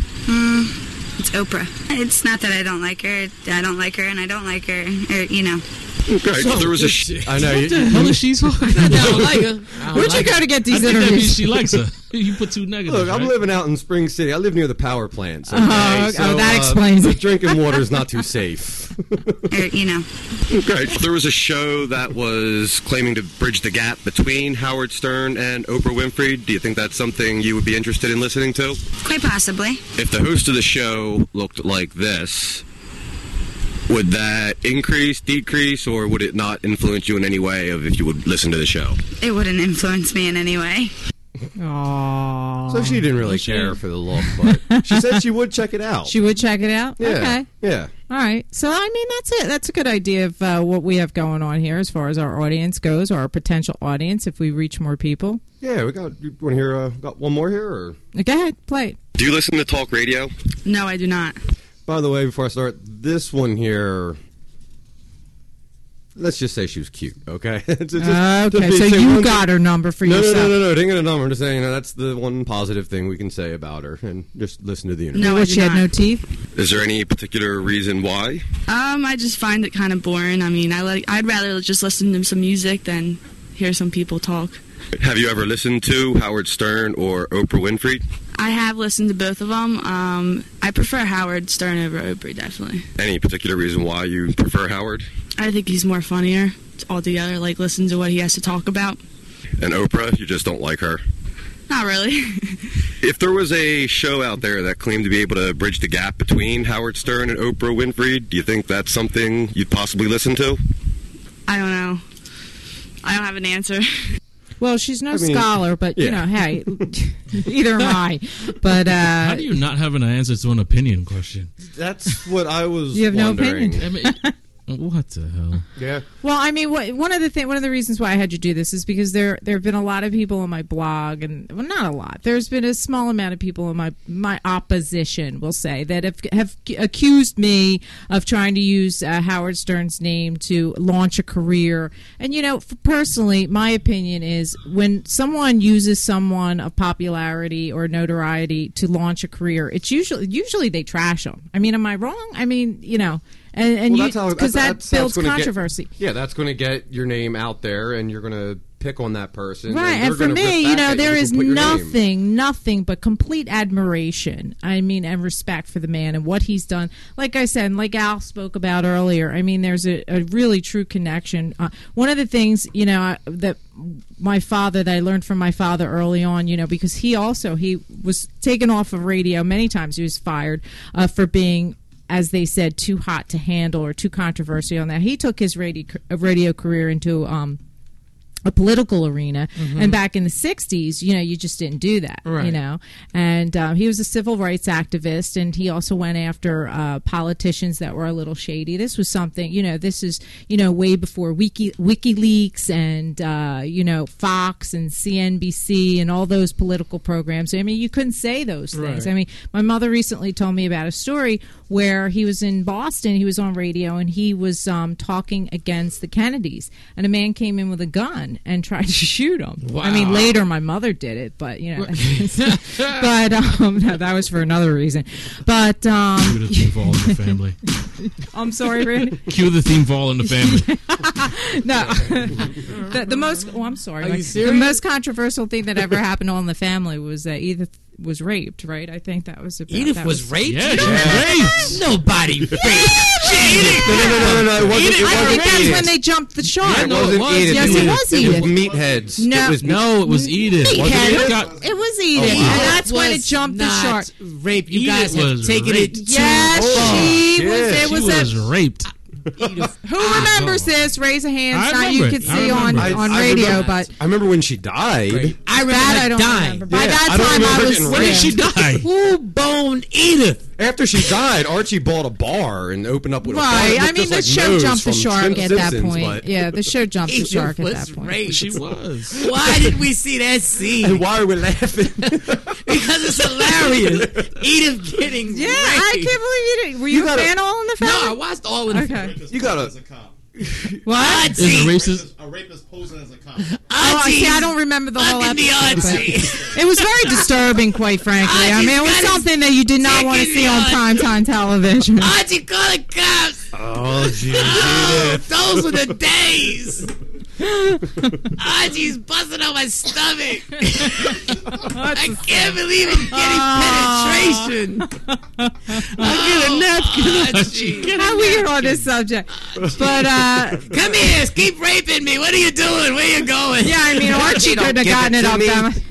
It's Oprah. It's not that I don't like her. I don't like her, and I don't like her. Okay, so there was I know. What the hell is she talking about? I don't like her. Where'd you go to get these I think that means interviews? she likes her. You put two negatives. Look, I'm right? living out in Spring City. I live near the power plants. Okay? That explains the it. drinking water is not too safe. Okay, there was a show that was claiming to bridge the gap between Howard Stern and Oprah Winfrey. Do you think that's something you would be interested in listening to? Quite possibly. If the host of the show looked like this, would that increase, decrease, or would it not influence you in any way of if you would listen to the show? It wouldn't influence me in any way. Aww. So she didn't really care for the look, but she said she would check it out. She would check it out? Yeah. Okay. Yeah. All right. So, I mean, that's it. That's a good idea of what we have going on here as far as our audience goes, or our potential audience, if we reach more people. Yeah, you want to hear, got one more here? Or? Go ahead. Play it. Do you listen to talk radio? No, I do not. By the way, before I start, this one here, let's just say she was cute, okay? Okay, so you got her number for yourself. No, didn't get a number. I'm just saying that's the one positive thing we can say about her, and just listen to the interview. No, she had no teeth? Is there any particular reason why? I just find it kind of boring. I mean, I'd rather just listen to some music than hear some people talk. Have you ever listened to Howard Stern or Oprah Winfrey? I have listened to both of them. I prefer Howard Stern over Oprah, definitely. Any particular reason why you prefer Howard? I think he's more funnier altogether, listen to what he has to talk about. And Oprah, you just don't like her? Not really. If there was a show out there that claimed to be able to bridge the gap between Howard Stern and Oprah Winfrey, do you think that's something you'd possibly listen to? I don't know. I don't have an answer. Well, she's no scholar, but, hey, either am I. But, how do you not have an answer to an opinion question? That's what I was You have wondering. no opinion? What the hell? Yeah. Well, I mean, one of the reasons why I had you do this is because there have been a lot of people on my blog, and well, not a lot. There's been a small amount of people in my opposition, we'll say, that have accused me of trying to use Howard Stern's name to launch a career. And personally, my opinion is when someone uses someone of popularity or notoriety to launch a career, it's usually they trash them. I mean, am I wrong? I mean, And because that builds controversy. That's going to get your name out there, and you're going to pick on that person. Right, and for me, there is nothing but complete admiration, and respect for the man and what he's done. Like I said, and like Al spoke about earlier, I mean, there's a really true connection. One of the things, that I learned from my father early on, because he was taken off of radio many times. He was fired for being, as they said, too hot to handle or too controversial on that. He took his radio career into a political arena, and back in the 60s, you just didn't do that, Right. And he was a civil rights activist, and he also went after politicians that were a little shady. This was something, this is, way before WikiLeaks and, Fox and CNBC and all those political programs. I mean, you couldn't say those things. Right. I mean, my mother recently told me about a story where he was in Boston, he was on radio, and he was talking against the Kennedys, and a man came in with a gun and tried to shoot him. Wow. I mean, later my mother did it, but but no, that was for another reason. But Cue the theme for All in the Family. I'm sorry, Randy. Cue the theme for All in the Family. No, the most. Oh, I'm sorry. Are you serious? The most controversial thing that ever happened on the family was that Edith was raped. Right? I think that was about. Edith was raped. Yeah, she was raped. Nobody raped. No, it wasn't. I think that's when they jumped the shark. It wasn't Edith. Yes, it was Edith. It was Meatheads. No. It was Edith. It was Edith, Oh, wow. and that's when it jumped the shark. Rape. You Edith guys have was taken raped. it too Yes, far. she was. shit. It She was was raped. Who remembers this? Raise a hand. I It's not remember you it. could I see on remember. radio, remember, but I remember when she died. I remember that her I don't dying. remember. By Yeah, that I don't time, remember I was. getting When did she die? Who boned Edith? After she died, Archie bought a bar and opened up with a bar. Right. It I looked mean, just the like show Moe's jumped the from shark at that Simpsons, point. but- Yeah, the show jumped the Edith shark at was that point. raped. She was. Why did we see that scene? And why are we laughing? Because it's hilarious. Edith getting Yeah, raped. I can't believe you didn't. Were you, a fan of All in the Family? No, I watched All in the Okay. You gotta. What? Is a racist? A rapist posing as a cop. Oh, I see. I don't remember the whole Fucking the episode. but Auntie. It was very disturbing, quite frankly. I mean, it was Auntie something that you did not want to taking see on the primetime television. Auntie, call the cops. Oh, jeez. Oh, those were the days. Auntie busting on my stomach. I can't believe I'm getting penetration. I get a napkin. Auntie. How we get on this subject? But Come here, keep raping me. What are you doing? Where you going? yeah, I mean, Archie Don't could have give gotten it it to up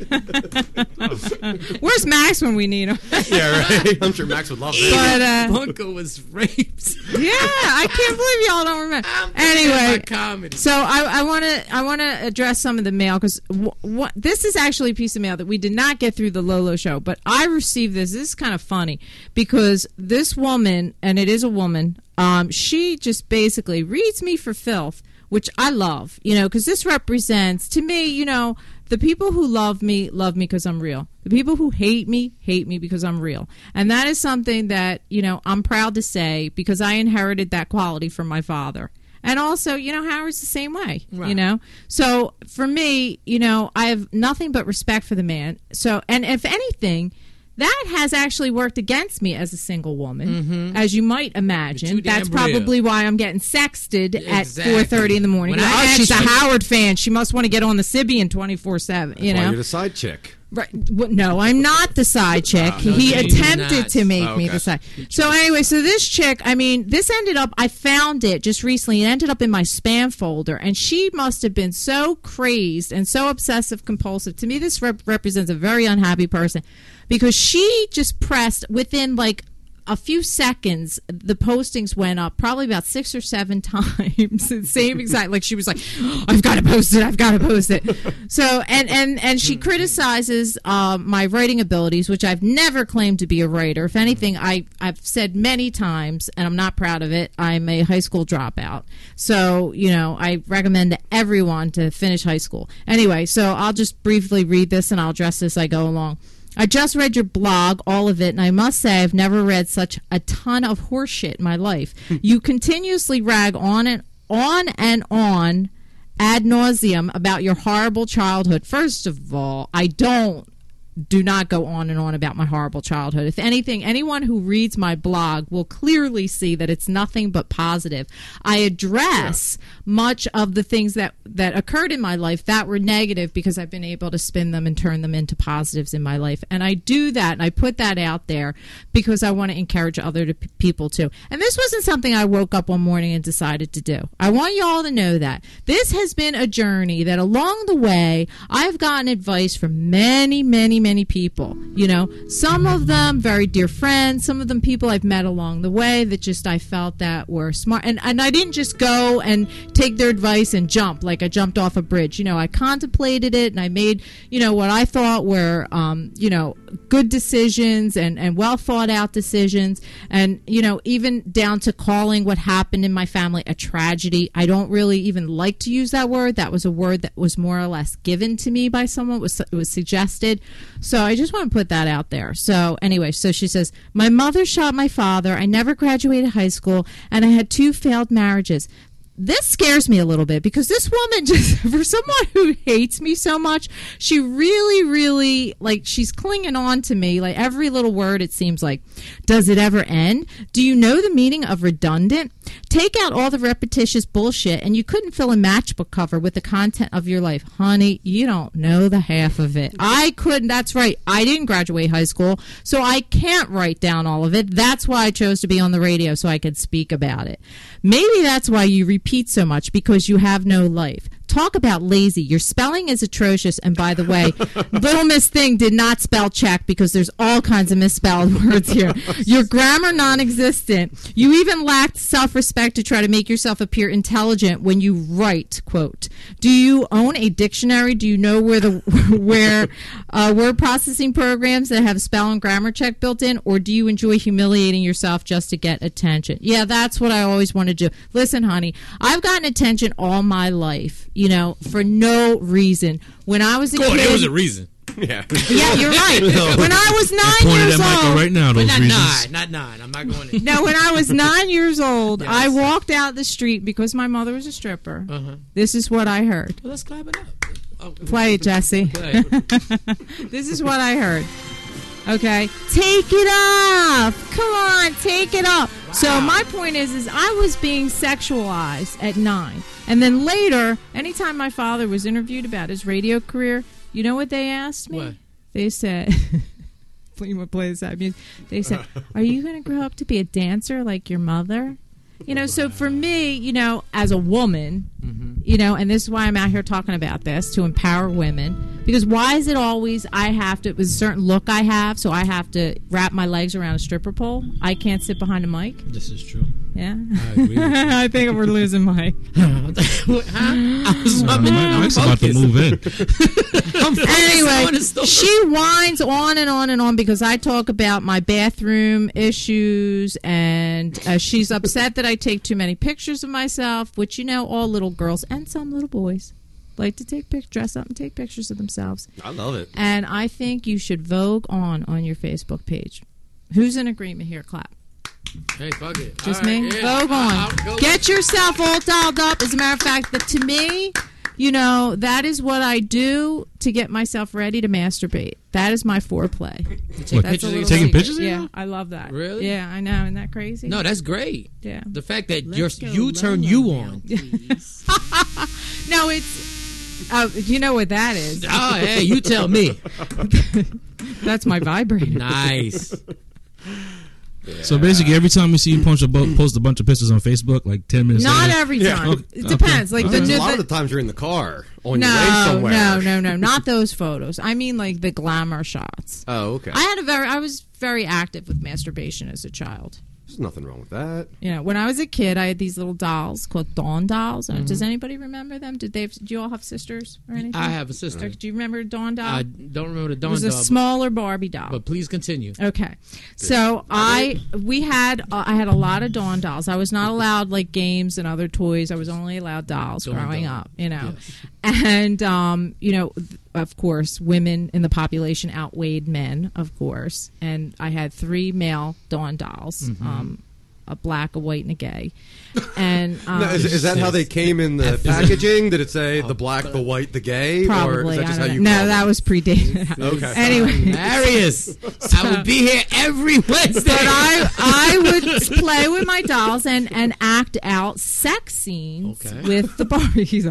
me. there. Where's Max when we need him? Yeah, right. I'm sure Max would love it. But Bunko was raped. yeah, I can't believe y'all don't remember. Anyway, comedy. so I want to address some of the mail because this is actually a piece of mail that we did not get through the Lolo show, but I received this. This is kind of funny because this woman, and it is a woman, she just basically reads me for filth, which I love, because this represents to me, the people who love me because I'm real. The people who hate me because I'm real. And that is something that, I'm proud to say because I inherited that quality from my father. And also, Howard's the same way, Right. So for me, I have nothing but respect for the man. So, and if anything, that has actually worked against me as a single woman, as you might imagine. You're too damn That's probably real. why I'm getting sexted at Exactly. 4:30 in the morning. When I She's a actually- Howard fan. She must want to get on the Sybian 24/7. Why you're the side chick. Right. Well, no, I'm not the side chick. No, he you're attempted not. to make Oh, me okay. the side. So anyway, so this chick, this ended up, I found it just recently. It ended up in my spam folder, and she must have been so crazed and so obsessive compulsive. To me, this represents a very unhappy person because she just pressed within like a few seconds, the postings went up probably about 6 or 7 times. The same exact, like she was like, I've got to post it. So, and she criticizes my writing abilities, which I've never claimed to be a writer. If anything, I've said many times, and I'm not proud of it, I'm a high school dropout. So, I recommend to everyone to finish high school. Anyway, so I'll just briefly read this and I'll address this as I go along. I just read your blog, all of it, and I must say I've never read such a ton of horseshit in my life. You continuously rag on ad nauseum about your horrible childhood. First of all, do not go on and on about my horrible childhood. If anything, anyone who reads my blog will clearly see that it's nothing but positive. I address much of the things that occurred in my life that were negative because I've been able to spin them and turn them into positives in my life. And I do that, and I put that out there because I want to encourage other people too. And this wasn't something I woke up one morning and decided to do. I want you all to know that. This has been a journey that along the way, I've gotten advice from many, many, many people. Some of them very dear friends, some of them people I've met along the way that just I felt that were smart. And I didn't just go and take their advice and jump like I jumped off a bridge. I contemplated it and I made, what I thought were, good decisions and well thought out decisions. And, even down to calling what happened in my family a tragedy. I don't really even like to use that word. That was a word that was more or less given to me by someone. It was suggested. So I just want to put that out there. So anyway, so she says, my mother shot my father. I never graduated high school, and I had 2 failed marriages. This scares me a little bit because this woman just, for someone who hates me so much, she really, really, she's clinging on to me, like every little word it seems like. Does it ever end? Do you know the meaning of redundant? Take out all the repetitious bullshit and you couldn't fill a matchbook cover with the content of your life. Honey, you don't know the half of it. I couldn't, that's right, I didn't graduate high school, so I can't write down all of it. That's why I chose to be on the radio so I could speak about it. Maybe that's why you repeat so much, because you have no life. talk about lazy. Your spelling is atrocious. And by the way, Little Miss Thing did not spell check because there's all kinds of misspelled words here. Your grammar non-existent. You even lacked self-respect to try to make yourself appear intelligent when you write, quote. Do you own a dictionary? Do you know where word processing programs that have spell and grammar check built in? Or do you enjoy humiliating yourself just to get attention? Yeah, that's what I always want to do. Listen, honey, I've gotten attention all my life, you know, for no reason. When I was a kid, there was a reason. Yeah. Yeah, you're right. When I was 9 years old, right now, those not reasons. not nine. I'm not going to. No, when I was 9 years old, Yes. I walked out the street because my mother was a stripper. This is what I heard. Well, let's clap it up. Oh, Play it, Jesse. Play This is what I heard. Okay, take it off. Come on, take it off. So my point is I was being sexualized at 9, and then later, anytime my father was interviewed about his radio career, you know what they asked me? What? They said, "You want to play this out music?" They said, "Are you going to grow up to be a dancer like your mother?" You know, so for me, you know, as a woman, you know, and this is why I'm out here talking about this, to empower women. Because why is it always I have to, with a certain look I have, so I have to wrap my legs around a stripper pole? I can't sit behind a mic? This is true. Yeah? I agree with you. I think we're losing Mike. Mike's about to move in. Anyway, she whines on and on and on because I talk about my bathroom issues, and she's upset that I take too many pictures of myself, which, you know, all little girls and some little boys like to dress up and take pictures of themselves. I love it. And I think you should Vogue on your Facebook page. Who's in agreement here? Clap. Hey, fuck it. Just All right, me? yeah. Vogue on. Get yourself all dolled up. As a matter of fact, that to me, you know, that is what I do to get myself ready to masturbate. That is my foreplay. Taking pictures of you? Yeah, I love that. Really? Yeah, I know. Isn't that crazy? No, that's great. Yeah. The fact that you turn you on. No, it's... you know what that is. Oh, hey, you tell me. That's my vibrator. Nice. So basically, every time we see you post a bunch of pictures on Facebook, like 10 minutes Not later. every time. Okay. It depends. Like a lot of the times you're in the car on your way no, somewhere. no, not those photos. I mean, like the glamour shots. Oh, okay. I was very active with masturbation as a child. There's nothing wrong with that. You know, when I was a kid, I had these little dolls called Dawn dolls. Does anybody remember them? Do you all have sisters or anything? I have a sister. Do you remember Dawn doll? I don't remember the Dawn doll. It was a smaller Barbie doll. But please continue. Okay. So I had a lot of Dawn dolls. I was not allowed like games and other toys. I was only allowed dolls growing up, you know. Yes. And you know, of course, women in the population outweighed men, of course. And I had 3 male Dawn dolls, a black, a white, and a gay. And now, is that how they came in the packaging? Did it say the black, the white, the gay? Probably. Or is that just how you no, that was predated. Okay. Anyway. Hilarious. I would be here every Wednesday. But I would play with my dolls and act out sex scenes with the Barbies.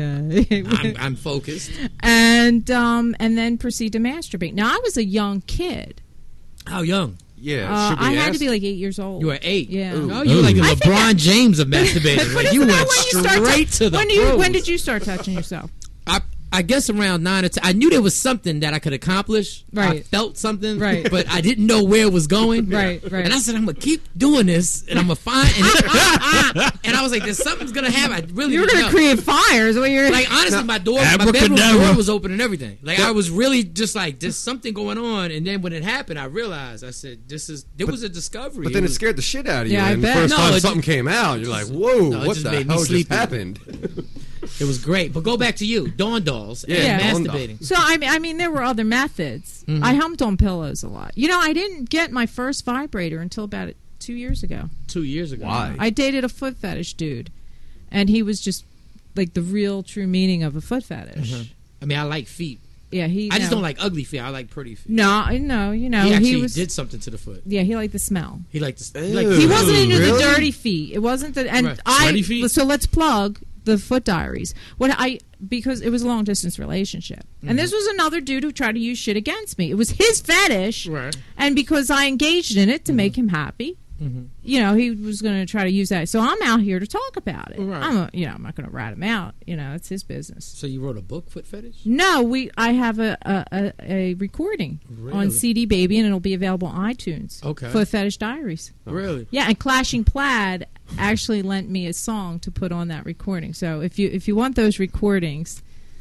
Okay. I'm focused. And then proceed to masturbate. Now, I was a young kid. How young? Yeah, I had to be like 8 years old. You were 8. Yeah. Oh, you were like the LeBron James of masturbating. Like you went straight to the pros. When did you start touching yourself? I guess around 9 or 10. I knew there was something that I could accomplish. Right. I felt something. Right. But I didn't know where it was going. Right. And I said, I'm going to keep doing this, and I'm going to find. And I was like, there's something's going to happen. I really You're going to create fires. When you're like, honestly, my bedroom door was open and everything. Like, I was really just like, there's something going on. And then when it happened, I realized, I said, there was a discovery. But then it scared the shit out of you. Yeah, and I bet. the first time something came out, you're like, whoa, what the hell just happened? It was great. But go back to you. Dawn dolls and masturbating. So, I mean, there were other methods. I humped on pillows a lot. You know, I didn't get my first vibrator until about 2 years ago. 2 years ago. Why? I dated a foot fetish dude. And he was just like the real true meaning of a foot fetish. I mean, I like feet. Yeah, I just don't like ugly feet. I like pretty feet. No, you know. He actually did something to the foot. Yeah, he liked the smell. He liked the He wasn't into the dirty feet. It wasn't the... And Sweaty feet? So let's plug the Foot Diaries. Because it was a long distance relationship. And this was another dude who tried to use shit against me. It was his fetish. Right. And because I engaged in it to make him happy, You know, he was going to try to use that. So I'm out here to talk about it. Right. I'm not going to rat him out. You know, it's his business. So you wrote a book, Foot Fetish? No, I have a recording on CD Baby, and it'll be available on iTunes. Okay. Foot Fetish Diaries. Really? Yeah, and Clashing Plaid actually lent me a song to put on that recording. So if you want those recordings,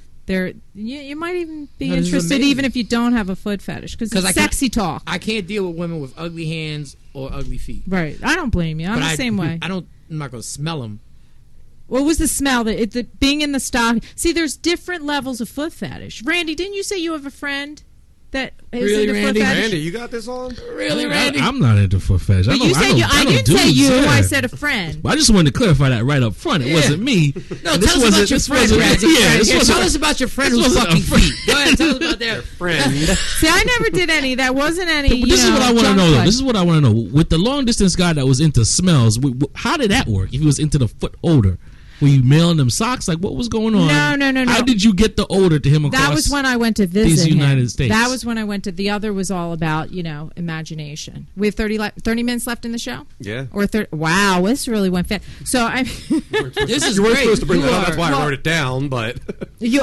you might even be interested, even if you don't have a foot fetish, because it's sexy talk. I can't deal with women with ugly hands or ugly feet. Right. I don't blame you. I'm the same way. I'm not going to smell them. What was the smell? Being in the stock. See, there's different levels of foot fetish. Randy, didn't you say you have a friend that is into foot fetish? Randy, you got this on? Really, Randy? I'm not into foot fetish. But you said I didn't say you. I said a friend. Well, I just wanted to clarify that right up front. It wasn't me. No, tell us about your friend, Randy. Tell us about your friend who's fucking feet. Go ahead, tell us about their friend. See, I never did any. That wasn't any. But this is what I want to know, though. This is what I want to know. With the long distance guy that was into smells, how did that work? If he was into the foot odor, were you mailing them socks? Like, what was going on? No. How did you get the odor to him across That was when I went to visit these United States? That was when I went to. The other was all about, imagination. We have 30 minutes left in the show? Yeah. Or 30. Wow, this really went fast. So I. This is you weren't great. supposed to bring that up. That's why I wrote it down. But you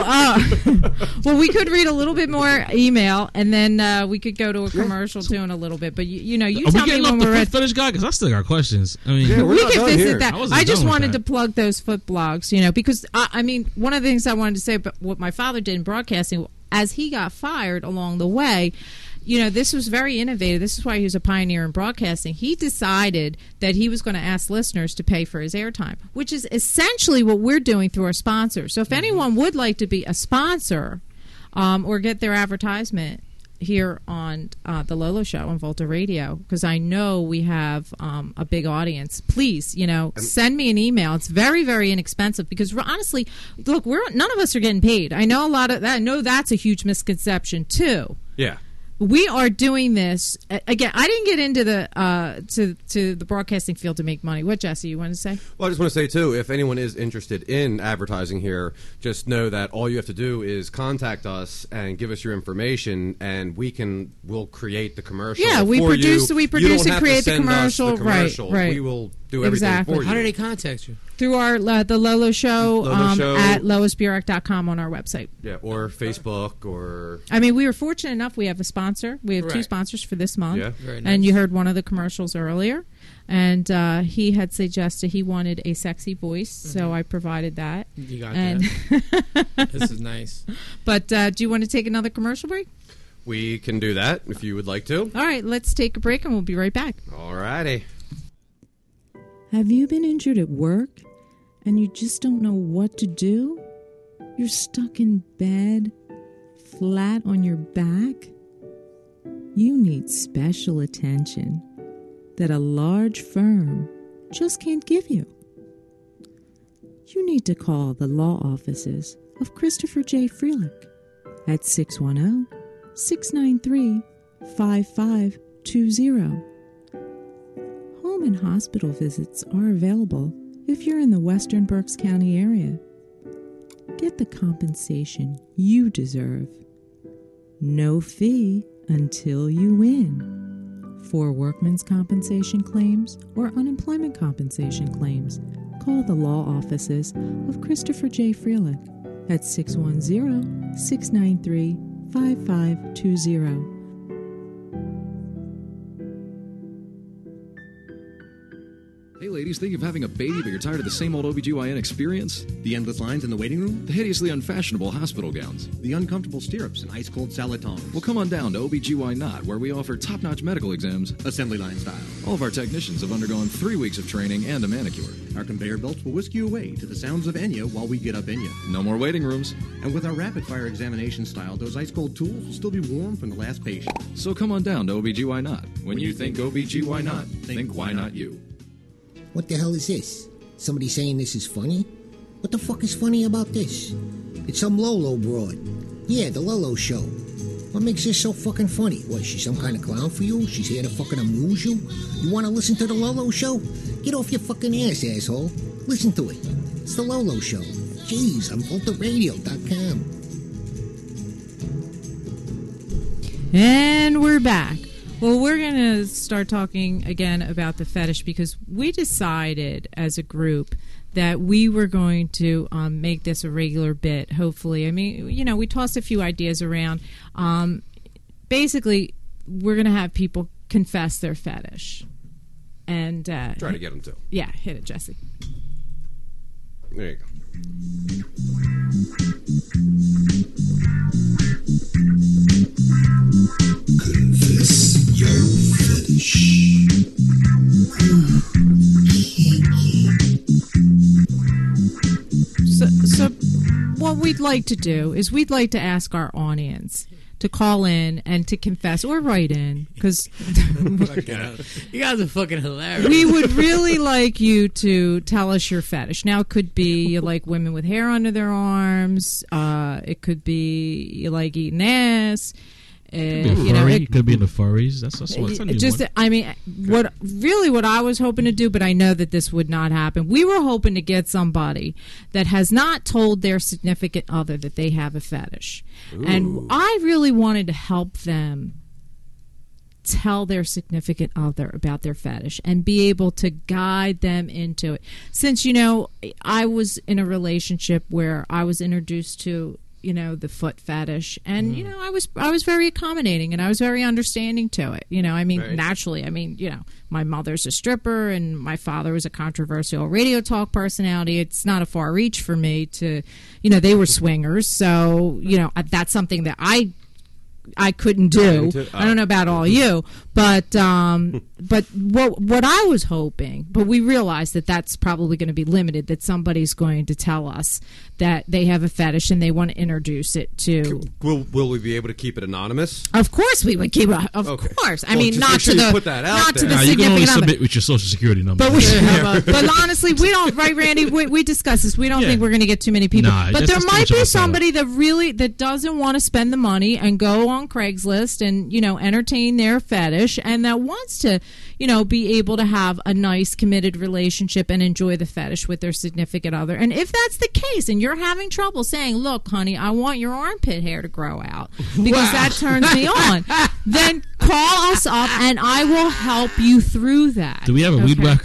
well, we could read a little bit more email, and then we could go to a commercial too in a little bit. But you tell me when we're ready. Fetish guy, because I still got questions. I mean, we can visit here. that. I just wanted to plug those foot blogs, because one of the things I wanted to say about what my father did in broadcasting, as he got fired along the way, this was very innovative. This is why he was a pioneer in broadcasting. He decided that he was going to ask listeners to pay for his airtime, which is essentially what we're doing through our sponsors. So if anyone would like to be a sponsor or get their advertisement here on the Lolo Show on Volta Radio, because I know we have a big audience, please, send me an email. It's very, very inexpensive, because honestly, look, none of us are getting paid. I know a lot of that. I know that's a huge misconception too. Yeah. We are doing this again. I didn't get into the to the broadcasting field to make money. What, Jesse, you want to say? Well, I just want to say too, if anyone is interested in advertising here, just know that all you have to do is contact us and give us your information, and we'll create the commercial. Yeah, we produce and create the commercial. Right. We will do everything for you. How do they contact you? Through our the Lolo Show, at loisburek.com on our website. Yeah, or Facebook, or... I mean, we were fortunate enough. We have a sponsor. We have two sponsors for this month. Yeah. Very nice. And you heard one of the commercials earlier. And he had suggested he wanted a sexy voice, so I provided that. You got that. This is nice. But do you want to take another commercial break? We can do that if you would like to. All right, let's take a break and we'll be right back. All righty. Have you been injured at work and you just don't know what to do? You're stuck in bed, flat on your back? You need special attention that a large firm just can't give you. You need to call the law offices of Christopher J. Freelick at 610-693-5520. Home and hospital visits are available if you're in the Western Berks County area. Get the compensation you deserve. No fee until you win. For workmen's compensation claims or unemployment compensation claims, call the law offices of Christopher J. Freelick at 610-693-5520. Hey ladies, think of having a baby but you're tired of the same old OBGYN experience? The endless lines in the waiting room? The hideously unfashionable hospital gowns? The uncomfortable stirrups and ice-cold salad tongs? Well, come on down to OBGY Not, where we offer top-notch medical exams, assembly line style. All of our technicians have undergone 3 weeks of training and a manicure. Our conveyor belts will whisk you away to the sounds of Enya while we get up Enya. No more waiting rooms. And with our rapid-fire examination style, those ice-cold tools will still be warm from the last patient. So come on down to OBGY Not. When you think OBGY Not, think why not you? What the hell is this? Somebody saying this is funny? What the fuck is funny about this? It's some Lolo broad. Yeah, the Lolo Show. What makes this so fucking funny? What, she's some kind of clown for you? She's here to fucking amuse you? You want to listen to the Lolo Show? Get off your fucking ass, asshole. Listen to it. It's the Lolo Show. Jeez, I'm VoltaRadio.com. And we're back. Well, we're going to start talking again about the fetish because we decided as a group that we were going to make this a regular bit, hopefully. I mean, we tossed a few ideas around. Basically, we're going to have people confess their fetish. And try to get them to. Yeah, hit it, Jesse. There you go. Confess your fetish. So what we'd like to do is we'd like to ask our audience to call in and to confess or write in because you guys are fucking hilarious. We would really like you to tell us your fetish. Now, it could be you like women with hair under their arms. It could be you like eating ass. It could be in the furries. That's what's just. I mean, what I was hoping to do, but I know that this would not happen. We were hoping to get somebody that has not told their significant other that they have a fetish, and I really wanted to help them tell their significant other about their fetish and be able to guide them into it. Since I was in a relationship where I was introduced to the foot fetish, and I was very accommodating and I was very understanding to it. Naturally, my mother's a stripper and my father was a controversial radio talk personality. It's not a far reach for me to, they were swingers, so that's something that I couldn't do. I don't know about all you, but what I was hoping, but we realized that that's probably going to be limited, that somebody's going to tell us that they have a fetish and they want to introduce it to. Will we be able to keep it anonymous? Of course we would keep it. Of course. I mean, not to the put that out not there. to the you can only significant other. submit with your social security number. But honestly, we don't. Right, Randy? We discussed this. We don't think we're going to get too many people. Nah, but that's there just too might much of be a setup. somebody that doesn't want to spend the money and go on Craigslist and entertain their fetish, and that wants to be able to have a nice committed relationship and enjoy the fetish with their significant other. And if that's the case, and you're having trouble saying, "Look, honey, I want your armpit hair to grow out because that turns me on," then call us up and I will help you through that. Do we have a weed whacker?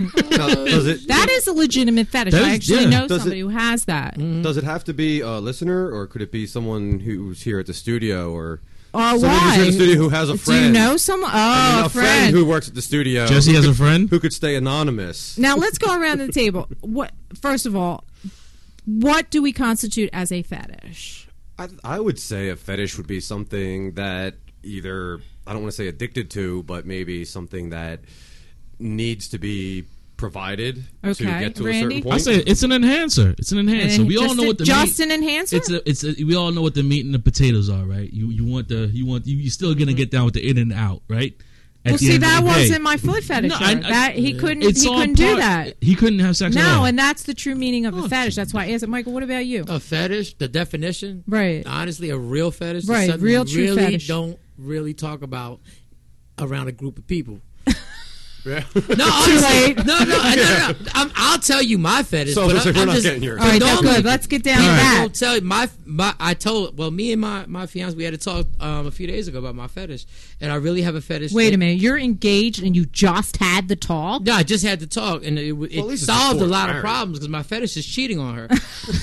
That is a legitimate fetish. I actually know somebody who has that. Does it have to be a listener, or could it be someone who's here at the studio, or why? Someone who's in the studio who has a friend? Do you know someone? A friend who works at the studio. Jesse has a friend who could stay anonymous. Now let's go around the table. First of all, what do we constitute as a fetish? I would say a fetish would be something that either, I don't want to say addicted to, but maybe something that needs to be provided to get to a certain point. I say it's an enhancer. It's an enhancer. We all know what the an enhancer. We all know what the meat and the potatoes are, right? You're still gonna get down with the in and out, right? Well, see, that wasn't my foot fetish. He couldn't do that. He couldn't have sex at all. No, and that's the true meaning of a fetish. That's why I asked it. Michael, what about you? A fetish, the definition, right? Honestly, a real fetish, right? Is something Real, true true fetish. Don't really talk about around a group of people. Yeah. No, honestly, no. I'll tell you my fetish. So but we're not getting yours. All right, that's good. Let's get down to that. I'll tell you me and my fiance, we had a talk a few days ago about my fetish, and I really have a fetish. Wait a minute, you're engaged and you just had the talk? No, I just had the talk, and it solved a lot of problems because my fetish is cheating on her.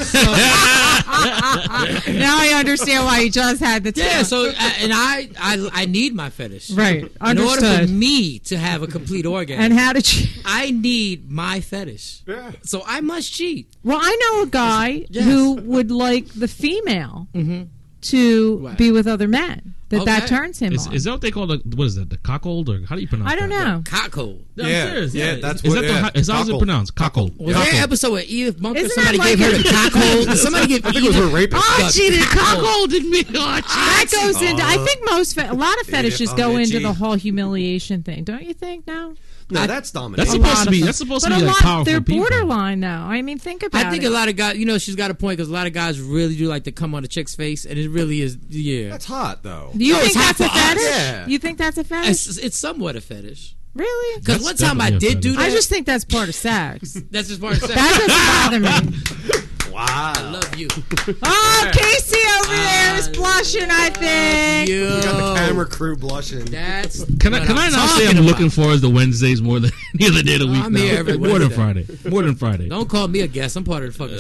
Now I understand why you just had the talk. Yeah, so I need my fetish, right? In order for me to have a complete orgasm. And how did you? I need my fetish. Yeah. So I must cheat. Well, I know a guy who would like the female to be with other men. That turns him on. Is that what they call what is that? The cockhold, or how do you pronounce? I don't know. Cockhold. No, I'm serious. Yeah, that's is what. How's it pronounced? Cockhold. Was there an episode where Edith Bunker somebody gave her the cockhold? Somebody gave. I think it was her rapist. Oh, she did cockholded me. That goes into. I think a lot of fetishes go into the whole humiliation thing. Don't you think? No, that's dominant. That's supposed to be like powerful they're people. Borderline, though. I mean, think about it. I think a lot of guys, she's got a point because a lot of guys really do like to come on a chick's face, and it really is, That's hot, though. Do you think it's hot that's a for us. fetish? Yeah. You think that's a fetish? It's somewhat a fetish. Really? Because one time I did do that. I just think that's part of sex. That's just part of sex. That doesn't bother me. I love you. Oh, Casey over there is blushing, I think. You got the camera crew blushing. That's Can I now say I'm looking forward to Wednesdays more than any other day of the week? I'm here every more than Wednesday. Friday. More than Friday. Don't call me a guest. I'm part of the fucking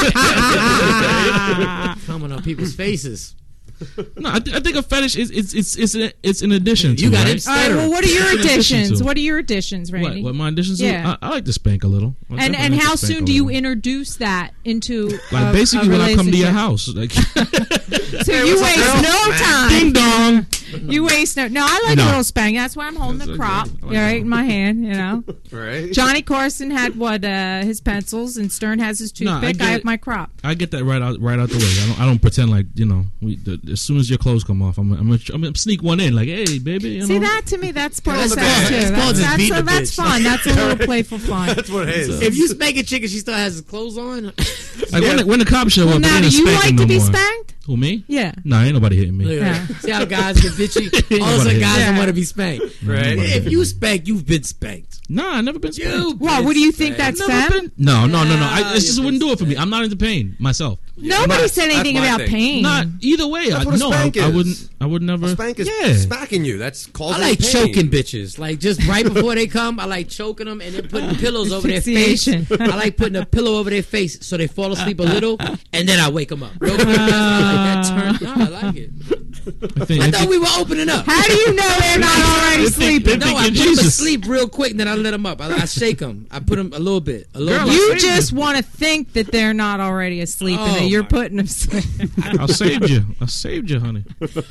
show. Coming on people's faces. No, I think a fetish it's an addition. You to, got right? it. All right, well, what are your It's an addition additions? to. What are your additions, Randy? What my additions? Yeah. I like to spank a little. I And definitely like how to spank soon a do you little. introduce that into Like basically a when I come to your relationship? house, like So you waste no time. ding dong. You waste no. No, I like No. a little spank. That's why I'm holding the crop right in my hand. You know, Right. Johnny Carson had his pencils, and Stern has his No, I toothpick. get I have it. my crop. I get that right out the way. I don't pretend like as soon as your clothes come off, I'm gonna sneak one in like, hey baby. You See know? that to me? That's part That's of sex fun. too. It's called just beating a That's bitch. fun. That's a little playful fun. That's what it is. If you spank a chick and she still has her clothes on, Like when the cops show Well, up, they now, ain't do you spanking like no to be more. spanked? Who, me? Yeah. Nah, ain't nobody hitting me. look at Yeah. that. See how guys get bitchy? All of a sudden, guys don't want to be spanked. Right. If you spank, you've been spanked. Nah, I never been spanked. Well, what do you think that's femme? No. It just wouldn't do it for me. I'm not into pain myself. Nobody said anything that's my about thing. pain. Not either way. That's what a spank is. I would never. A spank is Yeah. smacking you. That's causing I like pain. choking bitches. Like just right before they come, I like choking them and then putting pillows over their face. Asphyxiation. I like putting a pillow over their face so they fall asleep a little, and then I wake them up. Real quick. I like that turn. No, I like it. I thought we were opening up. How do you know they're not already sleeping? No, I put them asleep real quick, and then I let them up. I shake them. I put them a little bit. You just want to think that they're not already asleep and that you're putting them asleep. I saved you, honey.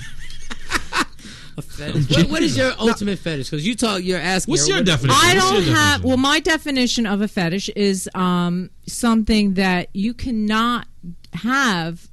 A fetish. What is your ultimate fetish? Because you're asking. What's her, your definition? I What's don't your have. definition? Well, my definition of a fetish is something that you cannot have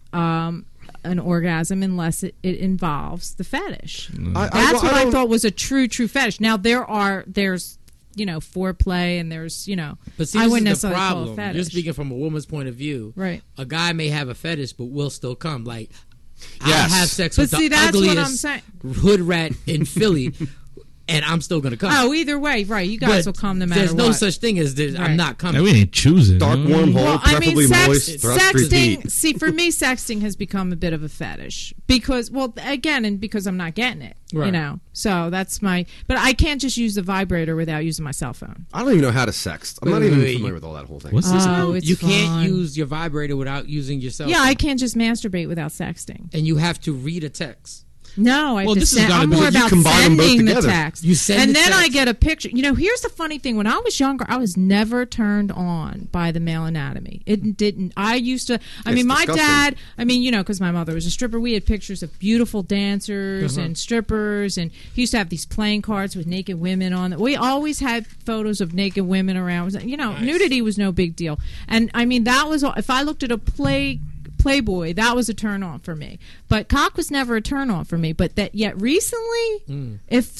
an orgasm unless it involves the fetish. That's what I thought was a true fetish. Now there's foreplay and there's But see, I this wouldn't is the necessarily call it problem. fetish. You're speaking from a woman's point of view. Right. A guy may have a fetish, but will still come. Like, Yes. I have sex But with see, the that's what I'm ugliest saying. hood rat in Philly, and I'm still gonna come. Oh, either way, right? You guys But will come no matter there's what. no such thing as I'm Right. not coming. we ain't choosing. Dark wormhole, Well, I mean, preferably moist, thrust 3 feet. sexting. See, for me, sexting has become a bit of a fetish because, because I'm not getting it. Right. So that's my. But I can't just use the vibrator without using my cell phone. I don't even know how to sext. I'm not Wait, even wait, familiar you- with all that whole thing. What's this? Oh, it's You can't fun. use your vibrator without using your cell Yeah, phone. I can't just masturbate without sexting. And you have to read a text. No, I Well, have to this has send. gotta I'm be- more you about combine them both sending the together. text. You send and the then I text. get a picture. Here's the funny thing. When I was younger, I was never turned on by the male anatomy. It didn't. I used to. I mean, my disgusting. dad. I mean, because my mother was a stripper. We had pictures of beautiful dancers and strippers, and he used to have these playing cards with naked women on it. We always had photos of naked women around. Nudity was no big deal. And I mean, that was if I looked at a Playboy, that was a turn on for me. But cock was never a turn on for me. But that yet recently,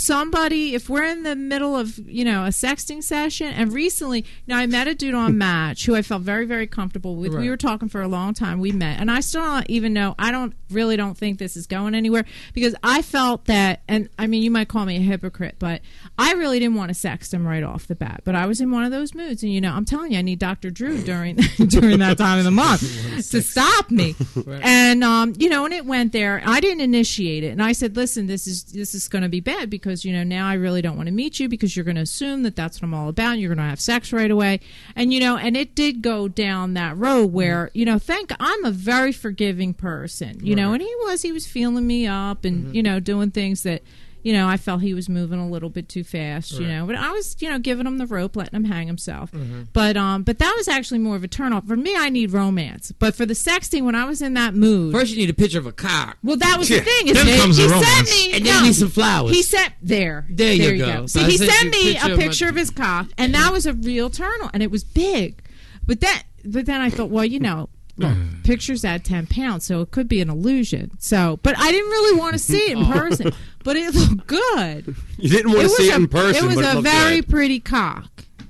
if we're in the middle of a sexting session, and recently, now I met a dude on Match who I felt very, very comfortable with. Right. We were talking for a long time. We met, and I still don't even know. I don't think this is going anywhere because I felt that, and I mean, you might call me a hypocrite, but I really didn't want to sext him right off the bat. But I was in one of those moods, and I'm telling you, I need Dr. Drew during that time of the month to stop me. Right. And and it went there. I didn't initiate it, and I said, "Listen, this is going to be bad because now I really don't want to meet you because you're going to assume that that's what I'm all about. And you're going to have sex right away." And and it did go down that road where I'm a very forgiving person, and he was feeling me up and doing things that. I felt he was moving a little bit too fast, but I was, giving him the rope, letting him hang himself. But that was actually more of a turnoff. For me, I need romance. But for the sexting, when I was in that mood. First, you need a picture of a cock. Well, that was the thing. Then comes the romance. Sent me, And then you need some flowers. He sent, there you go. So See, I he sent sent you me a of picture of his cock, and that was a real turn on, and it was big. But then I thought, well, look, pictures at 10 pounds, so it could be an illusion. But I didn't really want to see it in person. But it looked good. You didn't want to see it in person, It was but it a looked very good. pretty cock.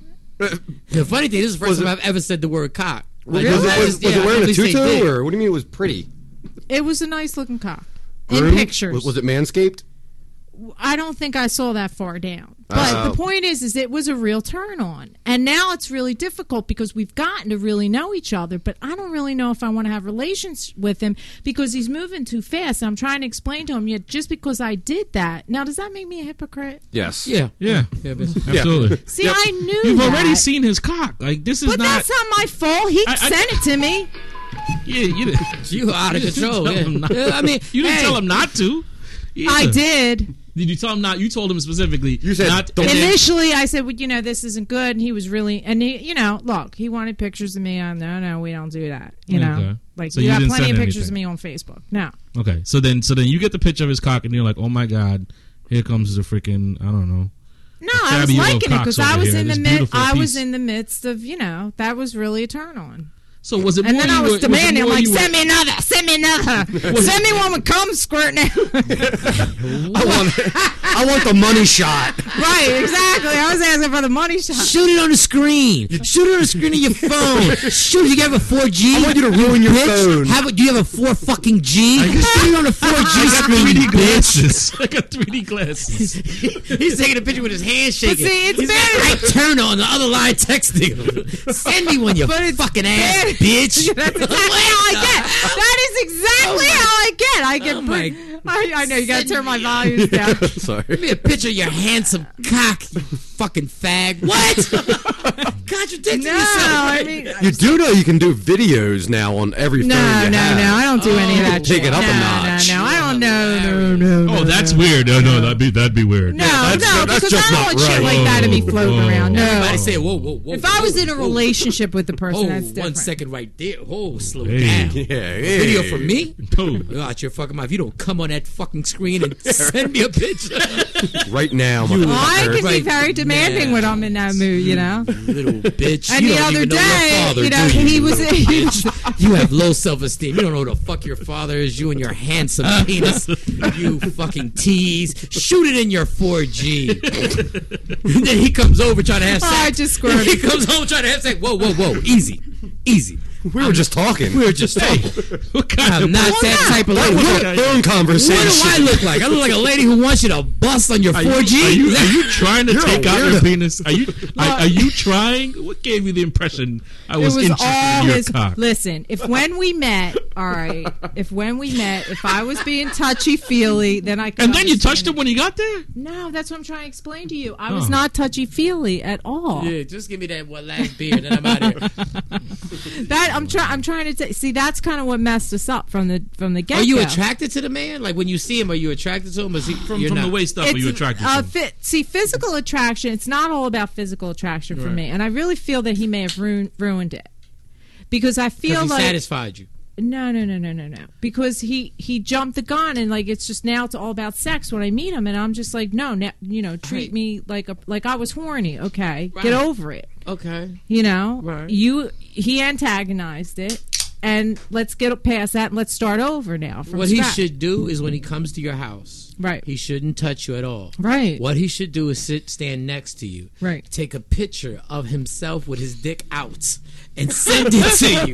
The funny thing, this is the first time I've ever said the word cock. Was it wearing a tutu, or what do you mean it was pretty? It was a nice looking cock. Groomed? In pictures. Was it manscaped? I don't think I saw that far down. But the point is it was a real turn on. And now it's really difficult because we've gotten to really know each other, but I don't really know if I want to have relations with him because he's moving too fast. And I'm trying to explain to him, yet just because I did that. Now, does that make me a hypocrite? Yes. Yeah. Absolutely. See, I knew You've that. already seen his cock. Like, this is But not... that's not my fault. He sent it to me. Yeah, you out of control. I mean, you didn't tell him not to. Either. I did. Did you tell him not? You told him specifically. You said not. Initially, I said, well, this isn't good. And he was really, and he, look, he wanted pictures of me. No, we don't do that. Okay. Like, So you you got didn't plenty of send pictures anything. of me on Facebook. No. Okay, so then you get the picture of his cock, and you're like, oh my god, here comes the freaking, I don't know. No, I was Fabio liking it because cocks I over was here, in the this mid. beautiful I was piece. in the midst of, that was really a turn on. So was it? And more then I you was were- demanding. I'm more like, you were- send me another. Send me one with cum squirting out. I want the money shot. Right, exactly. I was asking for the money shot. Shoot it on the screen. Shoot it on the screen of your phone. Shoot it. You have a 4G. I want you to ruin your phone. Do you have a 4 fucking G? Shoot it on a 4G screen, 3D bitch. glasses. I got 3D glasses. He's taking a picture with his hand shaking. But see, it's He's bad. got right turn on the other line texting him. Send me one, you But it's fucking ass bad. bitch. That's exactly how I get. That is exactly how I get. I get. Oh my- I know you got to turn my volumes down. Sorry. Give me a picture of your handsome cock, you fucking fag. What? Contradicting No, yourself. I mean, You do know you can do videos now on every phone no, you have. I don't do any of that. Take shit. it up no, a notch. No, I don't know. Oh, that's weird. No, that'd be weird. No, that's because just I don't not want shit right. like that to be floating around. No. Everybody say, whoa. If I was in a whoa. relationship with the person, Oh, that's different. 1 second right there. Oh, slow Hey. down. Yeah, Video from me? Oh. Watch your fucking mouth. You don't come on that fucking screen and send me a picture. Right now. Well, I can be Right very demanding now. when I'm in that mood, Little bitch. And you the don't other even know your day, father, you know, do you? he was. Bitch. You have low self-esteem. You don't know who the fuck your father is. You and your handsome penis. You fucking tease. Shoot it in your 4G. And then he comes over trying to have sex. I just squirted. He comes home trying to have sex. Whoa. Easy. We were just talking. We were just talking. I'm not that type of lady. That was a phone conversation. What do I look like? I look like a lady who wants you to bust on your 4G. Are you trying to You're a take out your weirdo. penis? Are you trying? What gave you the impression I was, interested in your cock? Listen, if when we met, if I was being touchy feely, then I could. And then you understand touched him when you got there? No, that's what I'm trying to explain to you. I was not touchy feely at all. Yeah, just give me that one last beer, then I'm out of here. That I'm trying to see. That's kind of what messed us up from the get. Are you attracted to the man? Like when you see him, are you attracted to him? Or is he, From the waist up, are you attracted to him? See, physical attraction. It's not all about physical attraction for Right. me, and I really feel that he may have ruined it because I feel he like satisfied you. No. Because he jumped the gun and like it's just now it's all about sex when I meet him and I'm just like no, treat me like I was horny. Okay, Right. get over it. Okay. Right. He antagonized it, and let's get past that and let's start over now. From What he scratch. should do is when he comes to your house, right? He shouldn't touch you at all. Right. What he should do is stand next to you. Right. Take a picture of himself with his dick out and send it to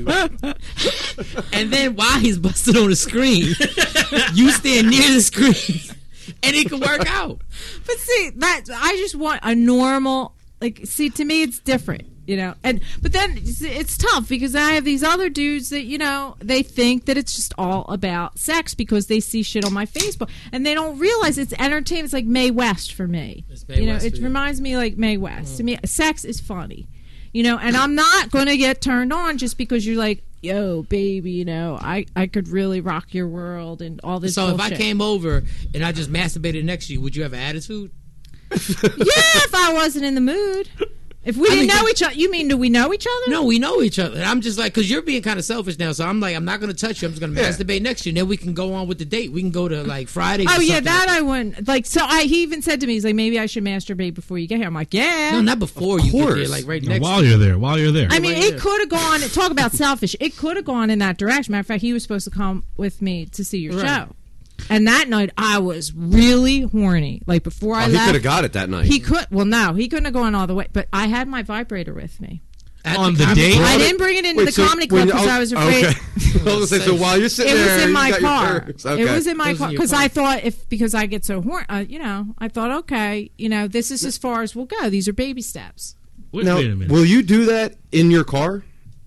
you. And then while he's busted on the screen, you stand near the screen, and it can work out. But see, that I just want a normal. Like, see, to me, it's different, but then it's tough because I have these other dudes that, they think that it's just all about sex because they see shit on my Facebook and they don't realize it's entertainment. It's like Mae West for me. It reminds me like Mae West. To me, sex is funny, and I'm not going to get turned on just because you're like, yo, baby, I could really rock your world and all this So bullshit. if I came over and I just masturbated next to you, would you have an attitude? Yeah, if I wasn't in the mood. If we didn't know each other, you mean do we know each other? No, we know each other. I'm just like, because you're being kind of selfish now. So I'm like, I'm not going to touch you. I'm just going to masturbate next to you. And then we can go on with the date. We can go to like Friday. Oh yeah, that I wouldn't like. So he even said to me, he's like, maybe I should masturbate before you get here. I'm like, yeah. No, not before you get there. Like right next. While you're there. I mean, it could have gone. Talk about selfish. It could have gone in that direction. Matter of fact, he was supposed to come with me to see your show. And that night, I was really horny. Like, before I left. He could have got it that night. He could. Well, no. He couldn't have gone all the way. But I had my vibrator with me. On the date? I didn't bring it into the comedy club because I was afraid. Okay. I was gonna say, so while you're sitting there, it was in you my got your car. purse. Okay. It was in my It was in car your because car. I thought because I get so horny, I thought, okay, this is as far as we'll go. These are baby steps. Wait Now, a minute. will you do that in your car?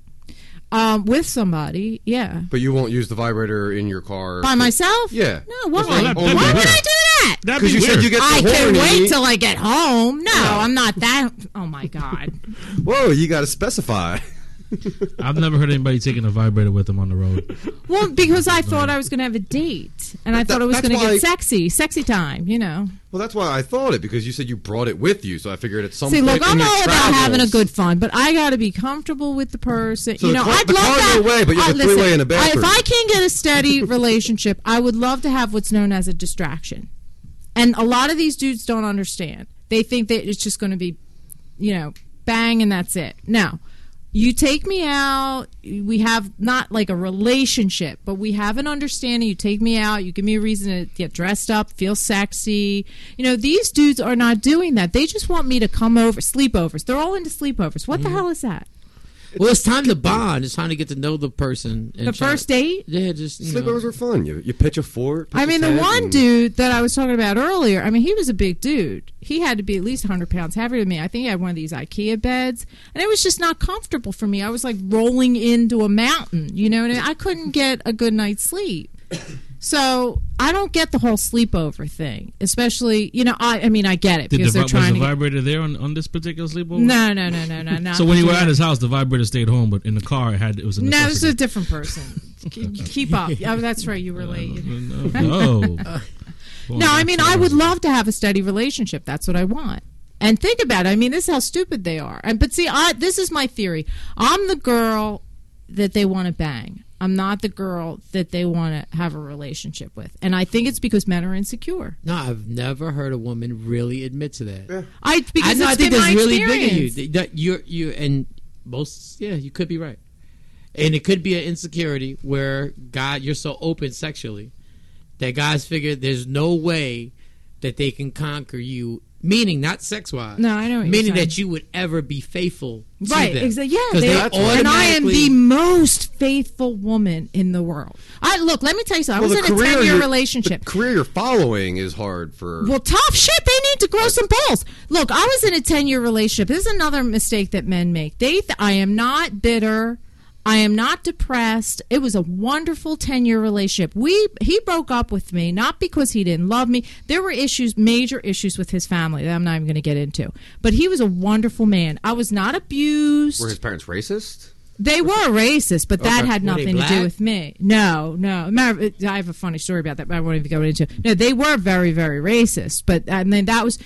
With somebody, yeah. But you won't use the vibrator in your car By myself? Yeah. No, why? That's Why would I do that? That'd be you said weird. you get so I can horny. wait till I get home. No, I'm not that. Oh my god. Whoa, you got to specify. I've never heard anybody taking a vibrator with them on the road. Well, because I thought I was going to have a date, and I thought it was that's going to why- get sexy time. Well, that's why I thought it, because you said you brought it with you, so I figured at some See, point look, I'm in your all about travels- having a good fun, but I got to be comfortable with the person. So the car- I'd the love car's that. no way, but you have a three-way in a bathroom. If I can get a steady relationship, I would love to have what's known as a distraction. And a lot of these dudes don't understand. They think that it's just going to be, bang and that's it. No. You take me out, we have not like a relationship, but we have an understanding. You take me out, you give me a reason to get dressed up, feel sexy. These dudes are not doing that. They just want me to come over, sleepovers. They're all into sleepovers. What the hell is that? Well, it's time to bond. It's time to get to know the person. And The first date? Yeah, just Sleepovers are fun. You pitch a fort. I mean, the one dude that I was talking about earlier, he was a big dude. He had to be at least 100 pounds heavier than me. I think he had one of these IKEA beds, and it was just not comfortable for me. I was like rolling into a mountain, and I couldn't get a good night's sleep. So I don't get the whole sleepover thing, especially, I get it because they're trying was the to. vibrator there on this particular sleepover? No. So when you were at his house, the vibrator stayed home, but in the car, it was a No, necessity. this is a different person. Keep up. Oh, that's right. You were late. No. No, I would love to have a steady relationship. That's what I want. And think about it. This is how stupid they are. But see, this is my theory. I'm the girl that they want to bang. I'm not the girl that they want to have a relationship with. And I think it's because men are insecure. No, I've never heard a woman really admit to that. Yeah. I think been that's my really big experience. of you. That you and most, you could be right. And it could be an insecurity where you're so open sexually that guys figure there's no way that they can conquer you. Meaning, not sex-wise. No, I know what you're meaning saying. that you would ever be faithful to Right, them. exactly. Yeah, 'Cause they and I am automatically- the most faithful woman in the world. Look, let me tell you something. I was in a 10-year relationship. The career you're following is hard for. Well, tough shit. They need to grow some balls. Look, I was in a 10-year relationship. This is another mistake that men make. I am not bitter. I am not depressed. It was a wonderful 10-year relationship. He broke up with me not because he didn't love me. There were major issues with his family that I'm not even going to get into. But he was a wonderful man. I was not abused. Were his parents racist? They were racist, but that Okay. had Were they nothing to do black? with me. No. I have a funny story about that, but I won't even go into. No, they were very, very racist. But that was.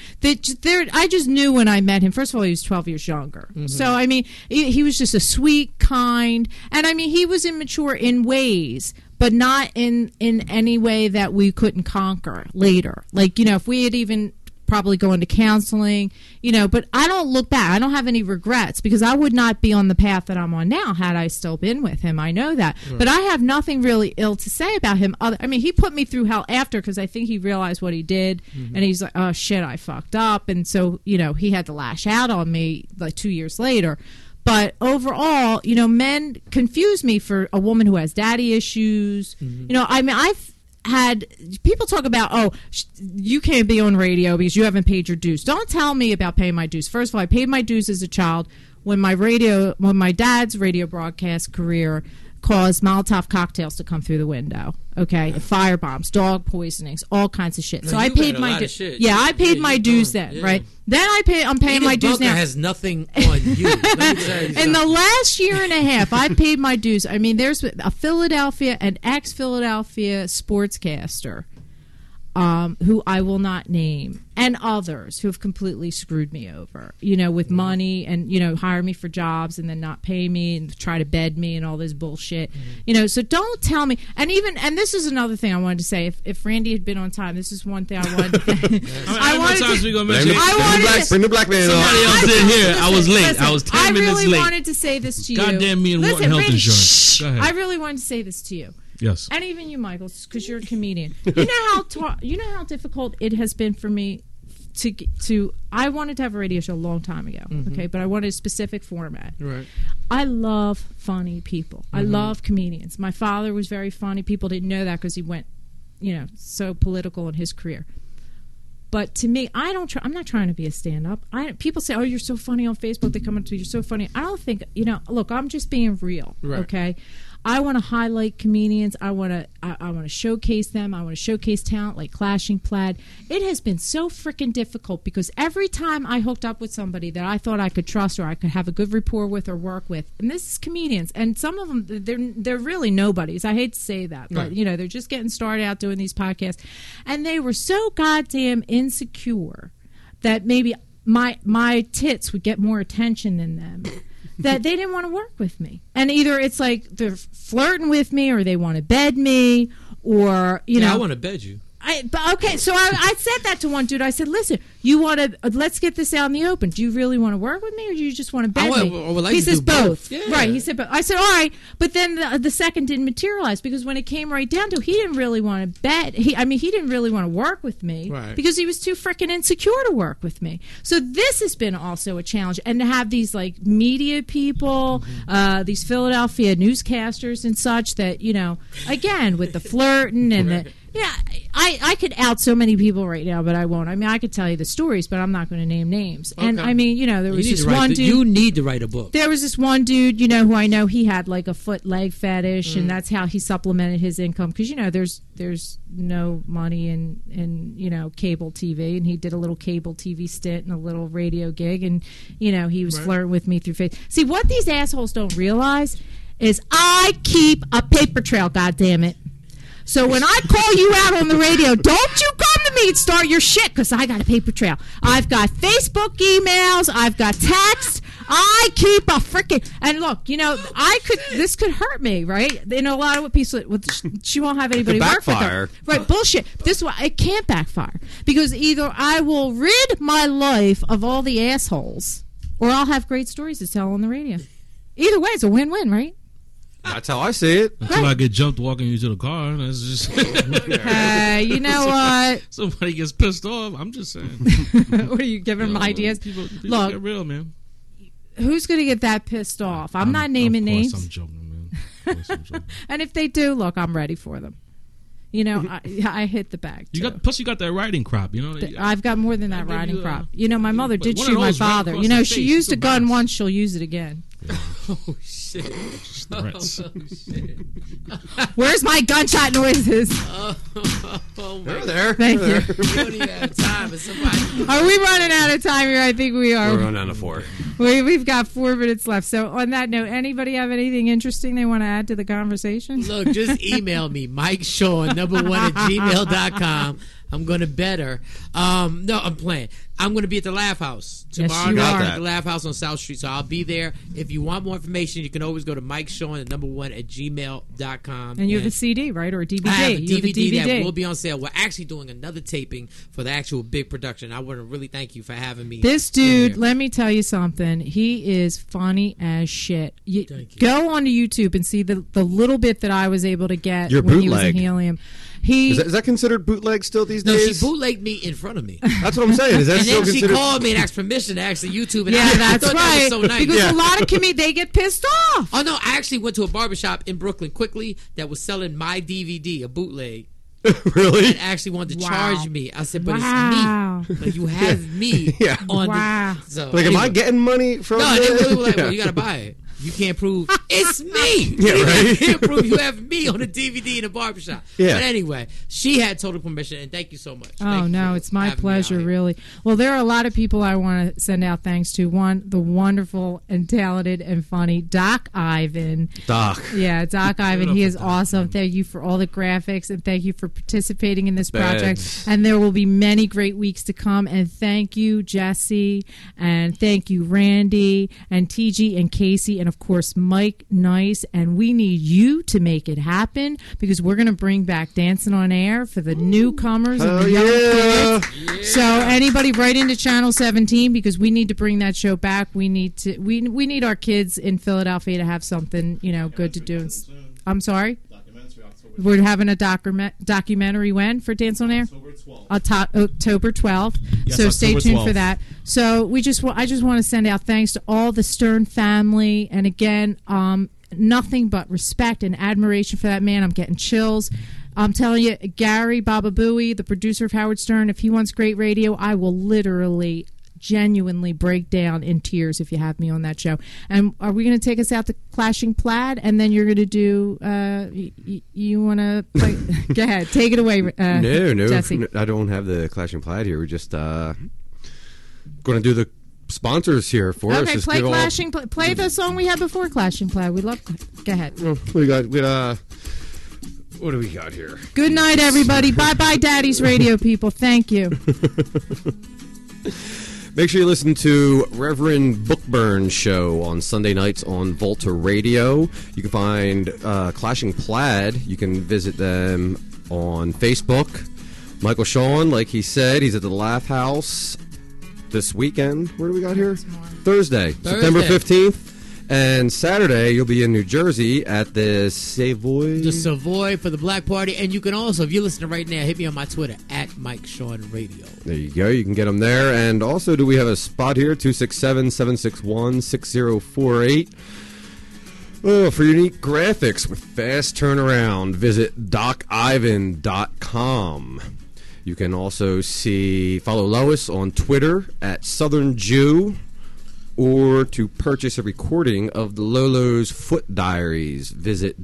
I just knew when I met him. First of all, he was 12 years younger. Mm-hmm. So he was just a sweet, kind, and he was immature in ways, but not in any way that we couldn't conquer later. Like if we had even. Probably go into counseling, but I don't look back. I don't have any regrets because I would not be on the path that I'm on now had I still been with him. I know that. Right. But I have nothing really ill to say about him. He put me through hell after because I think he realized what he did and he's like, oh shit, I fucked up. And so, he had to lash out on me like 2 years later. But overall, men confuse me for a woman who has daddy issues. I've had people talk about, you can't be on radio because you haven't paid your dues. Don't tell me about paying my dues. First of all, I paid my dues as a child when my dad's radio broadcast career caused Molotov cocktails to come through the window. Okay, fire bombs, dog poisonings, all kinds of shit. No, so I you paid had a my lot of shit. yeah, I paid my dues gone. then, Yeah. right? Then I'm paying my dues Bunker now. has nothing on you. Let me tell you In something. the last year and a half, I paid my dues. There's an ex-Philadelphia sportscaster who I will not name, and others who have completely screwed me over, with money and, hire me for jobs and then not pay me and try to bed me and all this bullshit. So don't tell me. And this is another thing I wanted to say. If Randy had been on time, this is one thing I wanted to How many times we gonna mention it? Bring the black man on. Somebody else did here. I was late. Listen, I was 10 minutes really late. wanted to say this to you. Goddamn me and Listen, wanting health Randy, insurance. Go ahead. I really wanted to say this to you. Yes. And even you, Michael, because you're a comedian. You know how difficult it has been for me I wanted to have a radio show a long time ago, Mhm. okay, but I wanted a specific format. Right. I love funny people. I Mhm. love comedians. My father was very funny. People didn't know that because he went, so political in his career. But to me, I'm not trying to be a stand-up. People say, "Oh, you're so funny on Facebook." They come up to you, "You're so funny." I don't think, look, I'm just being real, Right. okay? I want to highlight comedians. I want to showcase them. I want to showcase talent like Clashing Plaid. It has been so freaking difficult because every time I hooked up with somebody that I thought I could trust or I could have a good rapport with or work with, and this is comedians, and some of them they're really nobodies. I hate to say that, but Right. they're just getting started out doing these podcasts, and they were so goddamn insecure that maybe my tits would get more attention than them. That they didn't want to work with me. And either it's like they're flirting with me or they want to bed me or, I want to bed you. Okay, so I said that to one dude. I said, "Listen, you want to? Let's get this out in the open. Do you really want to work with me, or do you just want to bed me?" I would like he to says do both. both. Right? He said both. I said, "All right," but then the second didn't materialize because when it came right down to, it, he didn't really want to bed. He didn't really want to work with me Right. because he was too freaking insecure to work with me. So this has been also a challenge, and to have these like media people, these Philadelphia newscasters and such that again with the flirting and the. Yeah, I could out so many people right now, but I won't. I could tell you the stories, but I'm not going to name names. And Okay. there was this You need to write one the- dude. You need to write a book. There was this one dude, who I know he had like a foot leg fetish, and that's how he supplemented his income because there's no money in cable TV, and he did a little cable TV stint and a little radio gig, and he was flirting with me through Facebook. See, what these assholes don't realize is I keep a paper trail. God damn it. So when I call you out on the radio, don't you come to me and start your shit because I got a paper trail. I've got Facebook emails. I've got text. I keep a freaking and look, this could hurt me, right? A lot of what people she won't have anybody work with her, right? Bullshit. This one it can't backfire because either I will rid my life of all the assholes, or I'll have great stories to tell on the radio. Either way, it's a win-win, right? That's how I see it. Until I get jumped walking you to the car. That's just. Hey, you know what? Somebody gets pissed off. I'm just saying. What are you giving them ideas? People Look, get real, man. Who's going to get that pissed off? I'm not naming names. I'm joking, man. And if they do, look, I'm ready for them. I hit the bag. Plus, you got that riding crop. I've got more than that riding crop. My mother did one shoot of my those right father. across the She face, used it's a a gun bounce. once, she'll use it again. Oh shit! Threats. Oh, shit. Where's my gunshot noises? Oh They're my there. Thank They're you. there. We don't even have time. But somebody. Are we running out of time here? I think we are. We're going down to 4. We've got 4 minutes left. So on that note, anybody have anything interesting they want to add to the conversation? Look, just email me, Mike Sean, #1@gmail.com. I'm going to better. No, I'm playing. I'm going to be at the Laugh House tomorrow you night are. at the Laugh House on South Street. So I'll be there. If you want more information, you can always go to Mike Sean, @1@gmail.com. And you have a CD, right? Or a DVD? I have a You have a DVD that will be on sale. We're actually doing another taping for the actual big production. I want to really thank you for having me. This in dude, here. let me tell you something. He is funny as shit. Go onto YouTube and see the little bit that I was able to get Your when he was in bootleg. Helium. Is that considered bootleg still these No, days? she bootlegged me in front of me. That's what I'm saying. Is that And still then she considered? called me and asked permission to actually YouTube it. Yeah, I that's thought that right. was so nice. Because a lot of they get pissed off. Oh no, I actually went to a barbershop in Brooklyn quickly that was selling my DVD, a bootleg. Really? And actually wanted to Wow. charge me. I said, but Wow. it's me. Like, you have me Yeah. on Wow. the. So, Like, am I anyway. getting money from No, this? they really were like, Yeah. well, you got to buy it. You can't prove it's me. Yeah, right. You can't prove you have me on a DVD in a barbershop. Yeah. But anyway, she had total permission, and thank you so much. Oh, Thank you no, for it's my having me pleasure, out here. really. Well, there are a lot of people I want to send out thanks to. One, the wonderful and talented and funny Doc Ivan. Doc. Yeah, Doc Ivan. up He for is awesome. Thank you for all the graphics, and thank you for participating in this project. Beds. And there will be many great weeks to come. And thank you, Jesse, and thank you, Randy, and TG, and Casey, and of course, Mike Nice. And we need you to make it happen because we're going to bring back Dancing on Air for the newcomers and Oh, the young yeah. kids. So anybody write into Channel 17 because we need to bring that show back. We need to. We need our kids in Philadelphia to have something good to do. I'm sorry. Documentary October We're having a documentary when for Dance on Air? October 12th. Yes, so stay October tuned 12th. for that. So I just want to send out thanks to all the Stern family, and again, nothing but respect and admiration for that man. I'm getting chills. I'm telling you, Gary Baba Booey, the producer of Howard Stern, if he wants great radio, I will literally genuinely break down in tears if you have me on that show. And are we going to take us out to Clashing Plaid, and then you're going to do you want to play? Go ahead, take it away. No, Jesse. I don't have the Clashing Plaid here. We're just going to do the sponsors here for us. Okay, Just play give all- Clashing. Play the song we had before Clashing Plaid. We love. Go ahead. We got what do we got here? Good night, everybody. Bye, bye, Daddy's Radio people. Thank you. Make sure you listen to Reverend Bookburn's show on Sunday nights on Volta Radio. You can find Clashing Plaid. You can visit them on Facebook. Michael Sean, like he said, he's at the Laugh House this weekend. Where do we got here? Thursday. September 15th. And Saturday, you'll be in New Jersey at the Savoy. The Savoy for the Black Party. And you can also, if you're listening right now, hit me on my Twitter, at Mike Sean Radio. There you go. You can get them there. And also, do we have a spot here? 267-761-6048. Oh, for unique graphics with fast turnaround, visit DocIvan.com. You can also follow Lois on Twitter at Southern Jew, or to purchase a recording of the Lolo's Foot Diaries, visit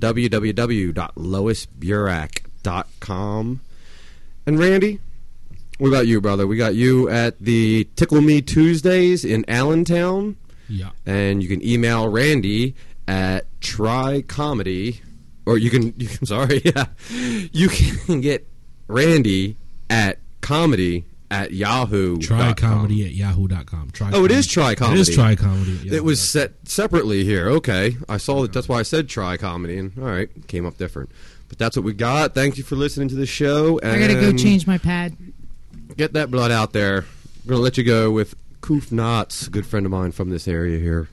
www.loisburak.com. And Randy, what about you, brother? We got you at the Tickle Me Tuesdays in Allentown. Yeah. And you can email Randy at trycomedy, or you can you can get Randy at comedy at Yahoo. Trycomedy at yahoo.com. Oh, it is Trycomedy. It is Trycomedy. It was set separately here. Okay. I saw that. That's why I said Trycomedy. And all right, came up different. But that's what we got. Thank you for listening to the show. And I got to go change my pad. Get that blood out there. I'm going to let you go with Koof Knotts, a good friend of mine from this area here.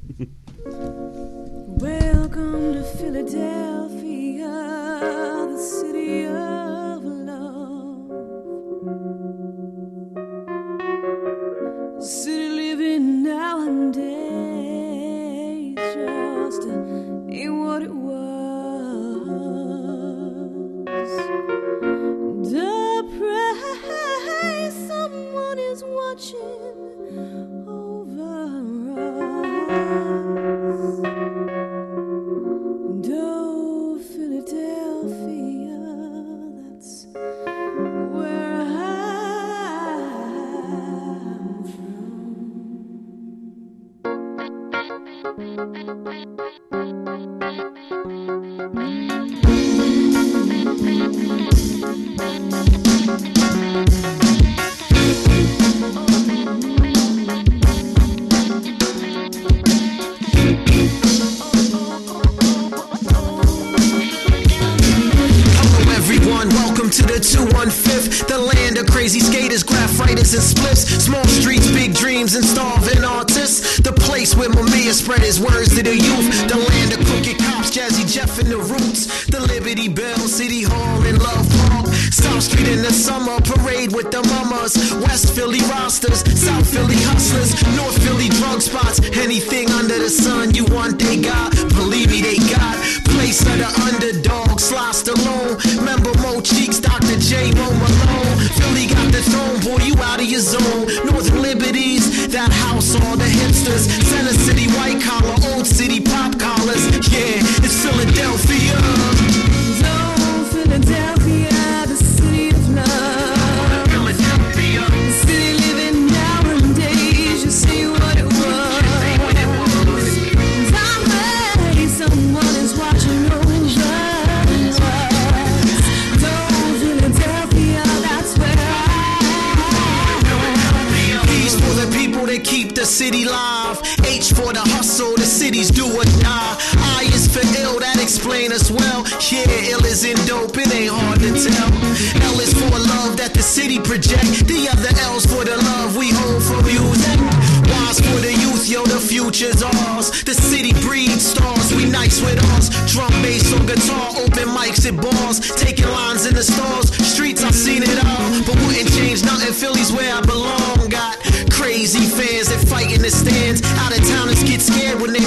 Welcome to Philadelphia, the city of love. City living nowadays just ain't what it was. The praise someone is watching over us. And oh, Philadelphia, that's where I'm Welcome to the 215th, the land of crazy skaters, graph writers, and spliffs. Small streets, big dreams, and starving artists. The place where Mamiya spread his words to the youth. The land of crooked cops, Jazzy Jeff and the Roots. The Liberty Bell, City Hall, and Love Park. South Street in the summer, parade with the mamas. West Philly rosters, South Philly hustlers. North Philly drug spots, anything under the sun you want they got. Believe me, they got. Place of the underdog, Sly Stallone. Remember Mo Cheeks, Dr. J, Mo Malone. Philly got the throne, boy, you out of your zone. Northern Liberties, that house, all the hipsters. Center City, white collar, old city, pop collars. Yeah, it's Philadelphia. Oh, Philadelphia, the city of love. Philadelphia, the city living nowadays. You see what it was. Someone is watching over us. Oh, Philadelphia, that's where I'm. Peace for the people that keep the city live. H for the hustle, the city's do or die. I is for ill, that explain us well. Yeah, ill is in dope, it ain't hard to tell. L is for love that the city project. The other L's for the love we hold for music. Y's for the youth, yo, the future's ours. The city breeds stars, we nice with us. Drum, bass, or guitar, open mics wasted balls, taking lines in the stalls. Streets, I've seen it all, but wouldn't change nothing. Philly's where I belong. Got crazy fans that fight in the stands. Out of towners get scared when they